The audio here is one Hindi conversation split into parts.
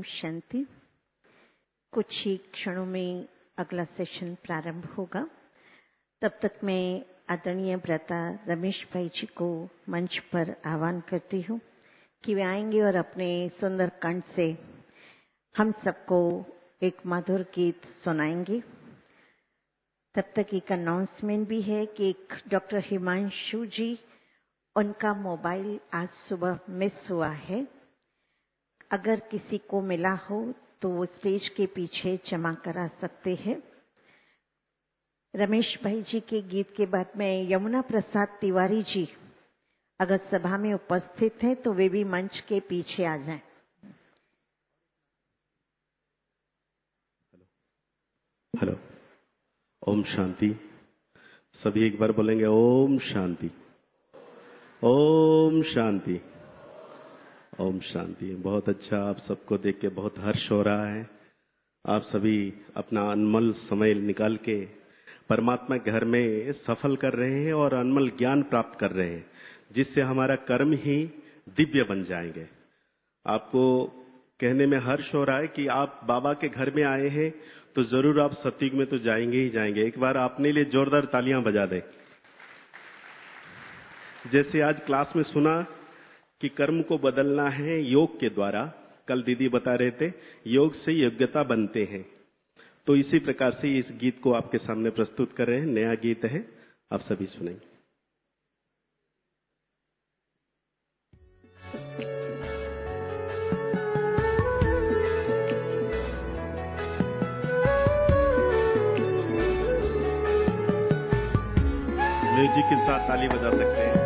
शांति। कुछ ही क्षणों में अगला सेशन प्रारंभ होगा। तब तक मैं आदरणीय भ्राता रमेश भाई जी को मंच पर आह्वान करती हूँ कि वे आएंगे और अपने सुंदर कंठ से हम सबको एक मधुर गीत सुनाएंगे। तब तक एक अनाउंसमेंट भी है कि एक डॉक्टर हिमांशु जी, उनका मोबाइल आज सुबह मिस हुआ है। अगर किसी को मिला हो तो वो स्टेज के पीछे जमा करा सकते हैं। रमेश भाई जी के गीत के बाद में यमुना प्रसाद तिवारी जी अगर सभा में उपस्थित हैं तो वे भी मंच के पीछे आ जाएं। हेलो, ओम शांति। सभी एक बार बोलेंगे ओम शांति, ओम शांति, ओम शांति। बहुत अच्छा, आप सबको देख के बहुत हर्ष हो रहा है। आप सभी अपना अनमोल समय निकाल के परमात्मा के घर में सफल कर रहे हैं और अनमोल ज्ञान प्राप्त कर रहे हैं, जिससे हमारा कर्म ही दिव्य बन जाएंगे। आपको कहने में हर्ष हो रहा है कि आप बाबा के घर में आए हैं तो जरूर आप सत्युग में तो जाएंगे ही जाएंगे। एक बार अपने लिए जोरदार तालियां बजा दें। जैसे आज क्लास में सुना कि कर्म को बदलना है योग के द्वारा, कल दीदी बता रहे थे योग से योग्यता बनते हैं, तो इसी प्रकार से इस गीत को आपके सामने प्रस्तुत कर रहे हैं। नया गीत है, आप सभी सुनेंगे। म्यूजिक के साथ ताली बजा सकते हैं।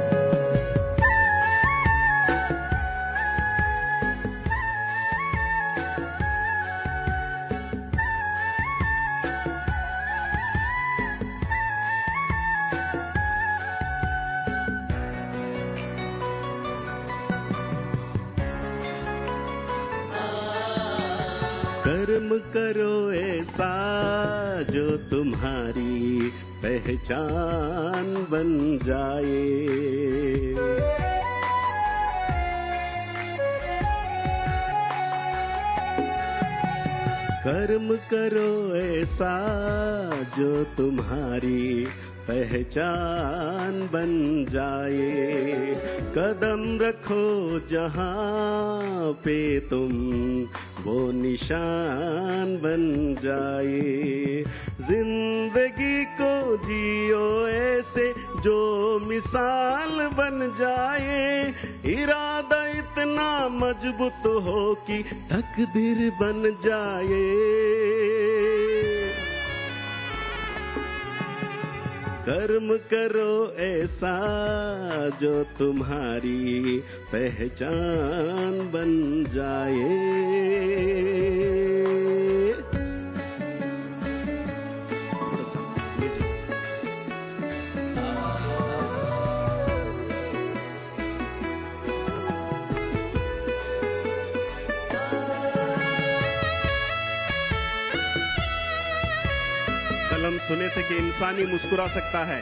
कर्म करो ऐसा जो तुम्हारी पहचान बन जाए। कर्म करो ऐसा जो तुम्हारी पहचान बन जाए। कदम रखो जहाँ पे तुम वो निशान बन जाए। जिंदगी को जियो ऐसे जो मिसाल बन जाए। इरादा इतना मजबूत हो कि तकदीर बन जाए। कर्म करो ऐसा जो तुम्हारी पहचान बन जाए। कलम सुने थे कि इंसान ही मुस्कुरा सकता है।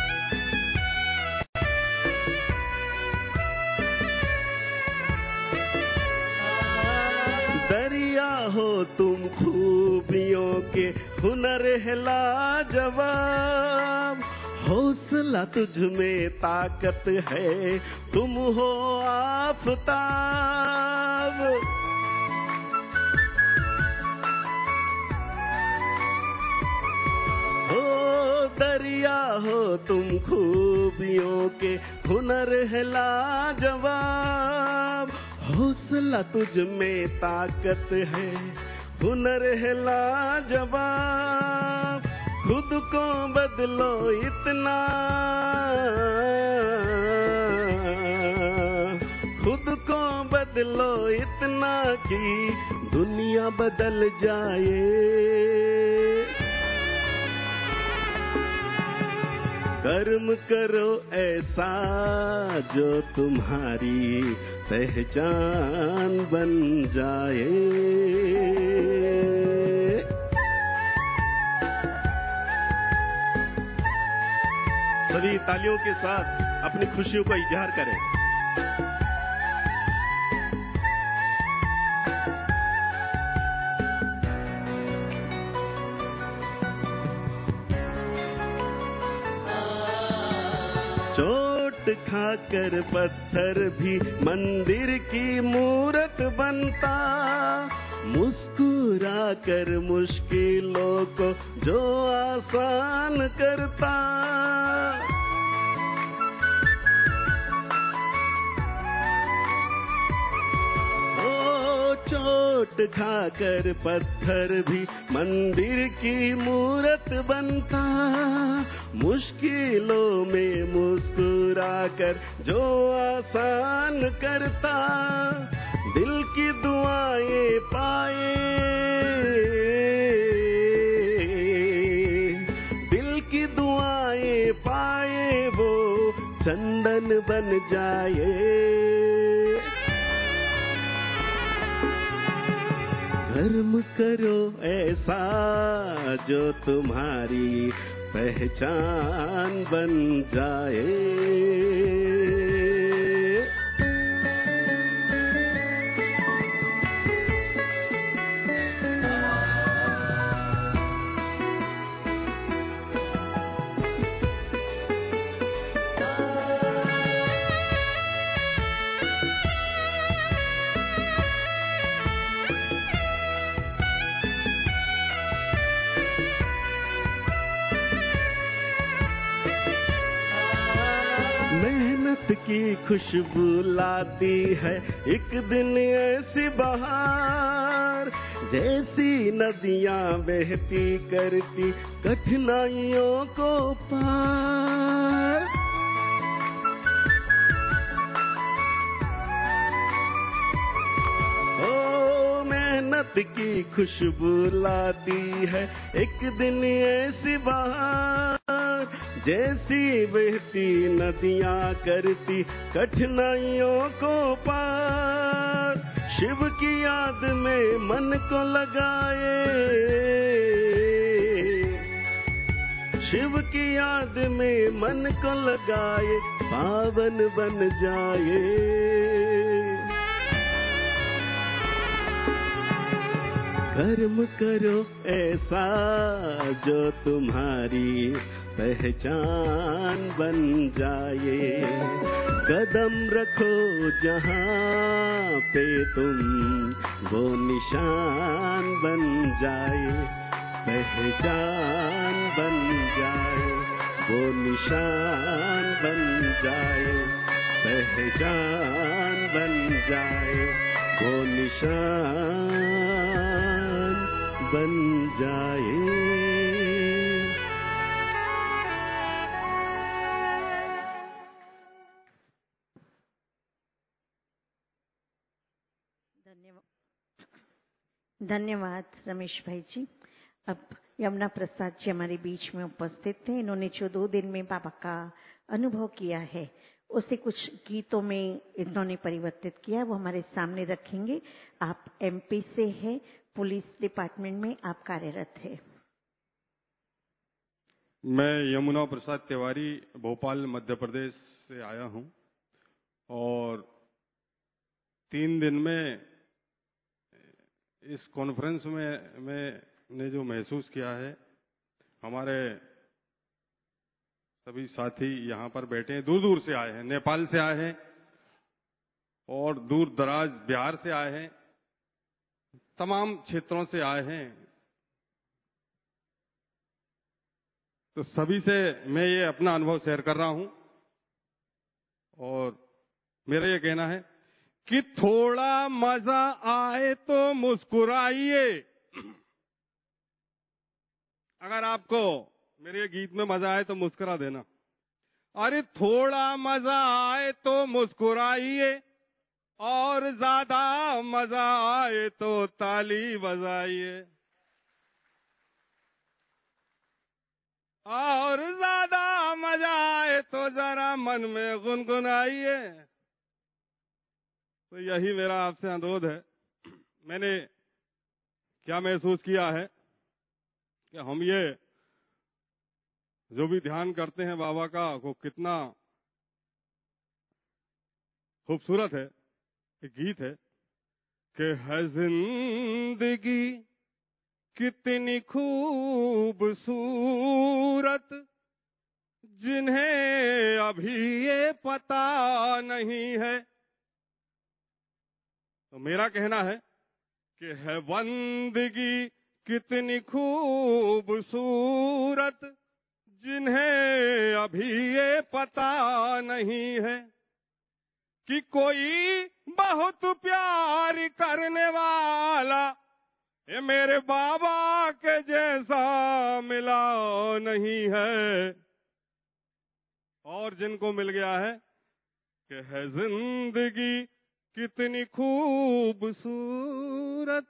दरिया हो तुम खूबियों के, हुनर है लाजवाब। हौसला तुझ में ताकत है, तुम हो आफताब। दरिया हो तुम खूबियों के, हुनर है लाजवाब। हौसला तुझ में ताकत है, हुनर है लाजवाब। खुद को बदलो इतना, खुद को बदलो इतना कि दुनिया बदल जाए। कर्म करो ऐसा जो तुम्हारी पहचान बन जाए। सभी तालियों के साथ अपनी खुशियों का इजहार करें। खाकर पत्थर भी मंदिर की मूरत बनता, मुस्कुरा कर मुश्किलों को जो आसान करता। चोट खाकर पत्थर भी मंदिर की मूरत बनता, मुश्किलों में मुस्कुरा कर जो आसान करता, दिल की दुआएं पाए, दिल की दुआएं पाए वो चंदन बन जाए। कर्म करो ऐसा जो तुम्हारी पहचान बन जाए। मेहनत की खुशबू लाती है एक दिन ऐसी बहार, जैसी नदियां बहती करती कठिनाइयों को पार। ओ मेहनत की खुशबू लाती है एक दिन ऐसी बहार, जैसी बहती नदियां करती कठिनाइयों को पार। शिव की याद में मन को लगाए, शिव की याद में मन को लगाए, पावन बन जाए। कर्म करो ऐसा जो तुम्हारी पहचान बन जाए। कदम रखो जहाँ पे तुम वो निशान बन जाए, पहचान बन जाए, वो निशान बन जाए, पहचान बन जाए, वो निशान बन जाए। धन्यवाद रमेश भाई जी। अब यमुना प्रसाद जी हमारे बीच में उपस्थित थे। इन्होंने जो 2 दिन में बाबा का अनुभव किया है उसे कुछ गीतों में इन्होंने परिवर्तित किया, वो हमारे सामने रखेंगे। आप एमपी से हैं, पुलिस डिपार्टमेंट में आप कार्यरत है। मैं यमुना प्रसाद तिवारी भोपाल मध्य प्रदेश से आया हूं और 3 दिन में इस कॉन्फ्रेंस में मैंने जो महसूस किया है, हमारे सभी साथी यहाँ पर बैठे हैं, दूर दूर से आए हैं, नेपाल से आए हैं और दूर दराज बिहार से आए हैं, तमाम क्षेत्रों से आए हैं। तो सभी से मैं ये अपना अनुभव शेयर कर रहा हूं और मेरा ये कहना है कि थोड़ा मजा आए तो मुस्कुराइए। अगर आपको मेरे गीत में मजा आए तो मुस्कुरा देना। अरे थोड़ा मजा आए तो मुस्कुराइए और ज्यादा मजा आए तो ताली बजाइए, और ज्यादा मजा आए तो जरा मन में गुनगुनाइए। तो यही मेरा आपसे अनुरोध है। मैंने क्या महसूस किया है कि हम ये जो भी ध्यान करते हैं बाबा का, वो कितना खूबसूरत है। एक गीत है कि है जिंदगी कितनी खूबसूरत जिन्हें अभी ये पता नहीं है। तो मेरा कहना है कि है बंदगी कितनी खूबसूरत, जिन्हें अभी ये पता नहीं है कि कोई बहुत प्यार करने वाला ये मेरे बाबा के जैसा मिला नहीं है। और जिनको मिल गया है कि है जिंदगी कितनी खूबसूरत,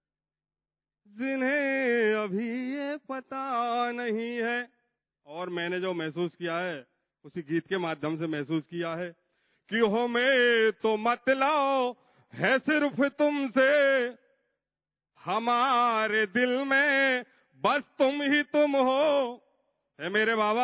जिन्हें अभी ये पता नहीं है। और मैंने जो महसूस किया है उसी गीत के माध्यम से महसूस किया है कि हो में तो मतलब है सिर्फ तुमसे, हमारे दिल में बस तुम ही तुम हो। है मेरे बाबा,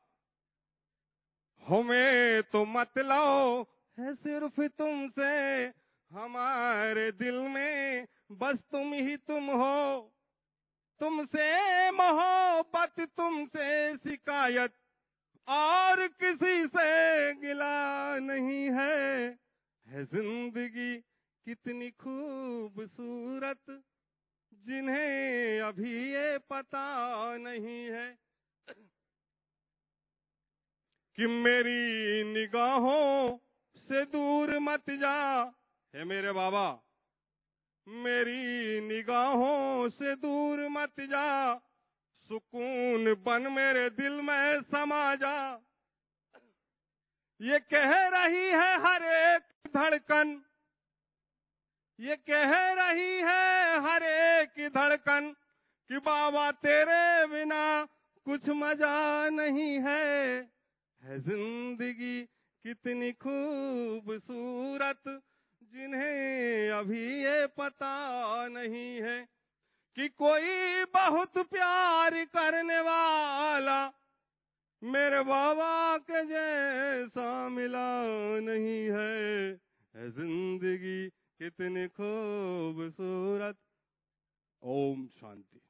हमें तो मतलब है सिर्फ तुमसे, हमारे दिल में बस तुम ही तुम हो। तुमसे मोहब्बत, तुमसे शिकायत, और किसी से गिला नहीं है। है जिंदगी कितनी खूबसूरत, जिन्हें अभी ये पता नहीं है कि मेरी निगाहों से दूर मत जा। है मेरे बाबा, मेरी निगाहों से दूर मत जा, सुकून बन मेरे दिल में समा जा। ये कह रही है हर एक धड़कन, ये कह रही है हर एक धड़कन कि बाबा तेरे बिना कुछ मजा नहीं है। है जिंदगी कितनी खूबसूरत, जिन्हें अभी ये पता नहीं है कि कोई बहुत प्यार करने वाला मेरे बाबा के जैसा मिला नहीं है। है जिंदगी कितनी खूबसूरत। ओम शांति।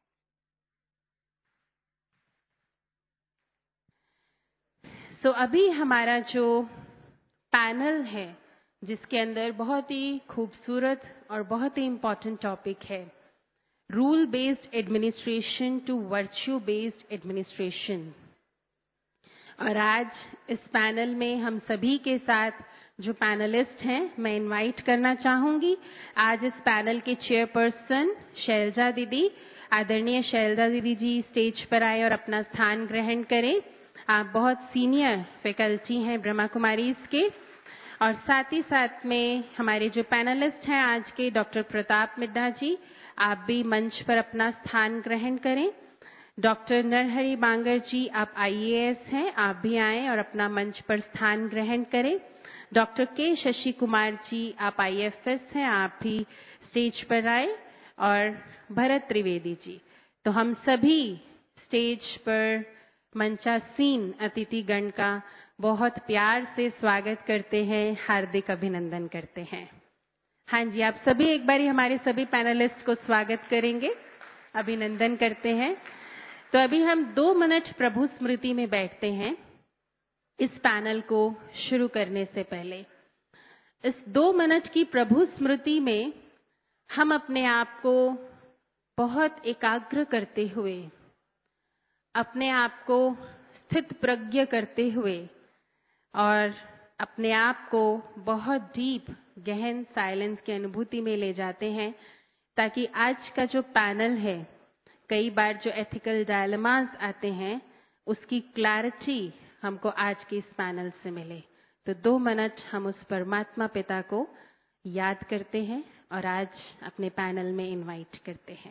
सो अभी हमारा जो पैनल है जिसके अंदर बहुत ही खूबसूरत और बहुत ही इम्पोर्टेंट टॉपिक है, rule based administration to virtue based administration. और आज इस पैनल में हम सभी के साथ जो पैनलिस्ट हैं मैं इनवाइट करना चाहूंगी। आज इस पैनल के चेयरपर्सन शैलजा दीदी, आदरणीय शैलजा दीदी जी स्टेज पर आए और अपना स्थान ग्रहण करें। आप बहुत सीनियर फैकल्टी हैं ब्रह्मा कुमारीज के। और साथ ही साथ में हमारे जो पैनलिस्ट हैं आज के, डॉक्टर प्रताप मिड्ढा जी, आप भी मंच पर अपना स्थान ग्रहण करें। डॉक्टर नरहरि बांगर जी, आप IAS हैं, आप भी आएं और अपना मंच पर स्थान ग्रहण करें। डॉक्टर के शशि कुमार जी, आप IFS हैं, आप भी स्टेज पर आए। और भरत त्रिवेदी जी। तो हम सभी स्टेज पर मंचासीन अतिथिगण का बहुत प्यार से स्वागत करते हैं, हार्दिक अभिनंदन करते हैं। हाँ जी, आप सभी एक बारी हमारे सभी पैनलिस्ट को स्वागत करेंगे, अभिनंदन करते हैं। तो अभी हम 2 मिनट प्रभु स्मृति में बैठते हैं इस पैनल को शुरू करने से पहले। इस 2 मिनट की प्रभु स्मृति में हम अपने आप को बहुत एकाग्र करते हुए, अपने आप को स्थित प्रज्ञ करते हुए और अपने आप को बहुत डीप गहन साइलेंस की अनुभूति में ले जाते हैं, ताकि आज का जो पैनल है, कई बार जो एथिकल डायलेमास आते हैं उसकी क्लैरिटी हमको आज के इस पैनल से मिले। तो 2 मिनट हम उस परमात्मा पिता को याद करते हैं और आज अपने पैनल में इनवाइट करते हैं।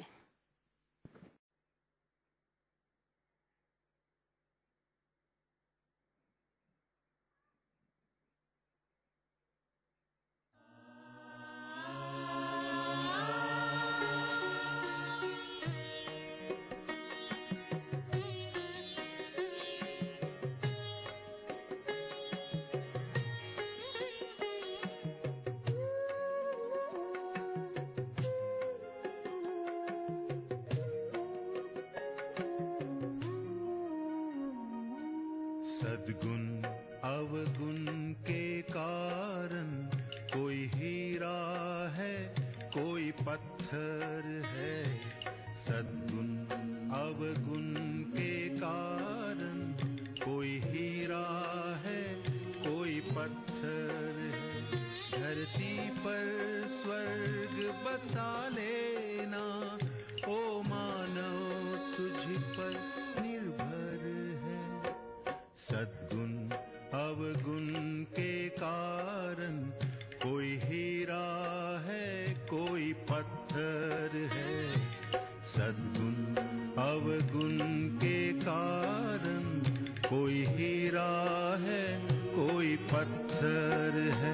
पत्थर है, सद्गुण अवगुण के कारण कोई हीरा है, कोई पत्थर है।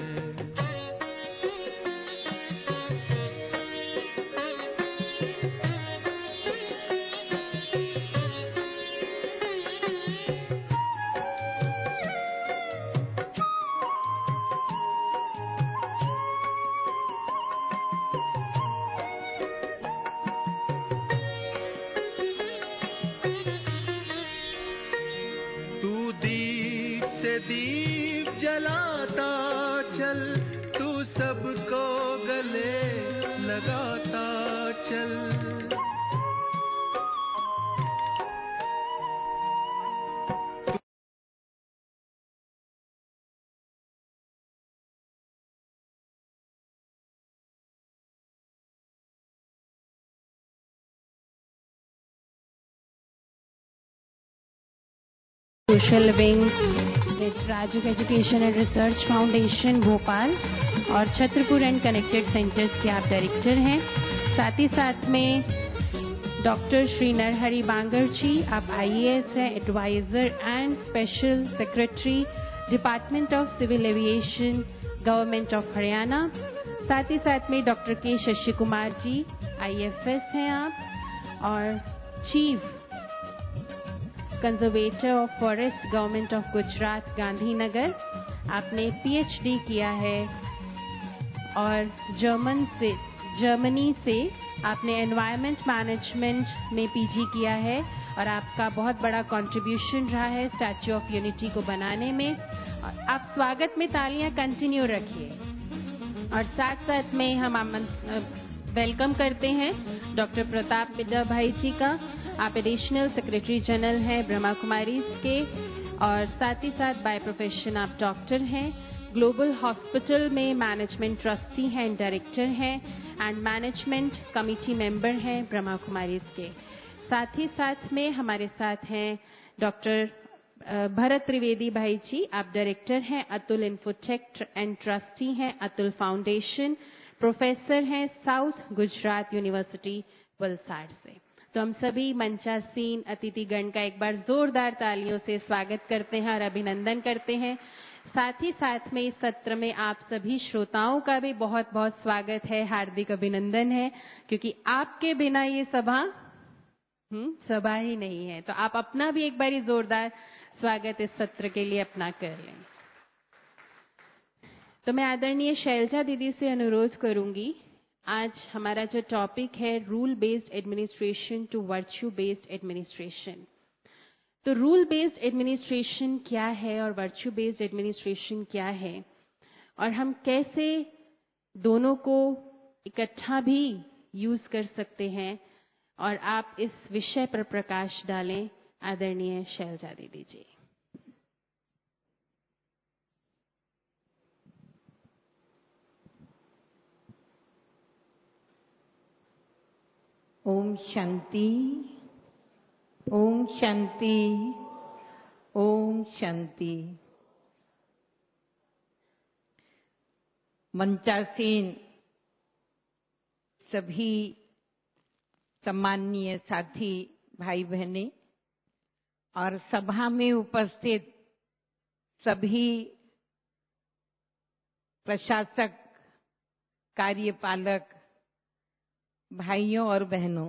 दीप जलाता चल, तू सबको गले लगाता चल। Social wing Raju education and research foundation Bhopal और छतरपुर एंड कनेक्टेड सेंटर्स के आप डायरेक्टर हैं। साथ ही साथ में डॉक्टर श्री नरहरि बांगर जी, आप IAS हैं, adviser and special secretary department of civil aviation government of Haryana. साथ ही साथ में डॉक्टर के शशि कुमार जी, IFS हैं आप, और chief conservator of forest government of Gujarat Gandhinagar. आपने PhD किया है और जर्मनी से आपने एनवायरनमेंट मैनेजमेंट में PG किया है और आपका बहुत बड़ा कंट्रीब्यूशन रहा है स्टैच्यू ऑफ यूनिटी को बनाने में। और आप स्वागत में तालियां कंटिन्यू रखिए। और साथ साथ में हम वेलकम करते हैं डॉक्टर प्रताप बिड्डा भाई जी का। आप एडिशनल सेक्रेटरी जनरल हैं ब्रह्मा कुमारीज के, और साथ ही साथ बाय प्रोफेशन आप डॉक्टर हैं। ग्लोबल हॉस्पिटल में मैनेजमेंट ट्रस्टी हैं, डायरेक्टर हैं एंड मैनेजमेंट कमिटी मेंबर हैं ब्रह्मा कुमारीज के। साथ ही साथ में हमारे साथ हैं डॉक्टर भरत त्रिवेदी भाई जी, आप डायरेक्टर हैं अतुल इन्फोटेक एंड ट्रस्टी हैं अतुल फाउंडेशन, प्रोफेसर हैं साउथ गुजरात यूनिवर्सिटी वलसाड़ से। तो हम सभी मंचासीन अतिथिगण का एक बार जोरदार तालियों से स्वागत करते हैं और अभिनंदन करते हैं। साथ ही साथ में इस सत्र में आप सभी श्रोताओं का भी बहुत बहुत स्वागत है, हार्दिक अभिनंदन है, क्योंकि आपके बिना ये सभा ही नहीं है। तो आप अपना भी एक बार जोरदार स्वागत इस सत्र के लिए अपना कर लें। तो मैं आदरणीय शैलजा दीदी से अनुरोध करूंगी, आज हमारा जो टॉपिक है rule based administration to virtue based administration. तो रूल बेस्ड एडमिनिस्ट्रेशन क्या है और वर्च्यू बेस्ड एडमिनिस्ट्रेशन क्या है, और हम कैसे दोनों को इकट्ठा भी यूज कर सकते हैं, और आप इस विषय पर प्रकाश डालें आदरणीय शैलजा दीदी जी। ओम शांति, ओम शांति, ओम शांति। मंचासीन सभी सम्माननीय साथी भाई बहनें और सभा में उपस्थित सभी प्रशासक, कार्यपालक भाइयों और बहनों,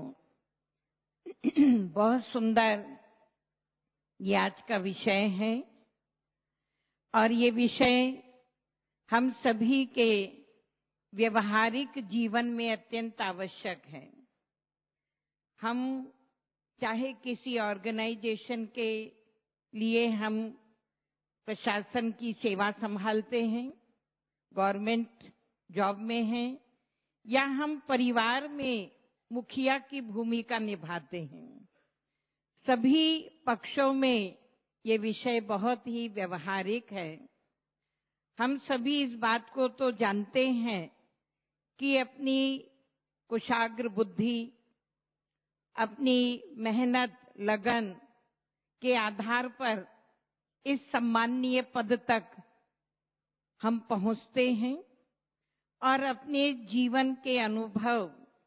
बहुत सुंदर ये आज का विषय है और ये विषय हम सभी के व्यवहारिक जीवन में अत्यंत आवश्यक है। हम चाहे किसी ऑर्गेनाइजेशन के लिए हम प्रशासन की सेवा संभालते हैं, गवर्नमेंट जॉब में हैं, या हम परिवार में मुखिया की भूमिका निभाते हैं, सभी पक्षों में ये विषय बहुत ही व्यवहारिक है। हम सभी इस बात को तो जानते हैं कि अपनी कुशाग्र बुद्धि, अपनी मेहनत, लगन के आधार पर इस सम्माननीय पद तक हम पहुंचते हैं और अपने जीवन के अनुभव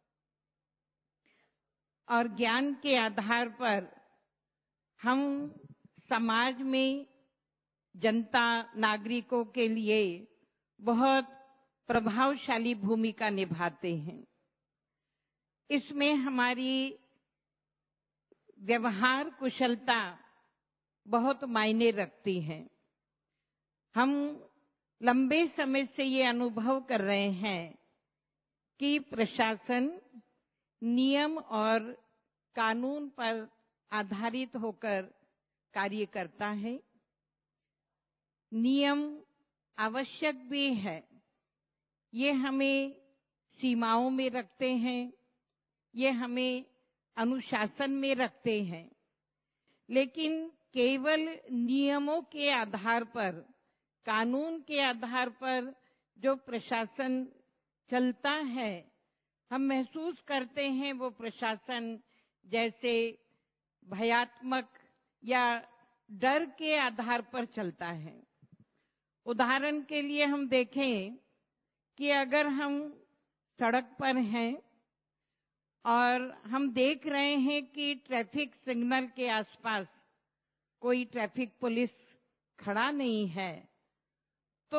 और ज्ञान के आधार पर हम समाज में जनता नागरिकों के लिए बहुत प्रभावशाली भूमिका निभाते हैं। इसमें हमारी व्यवहार कुशलता बहुत मायने रखती है। हम लंबे समय से ये अनुभव कर रहे हैं कि प्रशासन नियम और कानून पर आधारित होकर कार्य करता है। नियम आवश्यक भी है, ये हमें सीमाओं में रखते हैं, ये हमें अनुशासन में रखते हैं, लेकिन केवल नियमों के आधार पर, कानून के आधार पर जो प्रशासन चलता है, हम महसूस करते हैं वो प्रशासन जैसे भयात्मक या डर के आधार पर चलता है। उदाहरण के लिए हम देखें कि अगर हम सड़क पर हैं और हम देख रहे हैं कि ट्रैफिक सिग्नल के आसपास कोई ट्रैफिक पुलिस खड़ा नहीं है, तो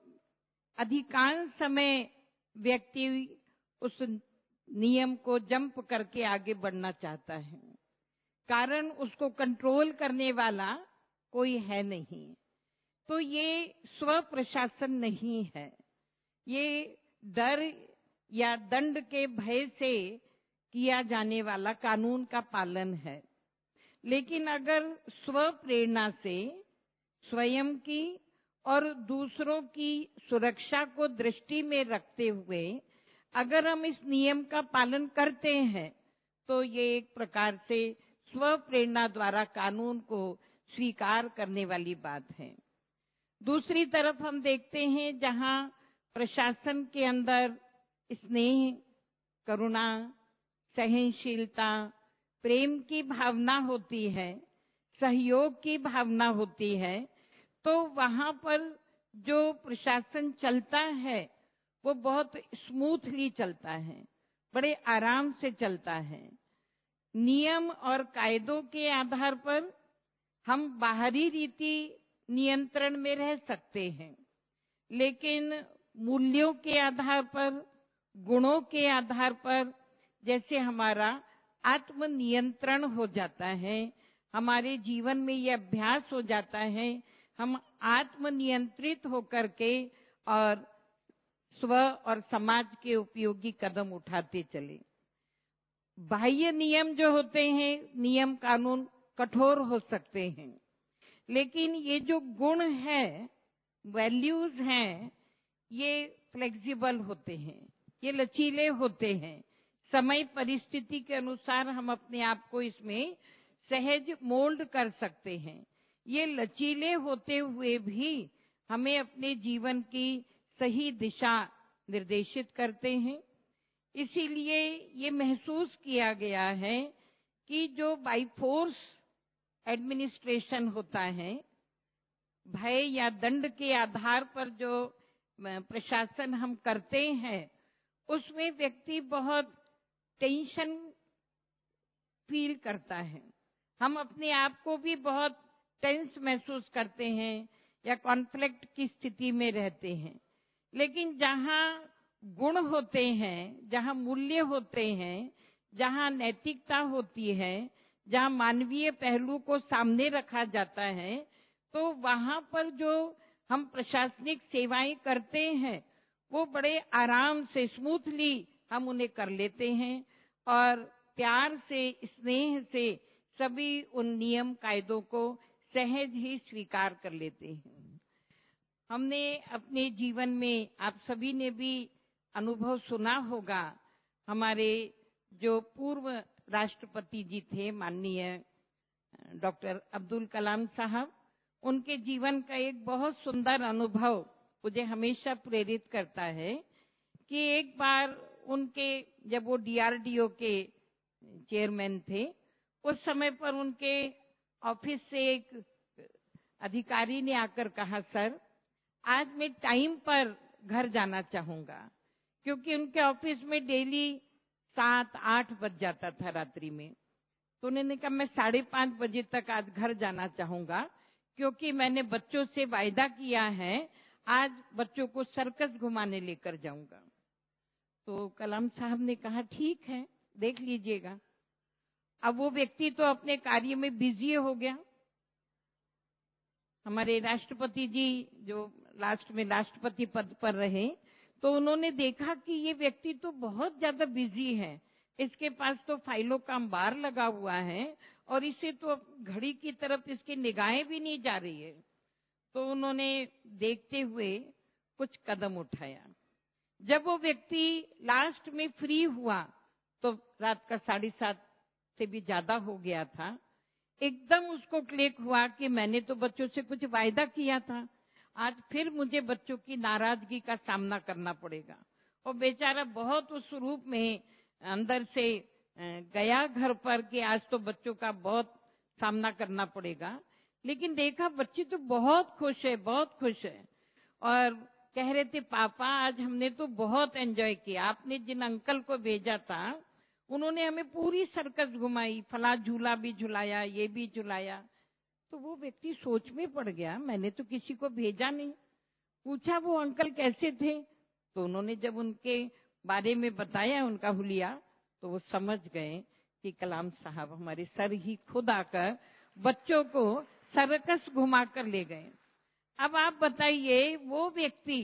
अधिकांश समय व्यक्ति उस नियम को जंप करके आगे बढ़ना चाहता है, कारण उसको कंट्रोल करने वाला कोई है नहीं। तो ये स्व प्रशासन नहीं है, ये डर या दंड के भय से किया जाने वाला कानून का पालन है। लेकिन अगर स्व प्रेरणा से स्वयं की और दूसरों की सुरक्षा को दृष्टि में रखते हुए अगर हम इस नियम का पालन करते हैं, तो ये एक प्रकार से स्व प्रेरणा द्वारा कानून को स्वीकार करने वाली बात है। दूसरी तरफ हम देखते हैं जहां प्रशासन के अंदर स्नेह, करुणा, सहनशीलता, प्रेम की भावना होती है, सहयोग की भावना होती है, तो वहां पर जो प्रशासन चलता है वो बहुत स्मूथली चलता है, बड़े आराम से चलता है। नियम और कायदों के आधार पर हम बाहरी रीति नियंत्रण में रह सकते हैं, लेकिन मूल्यों के आधार पर, गुणों के आधार पर जैसे हमारा आत्मनियंत्रण हो जाता है, हमारे जीवन में ये अभ्यास हो जाता है, हम आत्मनियंत्रित होकर के और स्व और समाज के उपयोगी कदम उठाते चले। बाह्य नियम जो होते हैं, नियम कानून कठोर हो सकते हैं, लेकिन ये जो गुण है, वैल्यूज हैं, ये फ्लेक्सिबल होते हैं, ये लचीले होते हैं। समय परिस्थिति के अनुसार हम अपने आप को इसमें सहज मोल्ड कर सकते हैं। ये लचीले होते हुए भी हमें अपने जीवन की सही दिशा निर्देशित करते हैं। इसीलिए ये महसूस किया गया है कि जो बाय फोर्स एडमिनिस्ट्रेशन होता है, भय या दंड के आधार पर जो प्रशासन हम करते हैं, उसमें व्यक्ति बहुत टेंशन फील करता है। हम अपने आप को भी बहुत टेंस महसूस करते हैं या कॉन्फ्लिक्ट की स्थिति में रहते हैं। लेकिन जहां गुण होते हैं, जहां मूल्य होते हैं, जहां नैतिकता होती है, जहां मानवीय पहलू को सामने रखा जाता है, तो वहां पर जो हम प्रशासनिक सेवाएं करते हैं वो बड़े आराम से, स्मूथली हम उन्हें कर लेते हैं और प्यार से, स्नेह से सभी उन नियम कायदों को सहज ही स्वीकार कर लेते हैं। हमने अपने जीवन में, आप सभी ने भी अनुभव सुना होगा, हमारे जो पूर्व राष्ट्रपति जी थे, माननीय डॉक्टर अब्दुल कलाम साहब, उनके जीवन का एक बहुत सुंदर अनुभव मुझे हमेशा प्रेरित करता है कि एक बार उनके, जब वो DRDO के चेयरमैन थे, उस समय पर उनके ऑफिस से एक अधिकारी ने आकर कहा, सर आज मैं टाइम पर घर जाना चाहूंगा, क्योंकि उनके ऑफिस में डेली 7-8 बज जाता था रात्रि में। तो उन्होंने कहा मैं 5:30 बजे तक आज घर जाना चाहूंगा, क्योंकि मैंने बच्चों से वायदा किया है आज बच्चों को सर्कस घुमाने लेकर जाऊंगा। तो कलाम साहब ने कहा ठीक है, देख लीजिएगा। अब वो व्यक्ति तो अपने कार्य में बिजी हो गया। हमारे राष्ट्रपति जी जो लास्ट में राष्ट्रपति पद पर रहे, तो उन्होंने देखा कि ये व्यक्ति तो बहुत ज्यादा बिजी है, इसके पास तो फाइलों का अंबार लगा हुआ है और इसे तो घड़ी की तरफ इसकी निगाहें भी नहीं जा रही है। तो उन्होंने देखते हुए कुछ कदम उठाया। जब वो व्यक्ति लास्ट में फ्री हुआ तो रात का 7:30 से भी ज्यादा हो गया था। एकदम उसको क्लिक हुआ कि मैंने तो बच्चों से कुछ वायदा किया था, आज फिर मुझे बच्चों की नाराजगी का सामना करना पड़ेगा। और बेचारा बहुत उस रूप में अंदर से गया घर पर कि आज तो बच्चों का बहुत सामना करना पड़ेगा। लेकिन देखा बच्चे तो बहुत खुश है, बहुत खुश है, और कह रहे थे पापा आज हमने तो बहुत एंजॉय किया, आपने जिन अंकल को भेजा था उन्होंने हमें पूरी सर्कस घुमाई, फला झूला भी झुलाया, ये भी झुलाया। तो वो व्यक्ति सोच में पड़ गया, मैंने तो किसी को भेजा नहीं। पूछा वो अंकल कैसे थे, तो उन्होंने जब उनके बारे में बताया उनका हुलिया, तो वो समझ गए कि कलाम साहब हमारे सर ही खुद आकर बच्चों को सर्कस घुमा कर ले गए। अब आप बताइए वो व्यक्ति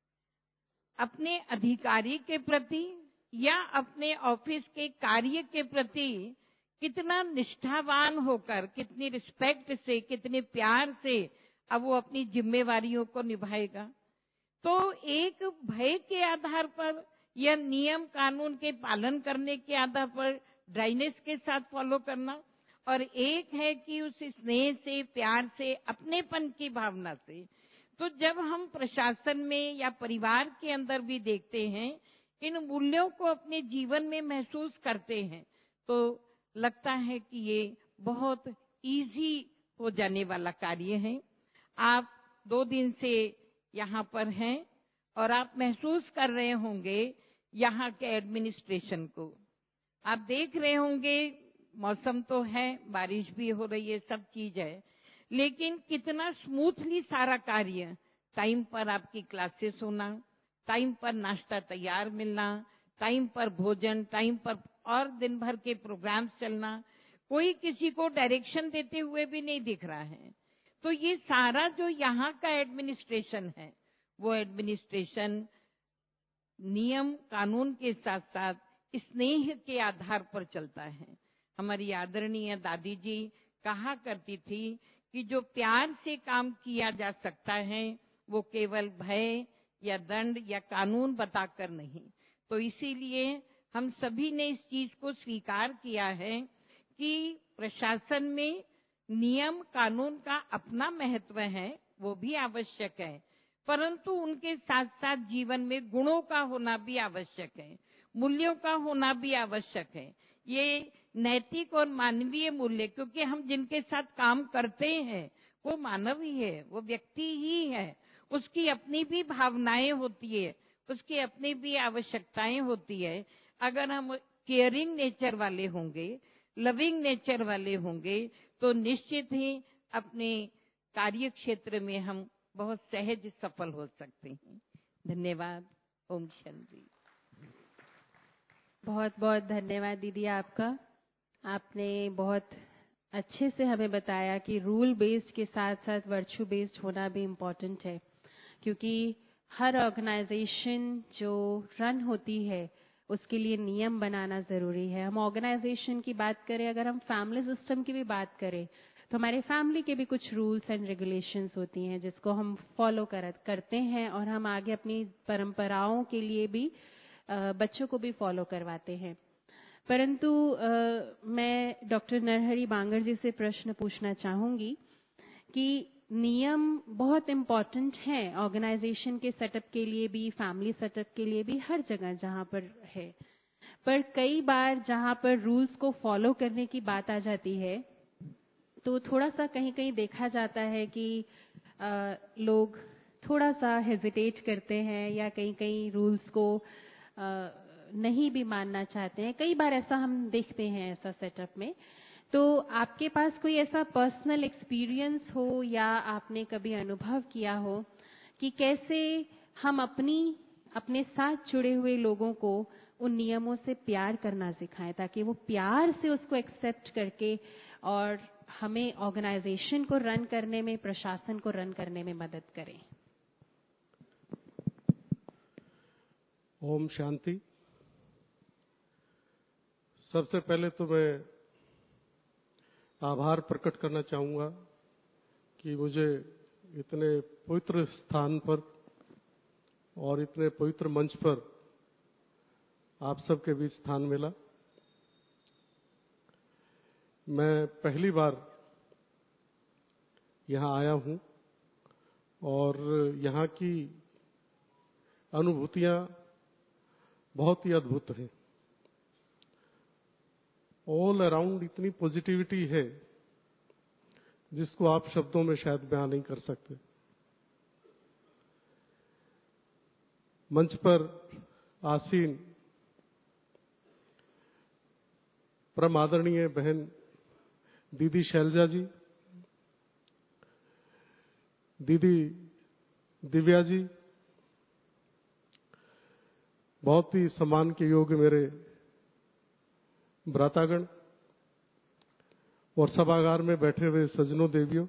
अपने अधिकारी के प्रति या अपने ऑफिस के कार्य के प्रति कितना निष्ठावान होकर, कितनी रिस्पेक्ट से, कितने प्यार से अब वो अपनी जिम्मेवारियों को निभाएगा। तो एक भय के आधार पर या नियम कानून के पालन करने के आधार पर ड्राइनेस के साथ फॉलो करना, और एक है कि उस स्नेह से, प्यार से, अपनेपन की भावना से। तो जब हम प्रशासन में या परिवार के अंदर भी देखते हैं, इन मूल्यों को अपने जीवन में महसूस करते हैं, तो लगता है कि ये बहुत इजी हो जाने वाला कार्य है। आप 2 दिन से यहाँ पर हैं और आप महसूस कर रहे होंगे यहाँ के एडमिनिस्ट्रेशन को। आप देख रहे होंगे मौसम तो है, बारिश भी हो रही है, सब चीज है, लेकिन कितना स्मूथली सारा कार्य, टाइम पर आपकी क्लासेस होना, टाइम पर नाश्ता तैयार मिलना, टाइम पर भोजन, टाइम पर और दिन भर के प्रोग्राम्स चलना, कोई किसी को डायरेक्शन देते हुए भी नहीं दिख रहा है। तो ये सारा जो यहाँ का एडमिनिस्ट्रेशन है, वो एडमिनिस्ट्रेशन नियम कानून के साथ साथ स्नेह के आधार पर चलता है। हमारी आदरणीय दादी जी कहा करती थी कि जो प्यार से काम किया जा सकता है वो केवल भय या दंड या कानून बताकर नहीं। तो इसीलिए हम सभी ने इस चीज को स्वीकार किया है कि प्रशासन में नियम कानून का अपना महत्व है, वो भी आवश्यक है, परंतु उनके साथ साथ जीवन में गुणों का होना भी आवश्यक है, मूल्यों का होना भी आवश्यक है। ये नैतिक और मानवीय मूल्य, क्योंकि हम जिनके साथ काम करते हैं वो मानव ही है, वो व्यक्ति ही है, उसकी अपनी भी भावनाएं होती है, उसकी अपनी भी आवश्यकताएं होती है। अगर हम केयरिंग नेचर वाले होंगे, लविंग नेचर वाले होंगे, तो निश्चित ही अपने कार्य क्षेत्र में हम बहुत सहज सफल हो सकते हैं। धन्यवाद। ओम शांति। बहुत बहुत धन्यवाद दीदी आपका। आपने बहुत अच्छे से हमें बताया कि रूल बेस्ड के साथ साथ वर्च्यू बेस्ड होना भी इम्पोर्टेंट है, क्योंकि हर ऑर्गेनाइजेशन जो रन होती है उसके लिए नियम बनाना जरूरी है। हम ऑर्गेनाइजेशन की बात करें, अगर हम फैमिली सिस्टम की भी बात करें, तो हमारे फैमिली के भी कुछ रूल्स एंड रेगुलेशंस होती हैं जिसको हम फॉलो करते हैं, और हम आगे अपनी परंपराओं के लिए भी बच्चों को भी फॉलो करवाते हैं। परंतु मैं डॉक्टर नरहरि बांगर जी से प्रश्न पूछना चाहूंगी कि नियम बहुत इम्पोर्टेंट हैं ऑर्गेनाइजेशन के सेटअप के लिए भी, फैमिली सेटअप के लिए भी, हर जगह जहाँ पर है। पर कई बार जहाँ पर रूल्स को फॉलो करने की बात आ जाती है तो थोड़ा सा कहीं कहीं देखा जाता है कि लोग थोड़ा सा हेजिटेट करते हैं या कहीं कहीं रूल्स को नहीं भी मानना चाहते हैं। कई बार ऐसा हम देखते हैं ऐसा सेटअप में। तो आपके पास कोई ऐसा पर्सनल एक्सपीरियंस हो या आपने कभी अनुभव किया हो कि कैसे हम अपने साथ जुड़े हुए लोगों को उन नियमों से प्यार करना सिखाएं, ताकि वो प्यार से उसको एक्सेप्ट करके और हमें ऑर्गेनाइजेशन को रन करने में, प्रशासन को रन करने में मदद करें। ओम शांति। सबसे पहले तो मैं आभार प्रकट करना चाहूँगा कि मुझे इतने पवित्र स्थान पर और इतने पवित्र मंच पर आप सबके बीच स्थान मिला। मैं पहली बार यहाँ आया हूँ और यहाँ की अनुभूतियाँ बहुत ही अद्भुत हैं। ऑल अराउंड इतनी पॉजिटिविटी है जिसको आप शब्दों में शायद बयान नहीं कर सकते। मंच पर आसीन परम आदरणीय बहन दीदी शैलजा जी, दीदी दिव्या जी, बहुत ही सम्मान के योग्य मेरे भ्रातागण और सभागार में बैठे हुए सज्जनों देवियों,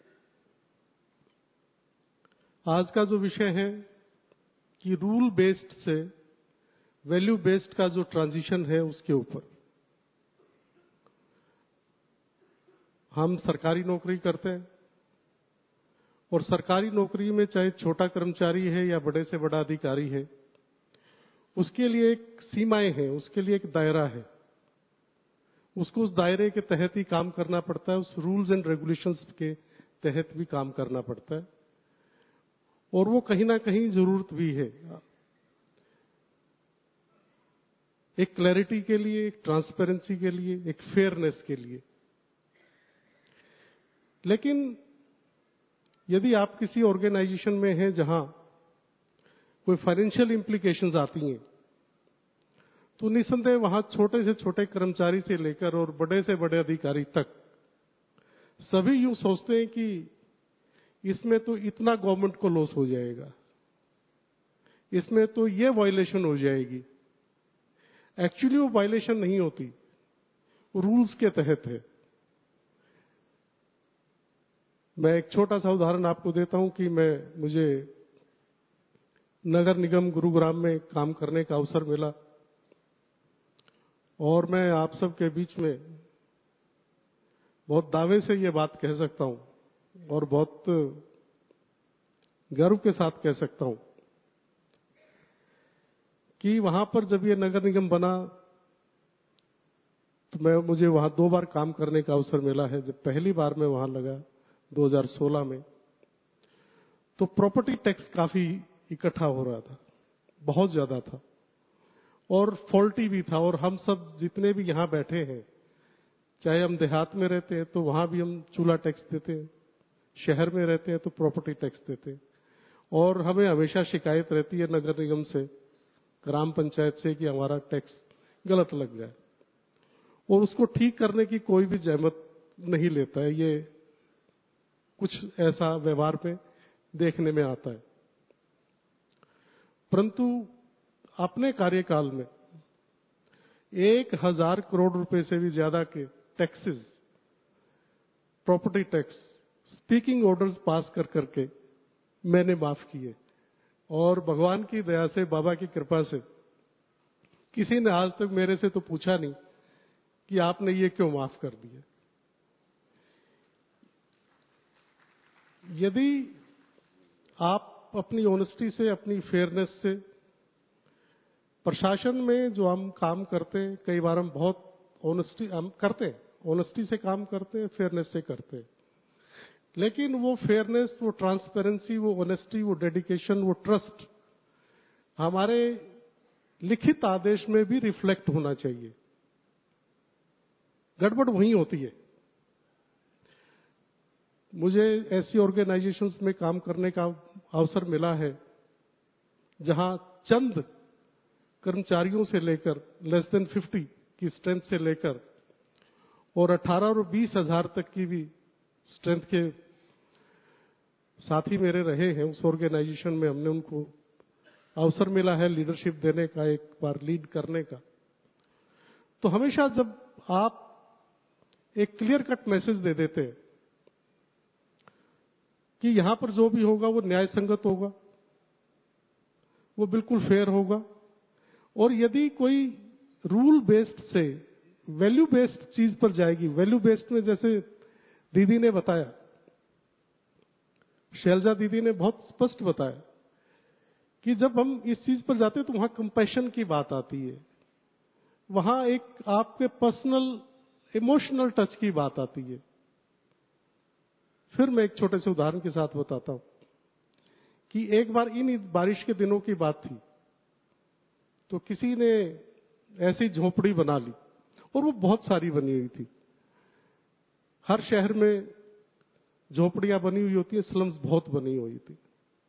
आज का जो विषय है कि रूल बेस्ड से वैल्यू बेस्ड का जो ट्रांजिशन है उसके ऊपर। हम सरकारी नौकरी करते हैं और सरकारी नौकरी में चाहे छोटा कर्मचारी है या बड़े से बड़ा अधिकारी है, उसके लिए एक सीमाएं हैं, उसके लिए एक दायरा है। उसको उस दायरे के तहत ही काम करना पड़ता है, उस रूल्स एंड रेगुलेशंस के तहत भी काम करना पड़ता है और वो कहीं ना कहीं जरूरत भी है। एक क्लैरिटी के लिए, एक ट्रांसपेरेंसी के लिए, एक फेयरनेस के लिए। लेकिन यदि आप किसी ऑर्गेनाइजेशन में हैं जहां कोई फाइनेंशियल इंप्लीकेशंस आती हैं, तो निसंदेह वहां छोटे से छोटे कर्मचारी से लेकर और बड़े से बड़े अधिकारी तक सभी यूं सोचते हैं कि इसमें तो इतना गवर्नमेंट को लॉस हो जाएगा, इसमें तो ये वायलेशन हो जाएगी। एक्चुअली वो वायलेशन नहीं होती, रूल्स के तहत है। मैं एक छोटा सा उदाहरण आपको देता हूं कि मुझे नगर निगम गुरुग्राम में काम करने का अवसर मिला और मैं आप सबके बीच में बहुत दावे से ये बात कह सकता हूं और बहुत गर्व के साथ कह सकता हूं कि वहां पर जब ये नगर निगम बना तो मुझे वहां 2 बार काम करने का अवसर मिला है। जब पहली बार मैं वहां लगा 2016 में, तो प्रॉपर्टी टैक्स काफी इकट्ठा हो रहा था, बहुत ज्यादा था और फॉल्टी भी था। और हम सब जितने भी यहां बैठे हैं, चाहे हम देहात में रहते हैं तो वहां भी हम चूल्हा टैक्स देते हैं, शहर में रहते हैं तो प्रॉपर्टी टैक्स देते हैं और हमें हमेशा शिकायत रहती है नगर निगम से, ग्राम पंचायत से कि हमारा टैक्स गलत लग गया और उसको ठीक करने की कोई भी जहमत नहीं लेता है। ये कुछ ऐसा व्यवहार में देखने में आता है। परंतु अपने कार्यकाल में 1000 करोड़ रुपए से भी ज्यादा के taxes, property tax, speaking orders pass कर करके मैंने माफ किए और भगवान की दया से, बाबा की कृपा से किसी ने आज तक मेरे से तो पूछा नहीं कि आपने ये क्यों माफ कर दिया। यदि आप अपनी ऑनेस्टी से, अपनी फेयरनेस से, प्रशासन में जो हम काम करते हैं, कई बार हम बहुत ऑनेस्टी हम करते हैं, ऑनेस्टी से काम करते हैं, फेयरनेस से करते हैं, लेकिन वो फेयरनेस, वो ट्रांसपेरेंसी, वो ऑनेस्टी, वो डेडिकेशन, वो ट्रस्ट हमारे लिखित आदेश में भी रिफ्लेक्ट होना चाहिए। गड़बड़ वहीं होती है। मुझे ऐसी ऑर्गेनाइजेशंस में काम करने का अवसर मिला है जहां चंद कर्मचारियों से लेकर लेस देन 50 की स्ट्रेंथ से लेकर और 18 और 20 हजार तक की भी स्ट्रेंथ के साथी मेरे रहे हैं उस ऑर्गेनाइजेशन में। हमने उनको अवसर मिला है लीडरशिप देने का, एक बार लीड करने का। तो हमेशा जब आप एक क्लियर कट मैसेज दे देते हैं कि यहां पर जो भी होगा वो न्याय संगत होगा, वो बिल्कुल फेयर होगा, और यदि कोई रूल बेस्ड से वैल्यू बेस्ड चीज पर जाएगी, वैल्यू बेस्ड में जैसे दीदी ने बताया, शैलजा दीदी ने बहुत स्पष्ट बताया कि जब हम इस चीज पर जाते हैं तो वहां कंपैशन की बात आती है, वहां एक आपके पर्सनल इमोशनल टच की बात आती है। फिर मैं एक छोटे से उदाहरण के साथ बताता हूं कि एक बार इन बारिश के दिनों की बात थी, तो किसी ने ऐसी झोपड़ी बना ली और वो बहुत सारी बनी हुई थी। हर शहर में झोपड़ियां बनी हुई होती है, स्लम्स बहुत बनी हुई थी।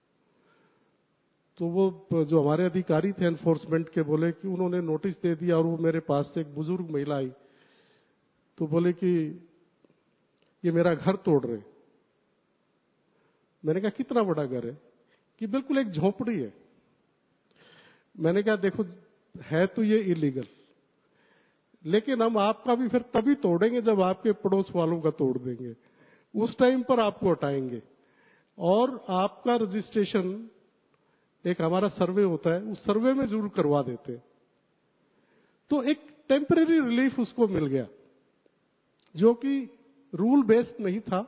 तो वो जो हमारे अधिकारी थे एनफोर्समेंट के, बोले कि उन्होंने नोटिस दे दिया, और वो मेरे पास से एक बुजुर्ग महिला आई तो बोले कि ये मेरा घर तोड़ रहे। मैंने कहा कितना बड़ा घर है? कि बिल्कुल एक झोपड़ी है। मैंने कहा देखो है तो ये इलीगल, लेकिन हम आपका भी फिर तभी तोड़ेंगे जब आपके पड़ोस वालों का तोड़ देंगे, उस टाइम पर आपको हटाएंगे, और आपका रजिस्ट्रेशन एक हमारा सर्वे होता है, उस सर्वे में जरूर करवा देते हैं। तो एक टेम्परेरी रिलीफ उसको मिल गया, जो कि रूल बेस्ड नहीं था,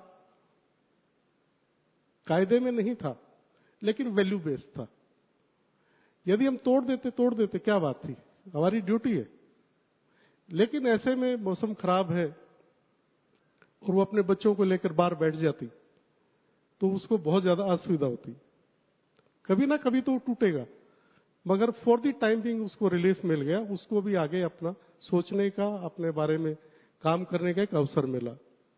कायदे में नहीं था, लेकिन वैल्यू बेस्ड था। यदि हम तोड़ देते क्या बात थी, हमारी ड्यूटी है। लेकिन ऐसे में मौसम खराब है और वो अपने बच्चों को लेकर बाहर बैठ जाती, तो उसको बहुत ज्यादा असुविधा होती। कभी ना कभी तो टूटेगा, मगर फॉर द टाइम बिंग उसको रिलीफ मिल गया, उसको भी आगे अपना सोचने का, अपने बारे में काम करने का एक अवसर मिला।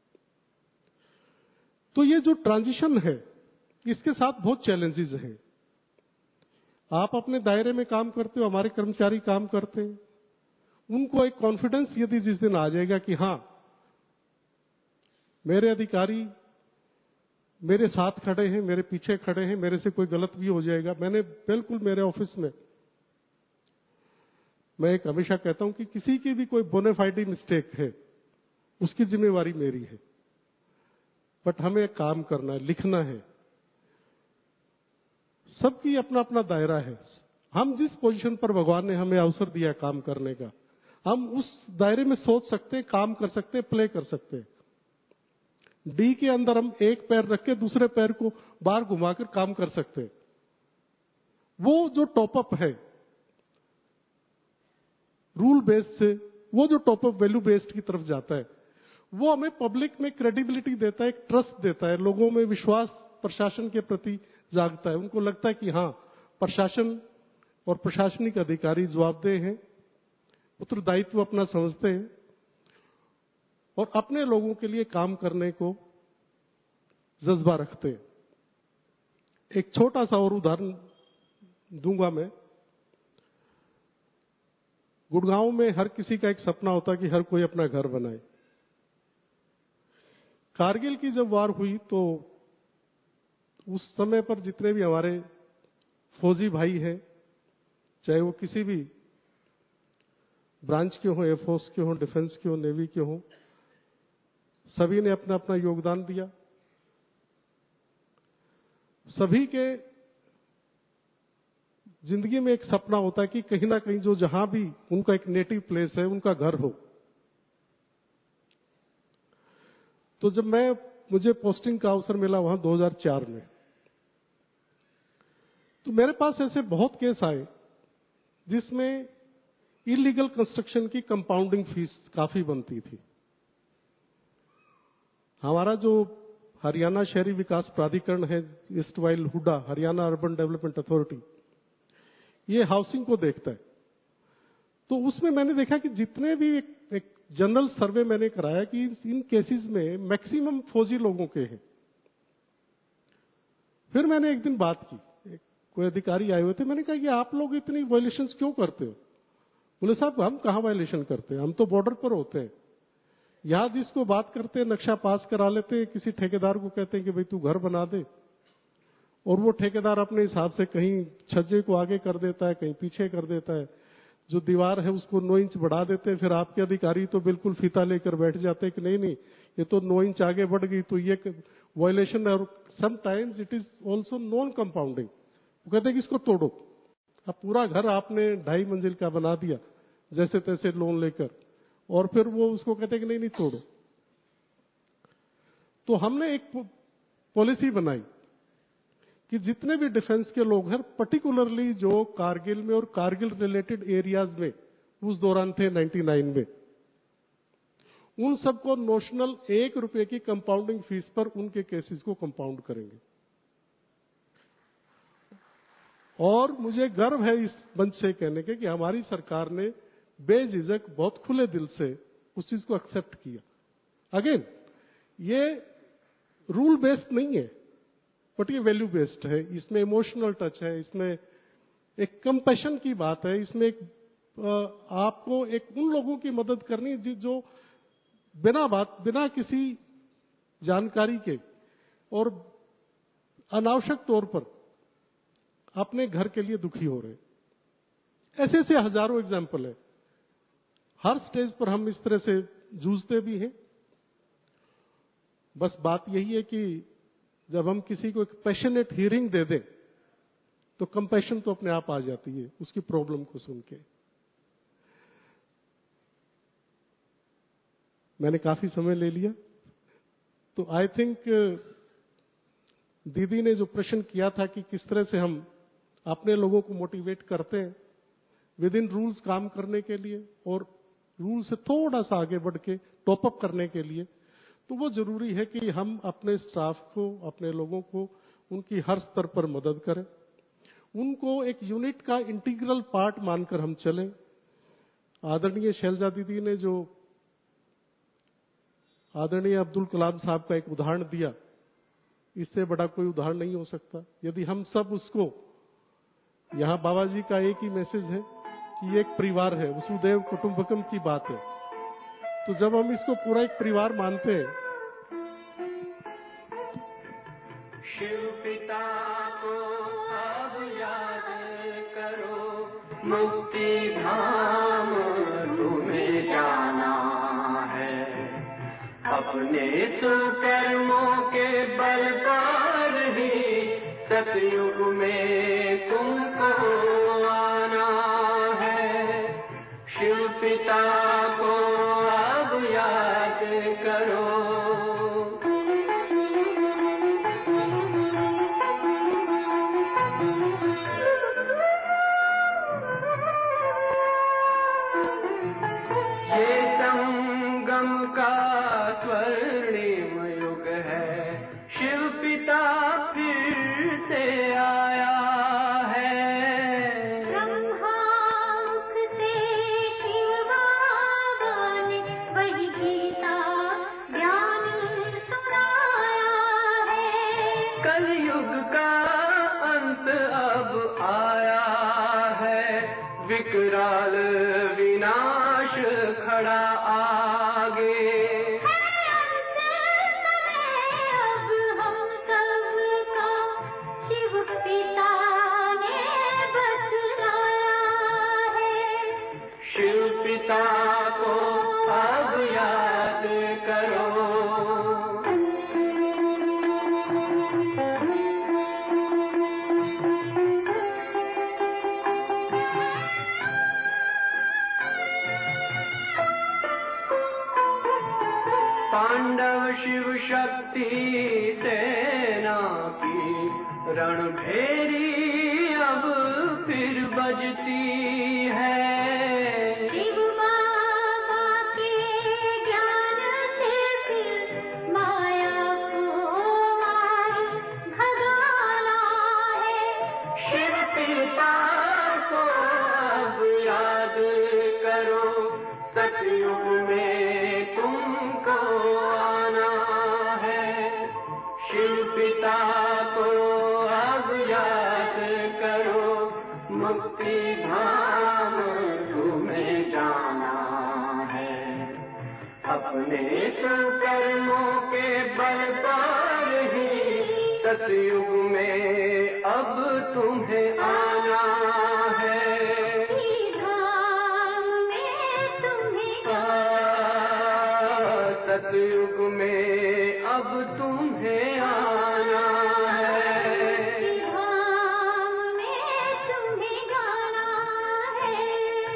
तो ये जो ट्रांजिशन है, इसके साथ बहुत चैलेंजेस हैं। आप अपने दायरे में काम करते हो, हमारे कर्मचारी काम करते हैं, उनको एक कॉन्फिडेंस यदि जिस दिन आ जाएगा कि हाँ मेरे अधिकारी मेरे साथ खड़े हैं, मेरे पीछे खड़े हैं, मेरे से कोई गलत भी हो जाएगा। मैंने बिल्कुल मेरे ऑफिस में मैं एक हमेशा कहता हूं कि किसी की भी कोई बोनाफाइड मिस्टेक है, उसकी जिम्मेवारी मेरी है, बट हमें काम करना है, लिखना है। सबकी अपना अपना दायरा है। हम जिस पोजीशन पर भगवान ने हमें अवसर दिया काम करने का, हम उस दायरे में सोच सकते हैं, काम कर सकते हैं, प्ले कर सकते हैं। डी के अंदर हम एक पैर रख के दूसरे पैर को बाहर घुमाकर काम कर सकते हैं। वो जो टॉपअप है रूल बेस्ड से, वो जो टॉपअप वैल्यू बेस्ड की तरफ जाता है, वो हमें पब्लिक में क्रेडिबिलिटी देता है, एक ट्रस्ट देता है, लोगों में विश्वास प्रशासन के प्रति जागता है। उनको लगता है कि हाँ प्रशासन और प्रशासनिक अधिकारी जवाबदेह हैं, उत्तरदायित्व अपना समझते हैं और अपने लोगों के लिए काम करने को जज्बा रखते हैं। एक छोटा सा और उदाहरण दूंगा मैं। गुड़गांव में हर किसी का एक सपना होता है कि हर कोई अपना घर बनाए। कारगिल की जब वार हुई तो उस समय पर जितने भी हमारे फौजी भाई हैं, चाहे वो किसी भी ब्रांच के हों, एयरफोर्स के हों, डिफेंस के हों, नेवी के हों, सभी ने अपना अपना योगदान दिया। सभी के जिंदगी में एक सपना होता है कि कहीं ना कहीं जो जहां भी उनका एक नेटिव प्लेस है, उनका घर हो। तो जब मुझे पोस्टिंग का अवसर मिला वहां 2004 में, तो मेरे पास ऐसे बहुत केस आए जिसमें इलीगल कंस्ट्रक्शन की कंपाउंडिंग फीस काफी बनती थी। हमारा जो हरियाणा शहरी विकास प्राधिकरण है, erstwhile HUDA, Haryana urban development authority, ये हाउसिंग को देखता है। तो उसमें मैंने देखा कि जितने भी एक जनरल सर्वे मैंने कराया कि इन केसेस में मैक्सिमम फौजी लोगों के हैं। फिर मैंने एक दिन बात की, कोई अधिकारी आए हुए थे। मैंने कहा कि आप लोग इतनी वायलेशंस क्यों करते हो? बोले साहब हम कहाँ वायलेशन करते हैं, हम तो बॉर्डर पर होते हैं। यहाँ जिसको बात करते हैं नक्शा पास करा लेते हैं, किसी ठेकेदार को कहते हैं कि भाई तू घर बना दे, और वो ठेकेदार अपने हिसाब से कहीं छज्जे को आगे कर देता है, कहीं पीछे कर देता है, जो दीवार है उसको 9 इंच बढ़ा देते हैं। फिर आपके अधिकारी तो बिल्कुल फीता लेकर बैठ जाते हैं कि नहीं नहीं ये तो 9 इंच आगे बढ़ गई तो ये वायलेशन है। और sometimes it is also non compounding. वो कहते हैं कि इसको तोड़ो। अब पूरा घर आपने 2.5 मंजिल का बना दिया जैसे तैसे लोन लेकर, और फिर वो उसको कहते हैं कि नहीं नहीं तोड़ो। तो हमने एक पॉलिसी बनाई कि जितने भी डिफेंस के लोग हैं, पर्टिकुलरली जो कारगिल में और कारगिल रिलेटेड एरियाज में उस दौरान थे 99 में, उन सबको नोशनल 1 रुपए की कंपाउंडिंग फीस पर उनके केसेस को कंपाउंड करेंगे। और मुझे गर्व है इस मंच से कहने के कि हमारी सरकार ने बेझिझक बहुत खुले दिल से उस चीज को एक्सेप्ट किया। अगेन ये रूल बेस्ड नहीं है, बट ये वैल्यू बेस्ड है। इसमें इमोशनल टच है, इसमें एक कंपैशन की बात है, इसमें एक आपको एक उन लोगों की मदद करनी जो बिना किसी जानकारी के और अनावश्यक तौर पर अपने घर के लिए दुखी हो रहे। ऐसे ऐसे हजारों एग्जाम्पल है। हर स्टेज पर हम इस तरह से जूझते भी हैं। बस बात यही है कि जब हम किसी को एक पैशनेट हियरिंग दे दें तो कंपैशन तो अपने आप आ जाती है उसकी प्रॉब्लम को सुन के। मैंने काफी समय ले लिया, तो आई थिंक दीदी ने जो प्रश्न किया था कि किस तरह से हम अपने लोगों को मोटिवेट करते हैं विद इन रूल्स काम करने के लिए और रूल से थोड़ा सा आगे बढ़ के टॉप अप करने के लिए, तो वो जरूरी है कि हम अपने स्टाफ को, अपने लोगों को उनकी हर स्तर पर मदद करें, उनको एक यूनिट का इंटीग्रल पार्ट मानकर हम चलें। आदरणीय शैलजा दीदी ने जो आदरणीय अब्दुल कलाम साहब का एक उदाहरण दिया, इससे बड़ा कोई उदाहरण नहीं हो सकता। यदि हम सब उसको, यहाँ बाबा जी का एक ही मैसेज है कि एक परिवार है, वसुदेव कुटुंबकम की बात है। तो जब हम इसको पूरा एक परिवार मानते हैं, शिव पिता को अब याद करो, मुक्ति धाम तुम्हें जाना है। अपने सुकर्मों के बल पर ही सतयुग में तुमको आना है। शिव पिता को अब याद करो। ये संगम का स्वर्णिम युग है, शिव पिता फिर से आया है। ब्रह्मा मुख से शिव बाबा ने वही गीता ज्ञान सुनाया है। कलयुग का अंत अब आया है, विकराल विनाश खड़ा आगे। अब हम सबका शिव पिता ने बतलाया है। शिव पिता को अब याद करो। पांडव शिव शक्ति सेना की रणभेरी अब फिर बजती है। शिव बाबा के ज्ञान से फिर माया को मार भगाना है। शिव पिता को अब याद करो, सतयुग में तुमको आना है। शिव पिता को अब याद करो। जाना है। अपने कर्मों के बल पर ही सतयुग में अब तुम्हें आना है। धाम में तुम्हें सतयुग में अब तुम्हें आना है। धाम में तुम्हें जाना है।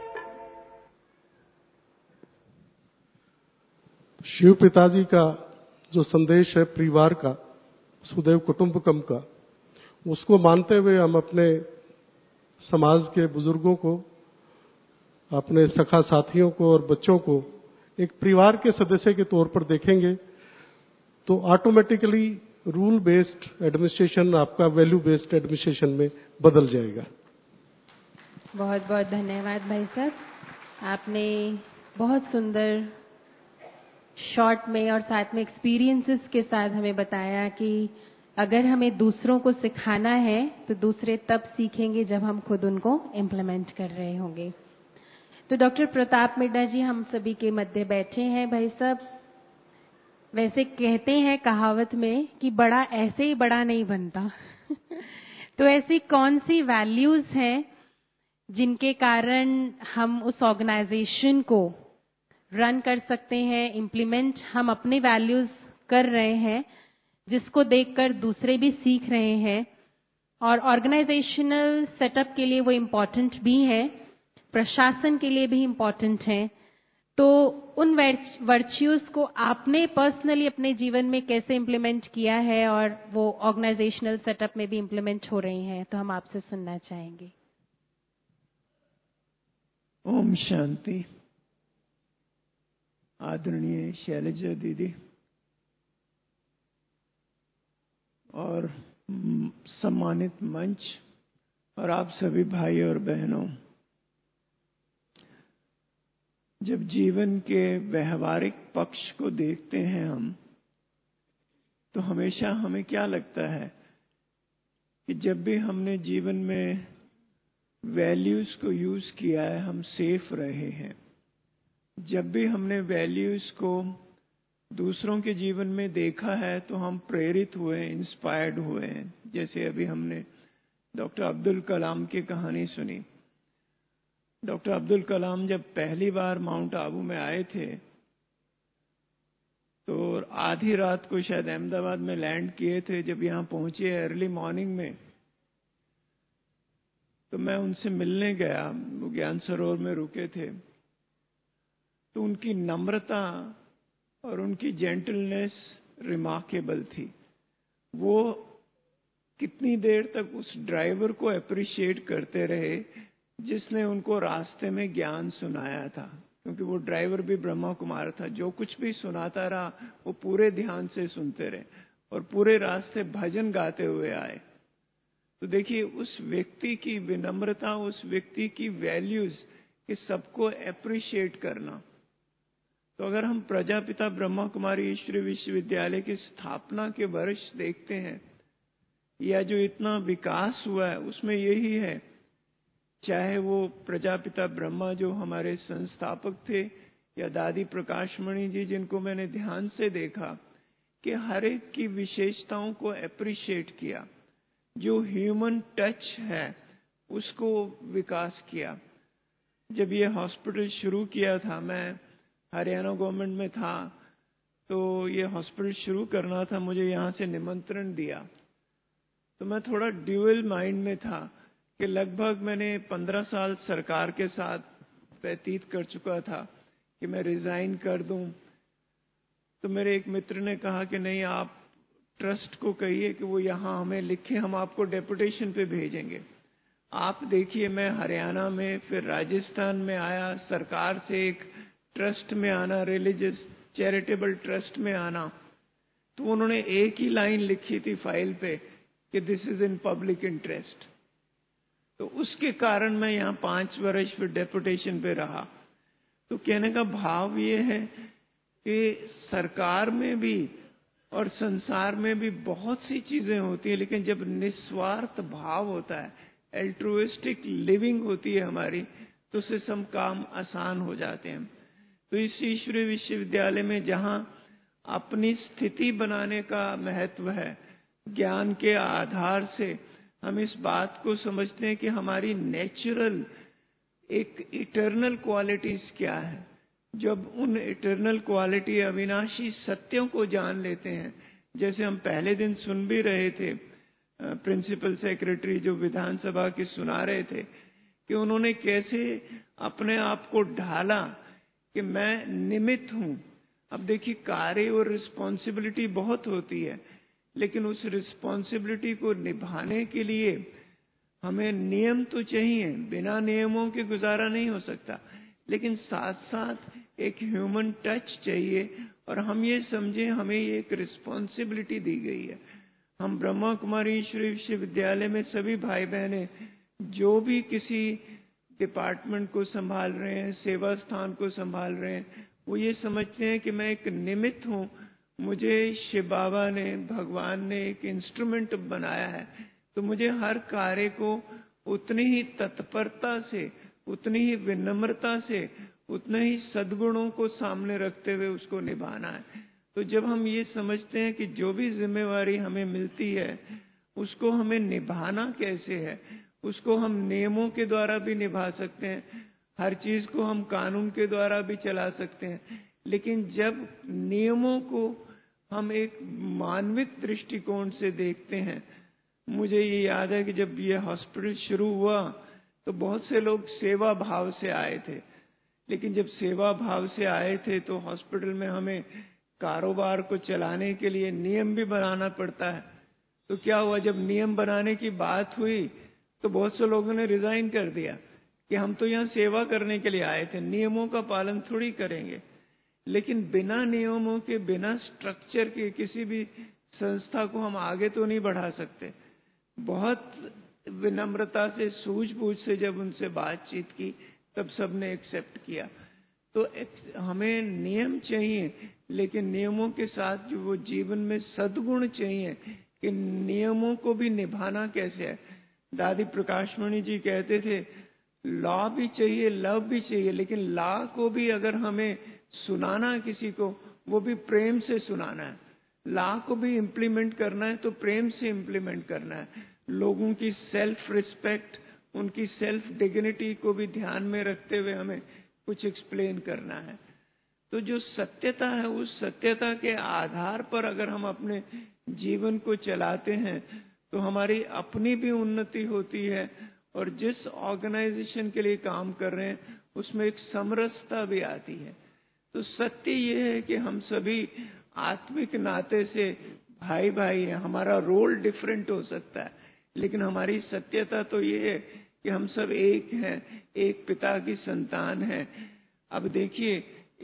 शिव पिताजी का जो संदेश है परिवार का, सुदैव कुटुंबकम का, उसको मानते हुए हम अपने समाज के बुजुर्गों को, अपने सखा साथियों को और बच्चों को एक परिवार के सदस्य के तौर पर देखेंगे तो ऑटोमेटिकली रूल बेस्ड एडमिनिस्ट्रेशन आपका वैल्यू बेस्ड एडमिनिस्ट्रेशन में बदल जाएगा। बहुत बहुत धन्यवाद भाई साहब, आपने बहुत सुंदर शॉर्ट में और साथ में एक्सपीरियंसेस के साथ हमें बताया कि अगर हमें दूसरों को सिखाना है तो दूसरे तब सीखेंगे जब हम खुद उनको इम्प्लीमेंट कर रहे होंगे। तो डॉक्टर प्रताप मिड्डा जी हम सभी के मध्य बैठे हैं। भाई साहब, वैसे कहते हैं कहावत में कि बड़ा ऐसे ही बड़ा नहीं बनता तो ऐसी कौन सी वैल्यूज हैं जिनके कारण हम उस ऑर्गेनाइजेशन को रन कर सकते हैं, इम्प्लीमेंट हम अपने वैल्यूज कर रहे हैं, जिसको देखकर दूसरे भी सीख रहे हैं और ऑर्गेनाइजेशनल सेटअप के लिए वो इम्पोर्टेंट भी है, प्रशासन के लिए भी इम्पोर्टेंट है। तो उन वर्च्यूज को आपने पर्सनली अपने जीवन में कैसे इम्प्लीमेंट किया है और वो ऑर्गेनाइजेशनल सेटअप में भी इम्प्लीमेंट हो रही हैं, तो हम आपसे सुनना चाहेंगे। ओम शांति। आदरणीय शैलजा दीदी और सम्मानित मंच और आप सभी भाई और बहनों, जब जीवन के व्यवहारिक पक्ष को देखते हैं हम, तो हमेशा हमें क्या लगता है कि जब भी हमने जीवन में वैल्यूज को यूज किया है हम सेफ रहे हैं। जब भी हमने वैल्यूज को दूसरों के जीवन में देखा है तो हम प्रेरित हुए, इंस्पायर्ड हुए हैं। जैसे अभी हमने डॉक्टर अब्दुल कलाम की कहानी सुनी। डॉक्टर अब्दुल कलाम जब पहली बार माउंट आबू में आए थे तो आधी रात को शायद अहमदाबाद में लैंड किए थे। जब यहाँ पहुंचे अर्ली मॉर्निंग में तो मैं उनसे मिलने गया, वो ज्ञान सरोवर में रुके थे। तो उनकी नम्रता और उनकी जेंटलनेस रिमार्केबल थी। वो कितनी देर तक उस ड्राइवर को अप्रिशिएट करते रहे जिसने उनको रास्ते में ज्ञान सुनाया था, क्योंकि वो ड्राइवर भी ब्रह्मा कुमार था। जो कुछ भी सुनाता रहा वो पूरे ध्यान से सुनते रहे और पूरे रास्ते भजन गाते हुए आए। तो देखिए उस व्यक्ति की विनम्रता, उस व्यक्ति की वैल्यूज कि सबको अप्रिशिएट करना। तो अगर हम प्रजापिता ब्रह्मा कुमारी ईश्वरीय विश्वविद्यालय की स्थापना के वर्ष देखते हैं या जो इतना विकास हुआ है उसमें यही है, चाहे वो प्रजापिता ब्रह्मा जो हमारे संस्थापक थे या दादी प्रकाशमणि जी जिनको मैंने ध्यान से देखा कि हर एक की विशेषताओं को अप्रिशिएट किया, जो ह्यूमन टच है उसको विकास किया। जब ये हॉस्पिटल शुरू किया था, मैं हरियाणा गवर्नमेंट में था, तो ये हॉस्पिटल शुरू करना था, मुझे यहाँ से निमंत्रण दिया। तो मैं थोड़ा ड्यूअल माइंड में था कि लगभग मैंने 15 साल सरकार के साथ व्यतीत कर चुका था कि मैं रिजाइन कर दूं। तो मेरे एक मित्र ने कहा कि नहीं, आप ट्रस्ट को कहिए कि वो यहाँ हमें लिखे, हम आपको डेपुटेशन पे भेजेंगे। आप देखिए, मैं हरियाणा में फिर राजस्थान में आया, सरकार से एक ट्रस्ट में आना, रिलीजियस चैरिटेबल ट्रस्ट में आना, तो उन्होंने एक ही लाइन लिखी थी फाइल पे कि this is in public interest. तो उसके कारण मैं यहाँ 5 वर्ष फिर डेपुटेशन पे रहा। तो कहने का भाव ये है कि सरकार में भी और संसार में भी बहुत सी चीजें होती है, लेकिन जब निस्वार्थ भाव होता है, एल्ट्रुइस्टिक लिविंग होती है हमारी, तो उससे सब काम आसान हो जाते हैं। तो इस ईश्वरीय विश्वविद्यालय में जहाँ अपनी स्थिति बनाने का महत्व है, ज्ञान के आधार से हम इस बात को समझते हैं कि हमारी नेचुरल एक इटर्नल क्वालिटीज क्या है। जब उन इटर्नल क्वालिटी अविनाशी सत्यों को जान लेते हैं, जैसे हम पहले दिन सुन भी रहे थे, प्रिंसिपल सेक्रेटरी जो विधानसभा की सुना रहे थे कि उन्होंने कैसे अपने आप को ढाला कि मैं निमित्त हूं। अब देखिए, कार्य और रिस्पॉन्सिबिलिटी बहुत होती है, लेकिन उस रिस्पॉन्सिबिलिटी को निभाने के लिए हमें नियम तो चाहिए, बिना नियमों के गुजारा नहीं हो सकता, लेकिन साथ साथ एक ह्यूमन टच चाहिए। और हम ये समझें हमें ये एक रिस्पॉन्सिबिलिटी दी गई है। हम ब्रह्मा कुमारी ईश्वरीय विश्वविद्यालय में सभी भाई बहनें जो भी किसी डिपार्टमेंट को संभाल रहे हैं, सेवा स्थान को संभाल रहे हैं, वो ये समझते हैं कि मैं एक निमित्त हूँ, मुझे शिव बाबा ने, भगवान ने एक इंस्ट्रूमेंट बनाया है, तो मुझे हर कार्य को उतनी ही तत्परता से, उतनी ही विनम्रता से, उतने ही सद्गुणों को सामने रखते हुए उसको निभाना है। तो जब हम ये समझते हैं कि जो भी जिम्मेवारी हमें मिलती है उसको हमें निभाना कैसे है, उसको हम नियमों के द्वारा भी निभा सकते हैं, हर चीज को हम कानून के द्वारा भी चला सकते हैं, लेकिन जब नियमों को हम एक मानविक दृष्टिकोण से देखते हैं। मुझे ये याद है कि जब ये हॉस्पिटल शुरू हुआ तो बहुत से लोग सेवा भाव से आए थे, लेकिन जब सेवा भाव से आए थे तो हॉस्पिटल में हमें कारोबार को चलाने के लिए नियम भी बनाना पड़ता है। तो क्या हुआ, जब नियम बनाने की बात हुई तो बहुत से लोगों ने रिजाइन कर दिया कि हम तो यहाँ सेवा करने के लिए आए थे, नियमों का पालन थोड़ी करेंगे। लेकिन बिना नियमों के, बिना स्ट्रक्चर के किसी भी संस्था को हम आगे तो नहीं बढ़ा सकते। बहुत विनम्रता से, सूझबूझ से जब उनसे बातचीत की तब सबने एक्सेप्ट किया। तो हमें नियम चाहिए, लेकिन नियमों के साथ जो वो जीवन में सद्गुण चाहिए कि नियमों को भी निभाना कैसे है। दादी प्रकाशमणि जी कहते थे लॉ भी चाहिए, लव भी चाहिए, लेकिन लॉ को भी अगर हमें सुनाना किसी को, वो भी प्रेम से सुनाना है। लॉ को भी इम्प्लीमेंट करना है तो प्रेम से इम्प्लीमेंट करना है। लोगों की सेल्फ रिस्पेक्ट, उनकी सेल्फ डिग्निटी को भी ध्यान में रखते हुए हमें कुछ एक्सप्लेन करना है। तो जो सत्यता है, उस सत्यता के आधार पर अगर हम अपने जीवन को चलाते हैं तो हमारी अपनी भी उन्नति होती है, और जिस ऑर्गेनाइजेशन के लिए काम कर रहे हैं उसमें एक समरसता भी आती है। तो सत्य ये है कि हम सभी आत्मिक नाते से भाई भाई हैं। हमारा रोल डिफरेंट हो सकता है, लेकिन हमारी सत्यता तो ये है कि हम सब एक हैं, एक पिता की संतान हैं। अब देखिए,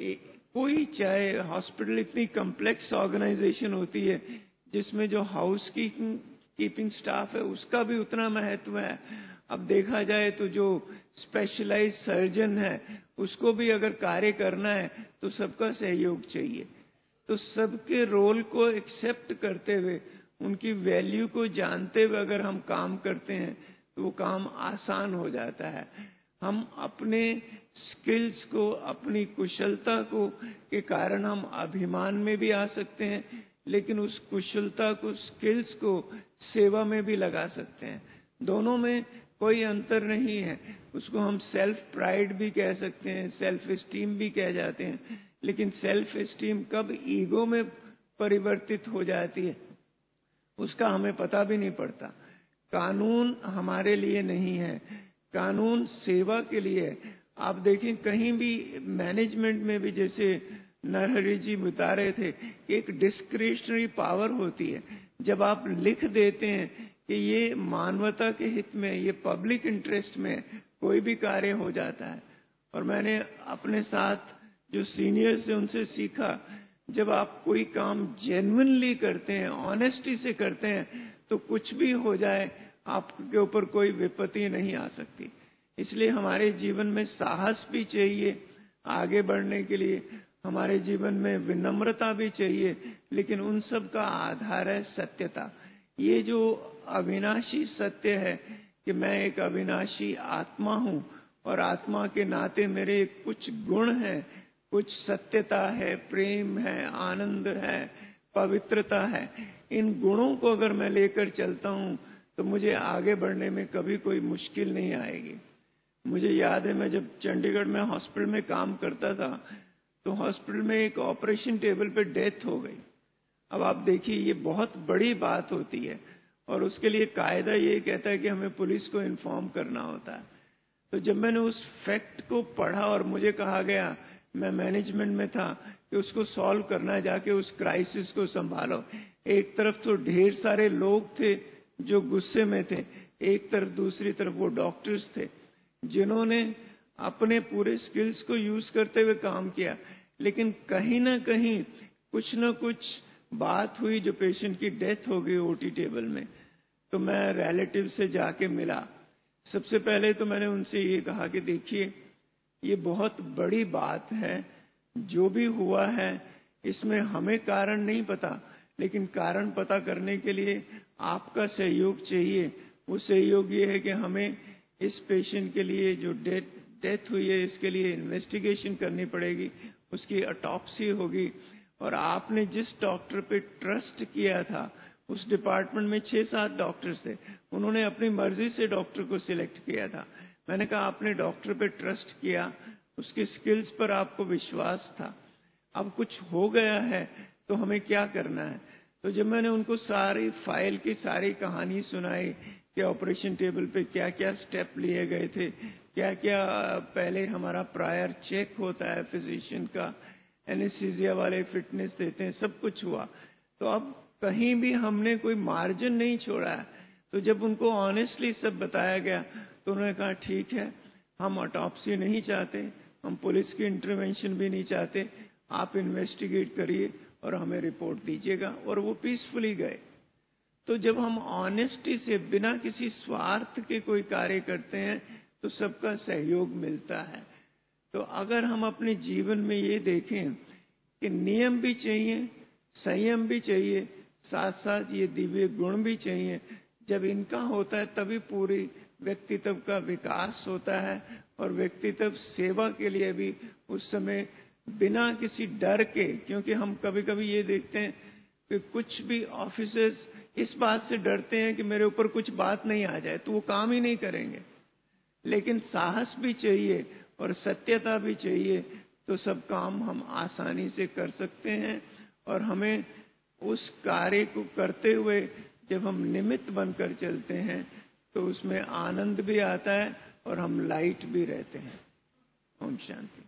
कोई, चाहे हॉस्पिटल इतनी कॉम्प्लेक्स ऑर्गेनाइजेशन होती है जिसमें जो हाउस कीपिंग स्टाफ है उसका भी उतना महत्व है। अब देखा जाए तो जो स्पेशलाइज्ड सर्जन है उसको भी अगर कार्य करना है तो सबका सहयोग चाहिए। तो सबके रोल को एक्सेप्ट करते हुए, उनकी वैल्यू को जानते हुए अगर हम काम करते हैं तो वो काम आसान हो जाता है। हम अपने स्किल्स को, अपनी कुशलता को के कारण हम अभिमान में भी आ सकते हैं, लेकिन उस कुशलता को, स्किल्स को सेवा में भी लगा सकते हैं। दोनों में कोई अंतर नहीं है। उसको हम सेल्फ प्राइड भी कह सकते हैं, सेल्फ एस्टीम भी कह जाते हैं, लेकिन सेल्फ एस्टीम कब ईगो में परिवर्तित हो जाती है उसका हमें पता भी नहीं पड़ता। कानून हमारे लिए नहीं है, कानून सेवा के लिए है। आप देखें कहीं भी मैनेजमेंट में भी, जैसे नरहरि जी बता रहे थे, एक डिस्क्रिशनरी पावर होती है। जब आप लिख देते हैं कि ये मानवता के हित में, ये पब्लिक इंटरेस्ट में कोई भी कार्य हो जाता है। और मैंने अपने साथ जो सीनियर्स हैं उनसे सीखा, जब आप कोई काम जेन्युइनली करते हैं, ऑनेस्टी से करते हैं, तो कुछ भी हो जाए आपके ऊपर कोई विपत्ति नहीं आ सकती। इसलिए हमारे जीवन में साहस भी चाहिए आगे बढ़ने के लिए, हमारे जीवन में विनम्रता भी चाहिए, लेकिन उन सब का आधार है सत्यता। ये जो अविनाशी सत्य है कि मैं एक अविनाशी आत्मा हूँ, और आत्मा के नाते मेरे कुछ गुण हैं, कुछ सत्यता है, प्रेम है, आनंद है, पवित्रता है। इन गुणों को अगर मैं लेकर चलता हूँ तो मुझे आगे बढ़ने में कभी कोई मुश्किल नहीं आएगी। मुझे याद है, मैं जब चंडीगढ़ में हॉस्पिटल में काम करता था तो हॉस्पिटल में एक ऑपरेशन टेबल पे डेथ हो गई। अब आप देखिए, ये बहुत बड़ी बात होती है और उसके लिए कायदा ये कहता है कि हमें पुलिस को इन्फॉर्म करना होता है। तो जब मैंने उस फैक्ट को पढ़ा और मुझे कहा गया, मैं मैनेजमेंट में था, कि उसको सॉल्व करना है, जाके उस क्राइसिस को संभालो। एक तरफ तो ढेर सारे लोग थे जो गुस्से में थे, एक तरफ दूसरी तरफ वो डॉक्टर्स थे जिन्होंने अपने पूरे स्किल्स को यूज करते हुए काम किया, लेकिन कहीं ना कहीं कुछ ना कुछ बात हुई जो पेशेंट की डेथ हो गई ओटी टेबल में। तो मैं रिलेटिव से जाके मिला। सबसे पहले तो मैंने उनसे ये कहा कि देखिए, ये बहुत बड़ी बात है, जो भी हुआ है इसमें हमें कारण नहीं पता, लेकिन कारण पता करने के लिए आपका सहयोग चाहिए। वो सहयोग ये है कि हमें इस पेशेंट के लिए जो डेथ हुई है इसके लिए इन्वेस्टिगेशन करनी पड़ेगी, उसकी ऑटोप्सी होगी। और आपने जिस डॉक्टर पे ट्रस्ट किया था, उस डिपार्टमेंट में 6-7 डॉक्टर्स थे, उन्होंने अपनी मर्जी से डॉक्टर को सिलेक्ट किया था। मैंने कहा आपने डॉक्टर पे ट्रस्ट किया, उसके स्किल्स पर आपको विश्वास था, अब कुछ हो गया है तो हमें क्या करना है। तो जब मैंने उनको सारी फाइल की सारी कहानी सुनाई कि ऑपरेशन टेबल पे क्या क्या स्टेप लिए गए थे, क्या क्या पहले हमारा प्रायर चेक होता है फिजिशियन का, एनेस्थीसिया वाले फिटनेस देते हैं, सब कुछ हुआ। तो अब कहीं भी हमने कोई मार्जिन नहीं छोड़ा है। तो जब उनको ऑनेस्टली सब बताया गया तो उन्होंने कहा ठीक है, हम ऑटोप्सी नहीं चाहते, हम पुलिस की इंटरवेंशन भी नहीं चाहते, आप इन्वेस्टिगेट करिए और हमें रिपोर्ट दीजिएगा। और वो पीसफुली गए। तो जब हम ऑनेस्टी से बिना किसी स्वार्थ के कोई कार्य करते हैं तो सबका सहयोग मिलता है। तो अगर हम अपने जीवन में ये देखें कि नियम भी चाहिए, संयम भी चाहिए, साथ साथ ये दिव्य गुण भी चाहिए, जब इनका होता है तभी पूरी व्यक्तित्व का विकास होता है। और व्यक्तित्व सेवा के लिए भी उस समय बिना किसी डर के, क्योंकि हम कभी कभी ये देखते हैं कि कुछ भी ऑफिसर्स इस बात से डरते हैं कि मेरे ऊपर कुछ बात नहीं आ जाए तो वो काम ही नहीं करेंगे। लेकिन साहस भी चाहिए और सत्यता भी चाहिए, तो सब काम हम आसानी से कर सकते हैं। और हमें उस कार्य को करते हुए जब हम निमित्त बनकर चलते हैं तो उसमें आनंद भी आता है और हम लाइट भी रहते हैं। ओम शांति।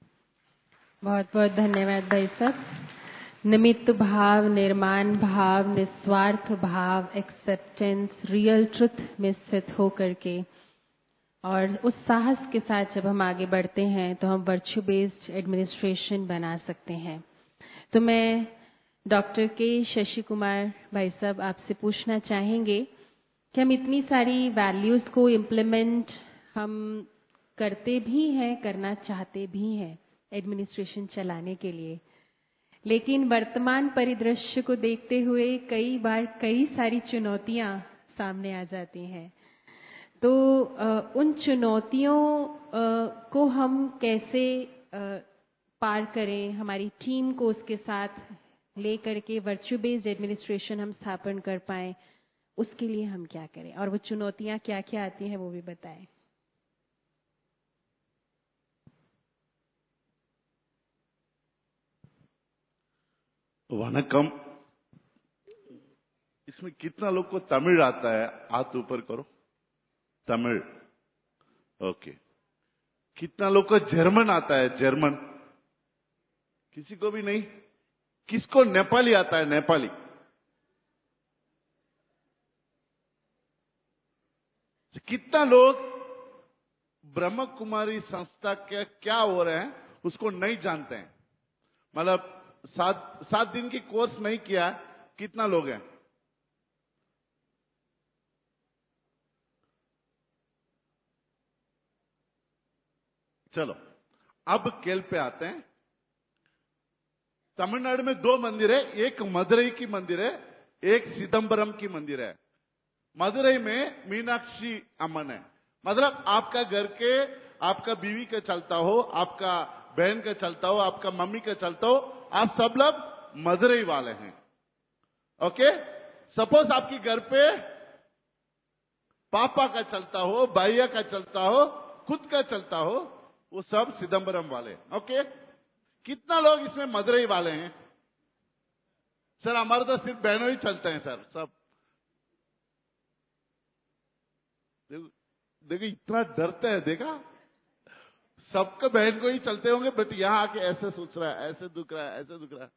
बहुत बहुत धन्यवाद भाई साहब। निमित्त भाव, निर्माण भाव, निस्वार्थ भाव, एक्सेप्टेंस, रियल ट्रुथ में स्थित होकर के और उस साहस के साथ जब हम आगे बढ़ते हैं तो हम वर्च्यू बेस्ड एडमिनिस्ट्रेशन बना सकते हैं। तो मैं डॉक्टर के शशि कुमार भाई साहब आपसे पूछना चाहेंगे कि हम इतनी सारी वैल्यूज को इम्प्लीमेंट हम करते भी हैं, करना चाहते भी हैं एडमिनिस्ट्रेशन चलाने के लिए, लेकिन वर्तमान परिदृश्य को देखते हुए कई बार कई सारी चुनौतियां सामने आ जाती हैं। तो उन चुनौतियों को हम कैसे पार करें, हमारी टीम को उसके साथ ले करके वर्च्यू बेस्ड एडमिनिस्ट्रेशन हम स्थापन कर पाएं, उसके लिए हम क्या करें और वो चुनौतियां क्या क्या आती हैं वो भी बताएं। वनकम। इसमें कितना लोग को तमिल आता है? हाथ ऊपर करो। तमिल, ओके। कितना लोग को जर्मन आता है? जर्मन किसी को भी नहीं? किसको नेपाली आता है? नेपाली। कितना लोग ब्रह्म कुमारी संस्था के क्या हो रहे हैं उसको नहीं जानते हैं? मतलब 7 दिन की कोर्स नहीं किया, कितना लोग हैं? चलो अब केल पे आते हैं। तमिलनाडु में 2 मंदिर है, एक मदुरई की मंदिर है, एक सिदंबरम की मंदिर है। मदुरई में मीनाक्षी अம்மन है, मतलब आपका घर के आपका बीवी का चलता हो, आपका बहन का चलता हो, आपका मम्मी का चलता हो, आप सब लोग मदुरई वाले हैं। ओके, सपोज आपके घर पे पापा का चलता हो, भैया का चलता हो, खुद का चलता हो, वो सब सिदंबरम वाले। ओके, कितना लोग इसमें मदुरई वाले हैं? सर हमारे तो सिर्फ बहनों ही चलते हैं सर, सब। देखो इतना डरते हैं, देखा? सबके बहन को ही चलते होंगे, बट यहां आके ऐसे सोच रहा है, ऐसे दुख रहा है, ऐसे दुख रहा है।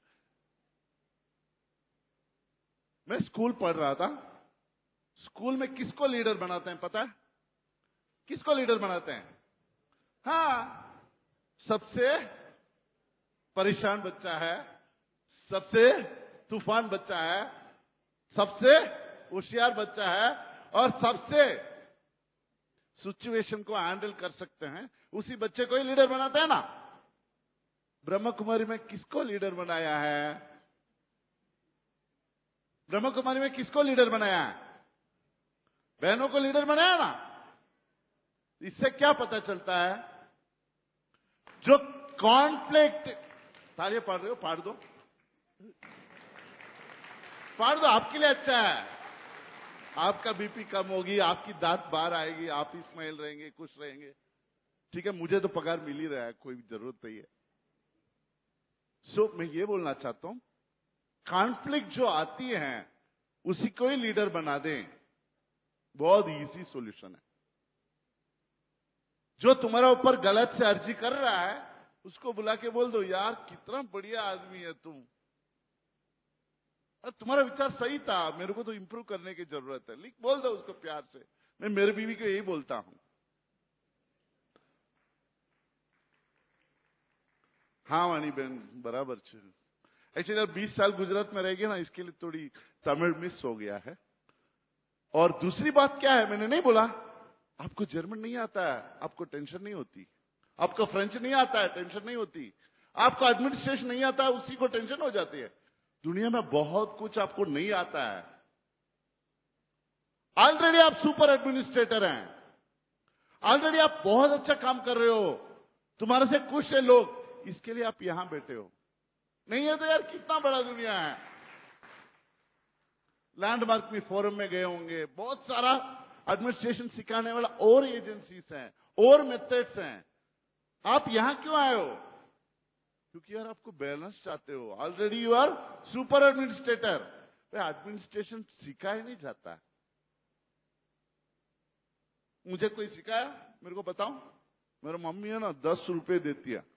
मैं स्कूल पढ़ रहा था, स्कूल में किसको लीडर बनाते हैं पता है? किसको लीडर बनाते हैं? हाँ, सबसे परेशान बच्चा है, सबसे तूफान बच्चा है, सबसे होशियार बच्चा है, और सबसे सिचुएशन को हैंडल कर सकते हैं, उसी बच्चे को ही लीडर बनाते हैं ना। ब्रह्म कुमारी में किसको लीडर बनाया है? ब्रह्म कुमारी में किसको लीडर बनाया है? बहनों को लीडर बनाया ना। इससे क्या पता चलता है? जो कॉन्फ्लिक्ट, तालियां पाड़ रहे हो, पाड़ दो, पाड़ दो, आपके लिए अच्छा है। आपका बीपी कम होगी, आपकी दांत बाहर आएगी, आप ही स्माइल रहेंगे, खुश रहेंगे। ठीक है, मुझे तो पगार मिल ही रहा है, कोई जरूरत नहीं है। सो मैं ये बोलना चाहता हूं, कॉन्फ्लिक्ट जो आती है उसी को ही लीडर बना दें, बहुत इजी सॉल्यूशन है। जो तुम्हारा ऊपर गलत से अर्जी कर रहा है, उसको बुला के बोल दो, यार कितना बढ़िया आदमी है तुम, और तुम्हारा विचार सही था, मेरे को तो इंप्रूव करने की जरूरत है। लिख बोल दो उसको प्यार से। मैं मेरी बीवी को यही बोलता हूं। हाँ वाणी बहन बराबर છે। एक्चुअली 20 साल गुजरात में रह गए ना, इसके लिए थोड़ी तमिल मिस हो गया है। और दूसरी बात क्या है, मैंने नहीं बोला आपको जर्मन नहीं आता है, आपको टेंशन नहीं होती। आपको फ्रेंच नहीं आता है, टेंशन नहीं होती। आपको एडमिनिस्ट्रेशन नहीं आता है, उसी को टेंशन हो जाती है। दुनिया में बहुत कुछ आपको नहीं आता है। ऑलरेडी आप सुपर एडमिनिस्ट्रेटर हैं, ऑलरेडी आप बहुत अच्छा काम कर रहे हो, तुम्हारे से खुश है लोग, इसके लिए आप यहां बैठे हो। नहीं है तो यार कितना बड़ा दुनिया है। लैंडमार्क में फोरम में गए होंगे, बहुत सारा एडमिनिस्ट्रेशन सिखाने वाला और एजेंसीज हैं, और मेथड्स हैं। आप यहां क्यों आए हो? क्योंकि यार आपको बैलेंस चाहते हो। Already you are super administrator. Administration सिखाया ही नहीं जाता। मुझे कोई सिखाया? मेरे को बताओ। मेरी मम्मी है ना 10 रुपए देती है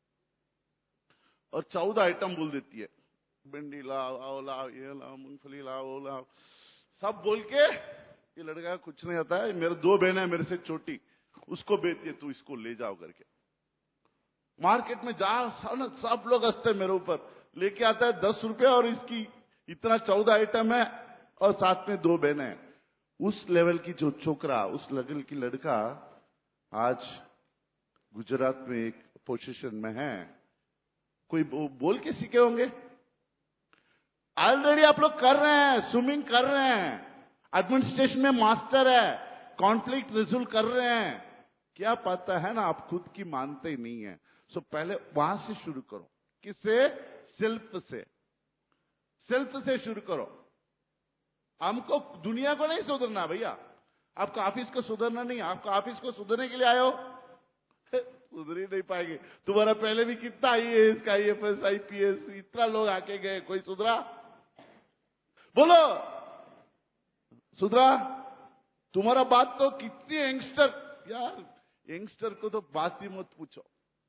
और 14 आइटम बोल देती है, भिंडी लाओ, आओ लाओ, ये लाओ, मूंगफली लाओ, वो लाओ, सब बोल के। ये लड़का कुछ नहीं आता है, मेरे 2 बहनें हैं मेरे से छोटी, उसको बेचती है, तू इसको ले जाओ करके। मार्केट में जा सब लोग हंसते मेरे ऊपर, लेके आता है 10 रुपए और इसकी इतना 14 आइटम है और साथ में 2 बहनें हैं। उस लेवल की जो छोकरा, उस लेवल की लड़का आज गुजरात में एक पोजीशन में है। कोई बोल के सीखे होंगे? ऑलरेडी आप लोग कर रहे हैं, स्विमिंग कर रहे हैं, एडमिनिस्ट्रेशन में मास्टर है, कॉन्फ्लिक्ट रिजोल्व कर रहे हैं। क्या पता है ना, आप खुद की मानते ही नहीं है। सो पहले वहां से शुरू करो। किससे? सेल्फ से। सेल्फ से शुरू करो। हमको दुनिया को नहीं सुधरना भैया, आपको ऑफिस को सुधरना नहीं। आपको ऑफिस को सुधरने के लिए आए हो, सुधर ही नहीं पाएंगे। तुम्हारा पहले भी कितना IAS, IFS, IPS, इतना लोग आके गए, कोई सुधरा? बोलो सुधरा? तुम्हारा बात तो कितनी यंगस्टर, यार यंगस्टर को तो बात ही मत पूछो।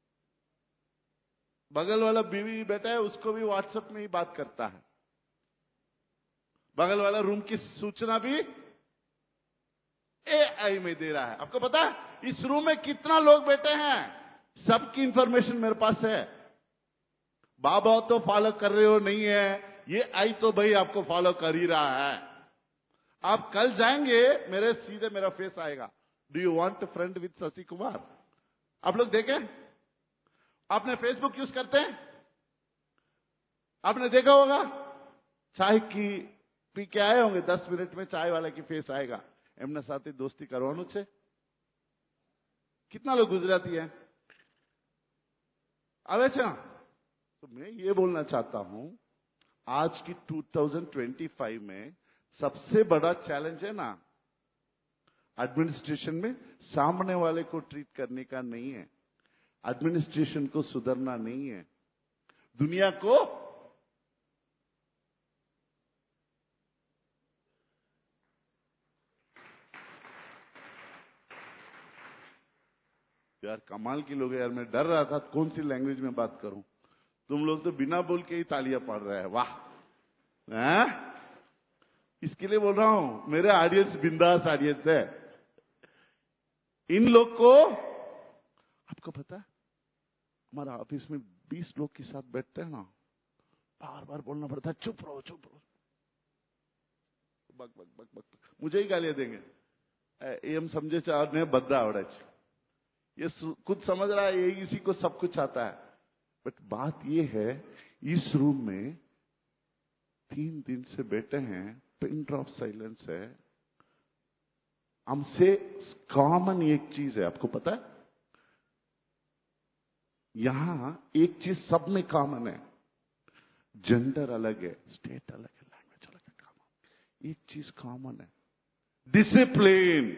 बगल वाला बीवी बैठा है, उसको भी व्हाट्सएप में ही बात करता है। बगल वाला रूम की सूचना भी AI में दे रहा है। आपको पता है इस रूम में कितना लोग बैठे हैं? सबकी इंफॉर्मेशन मेरे पास है। बाबा तो फॉलो कर रहे हो नहीं है, ये आई तो भाई आपको फॉलो कर ही रहा है। आप कल जाएंगे, मेरे सीधे मेरा फेस आएगा, do you want a friend with Shashi Kumar? आप लोग देखें, आपने फेसबुक यूज करते हैं? आपने देखा होगा, चाय की पी के आए होंगे, 10 मिनट में चाय वाले की फेस आएगा, एमने साथ दोस्ती करवानु छे। कितना लोग गुजराती है? आवे छे? तो मैं ये बोलना चाहता हूं, आज की 2025 में सबसे बड़ा चैलेंज है ना, एडमिनिस्ट्रेशन में सामने वाले को ट्रीट करने का नहीं है, एडमिनिस्ट्रेशन को सुधरना नहीं है, दुनिया को यार कमाल की लोग है यार। मैं डर रहा था कौन सी लैंग्वेज में बात करूं। तुम लोग तो बिना बोल के ही तालियां पड़ रहे हैं, वाह। इसके लिए बोल रहा हूं, मेरे ऑडियंस बिंदास ऑडियंस है। इन लोग को, आपको पता है हमारा ऑफिस में 20 लोग के साथ बैठते हैं ना, बार बार बोलना पड़ता है चुप रहो चुप रहो, बक बक बक बक, मुझे ही गालियां देंगे। एम समझे चाहे बद्दा आवड़े, ये खुद समझ रहा है, ये इसी को सब कुछ आता है। बट बात ये है, इस रूम में 3 दिन से बैठे हैं, पिन ड्रॉप साइलेंस है। हमसे कॉमन एक चीज है, आपको पता है? यहां एक चीज सब में कॉमन है, जेंडर अलग है, स्टेट अलग है, लैंग्वेज अलग है, कॉमन एक चीज कॉमन है, डिसिप्लिन।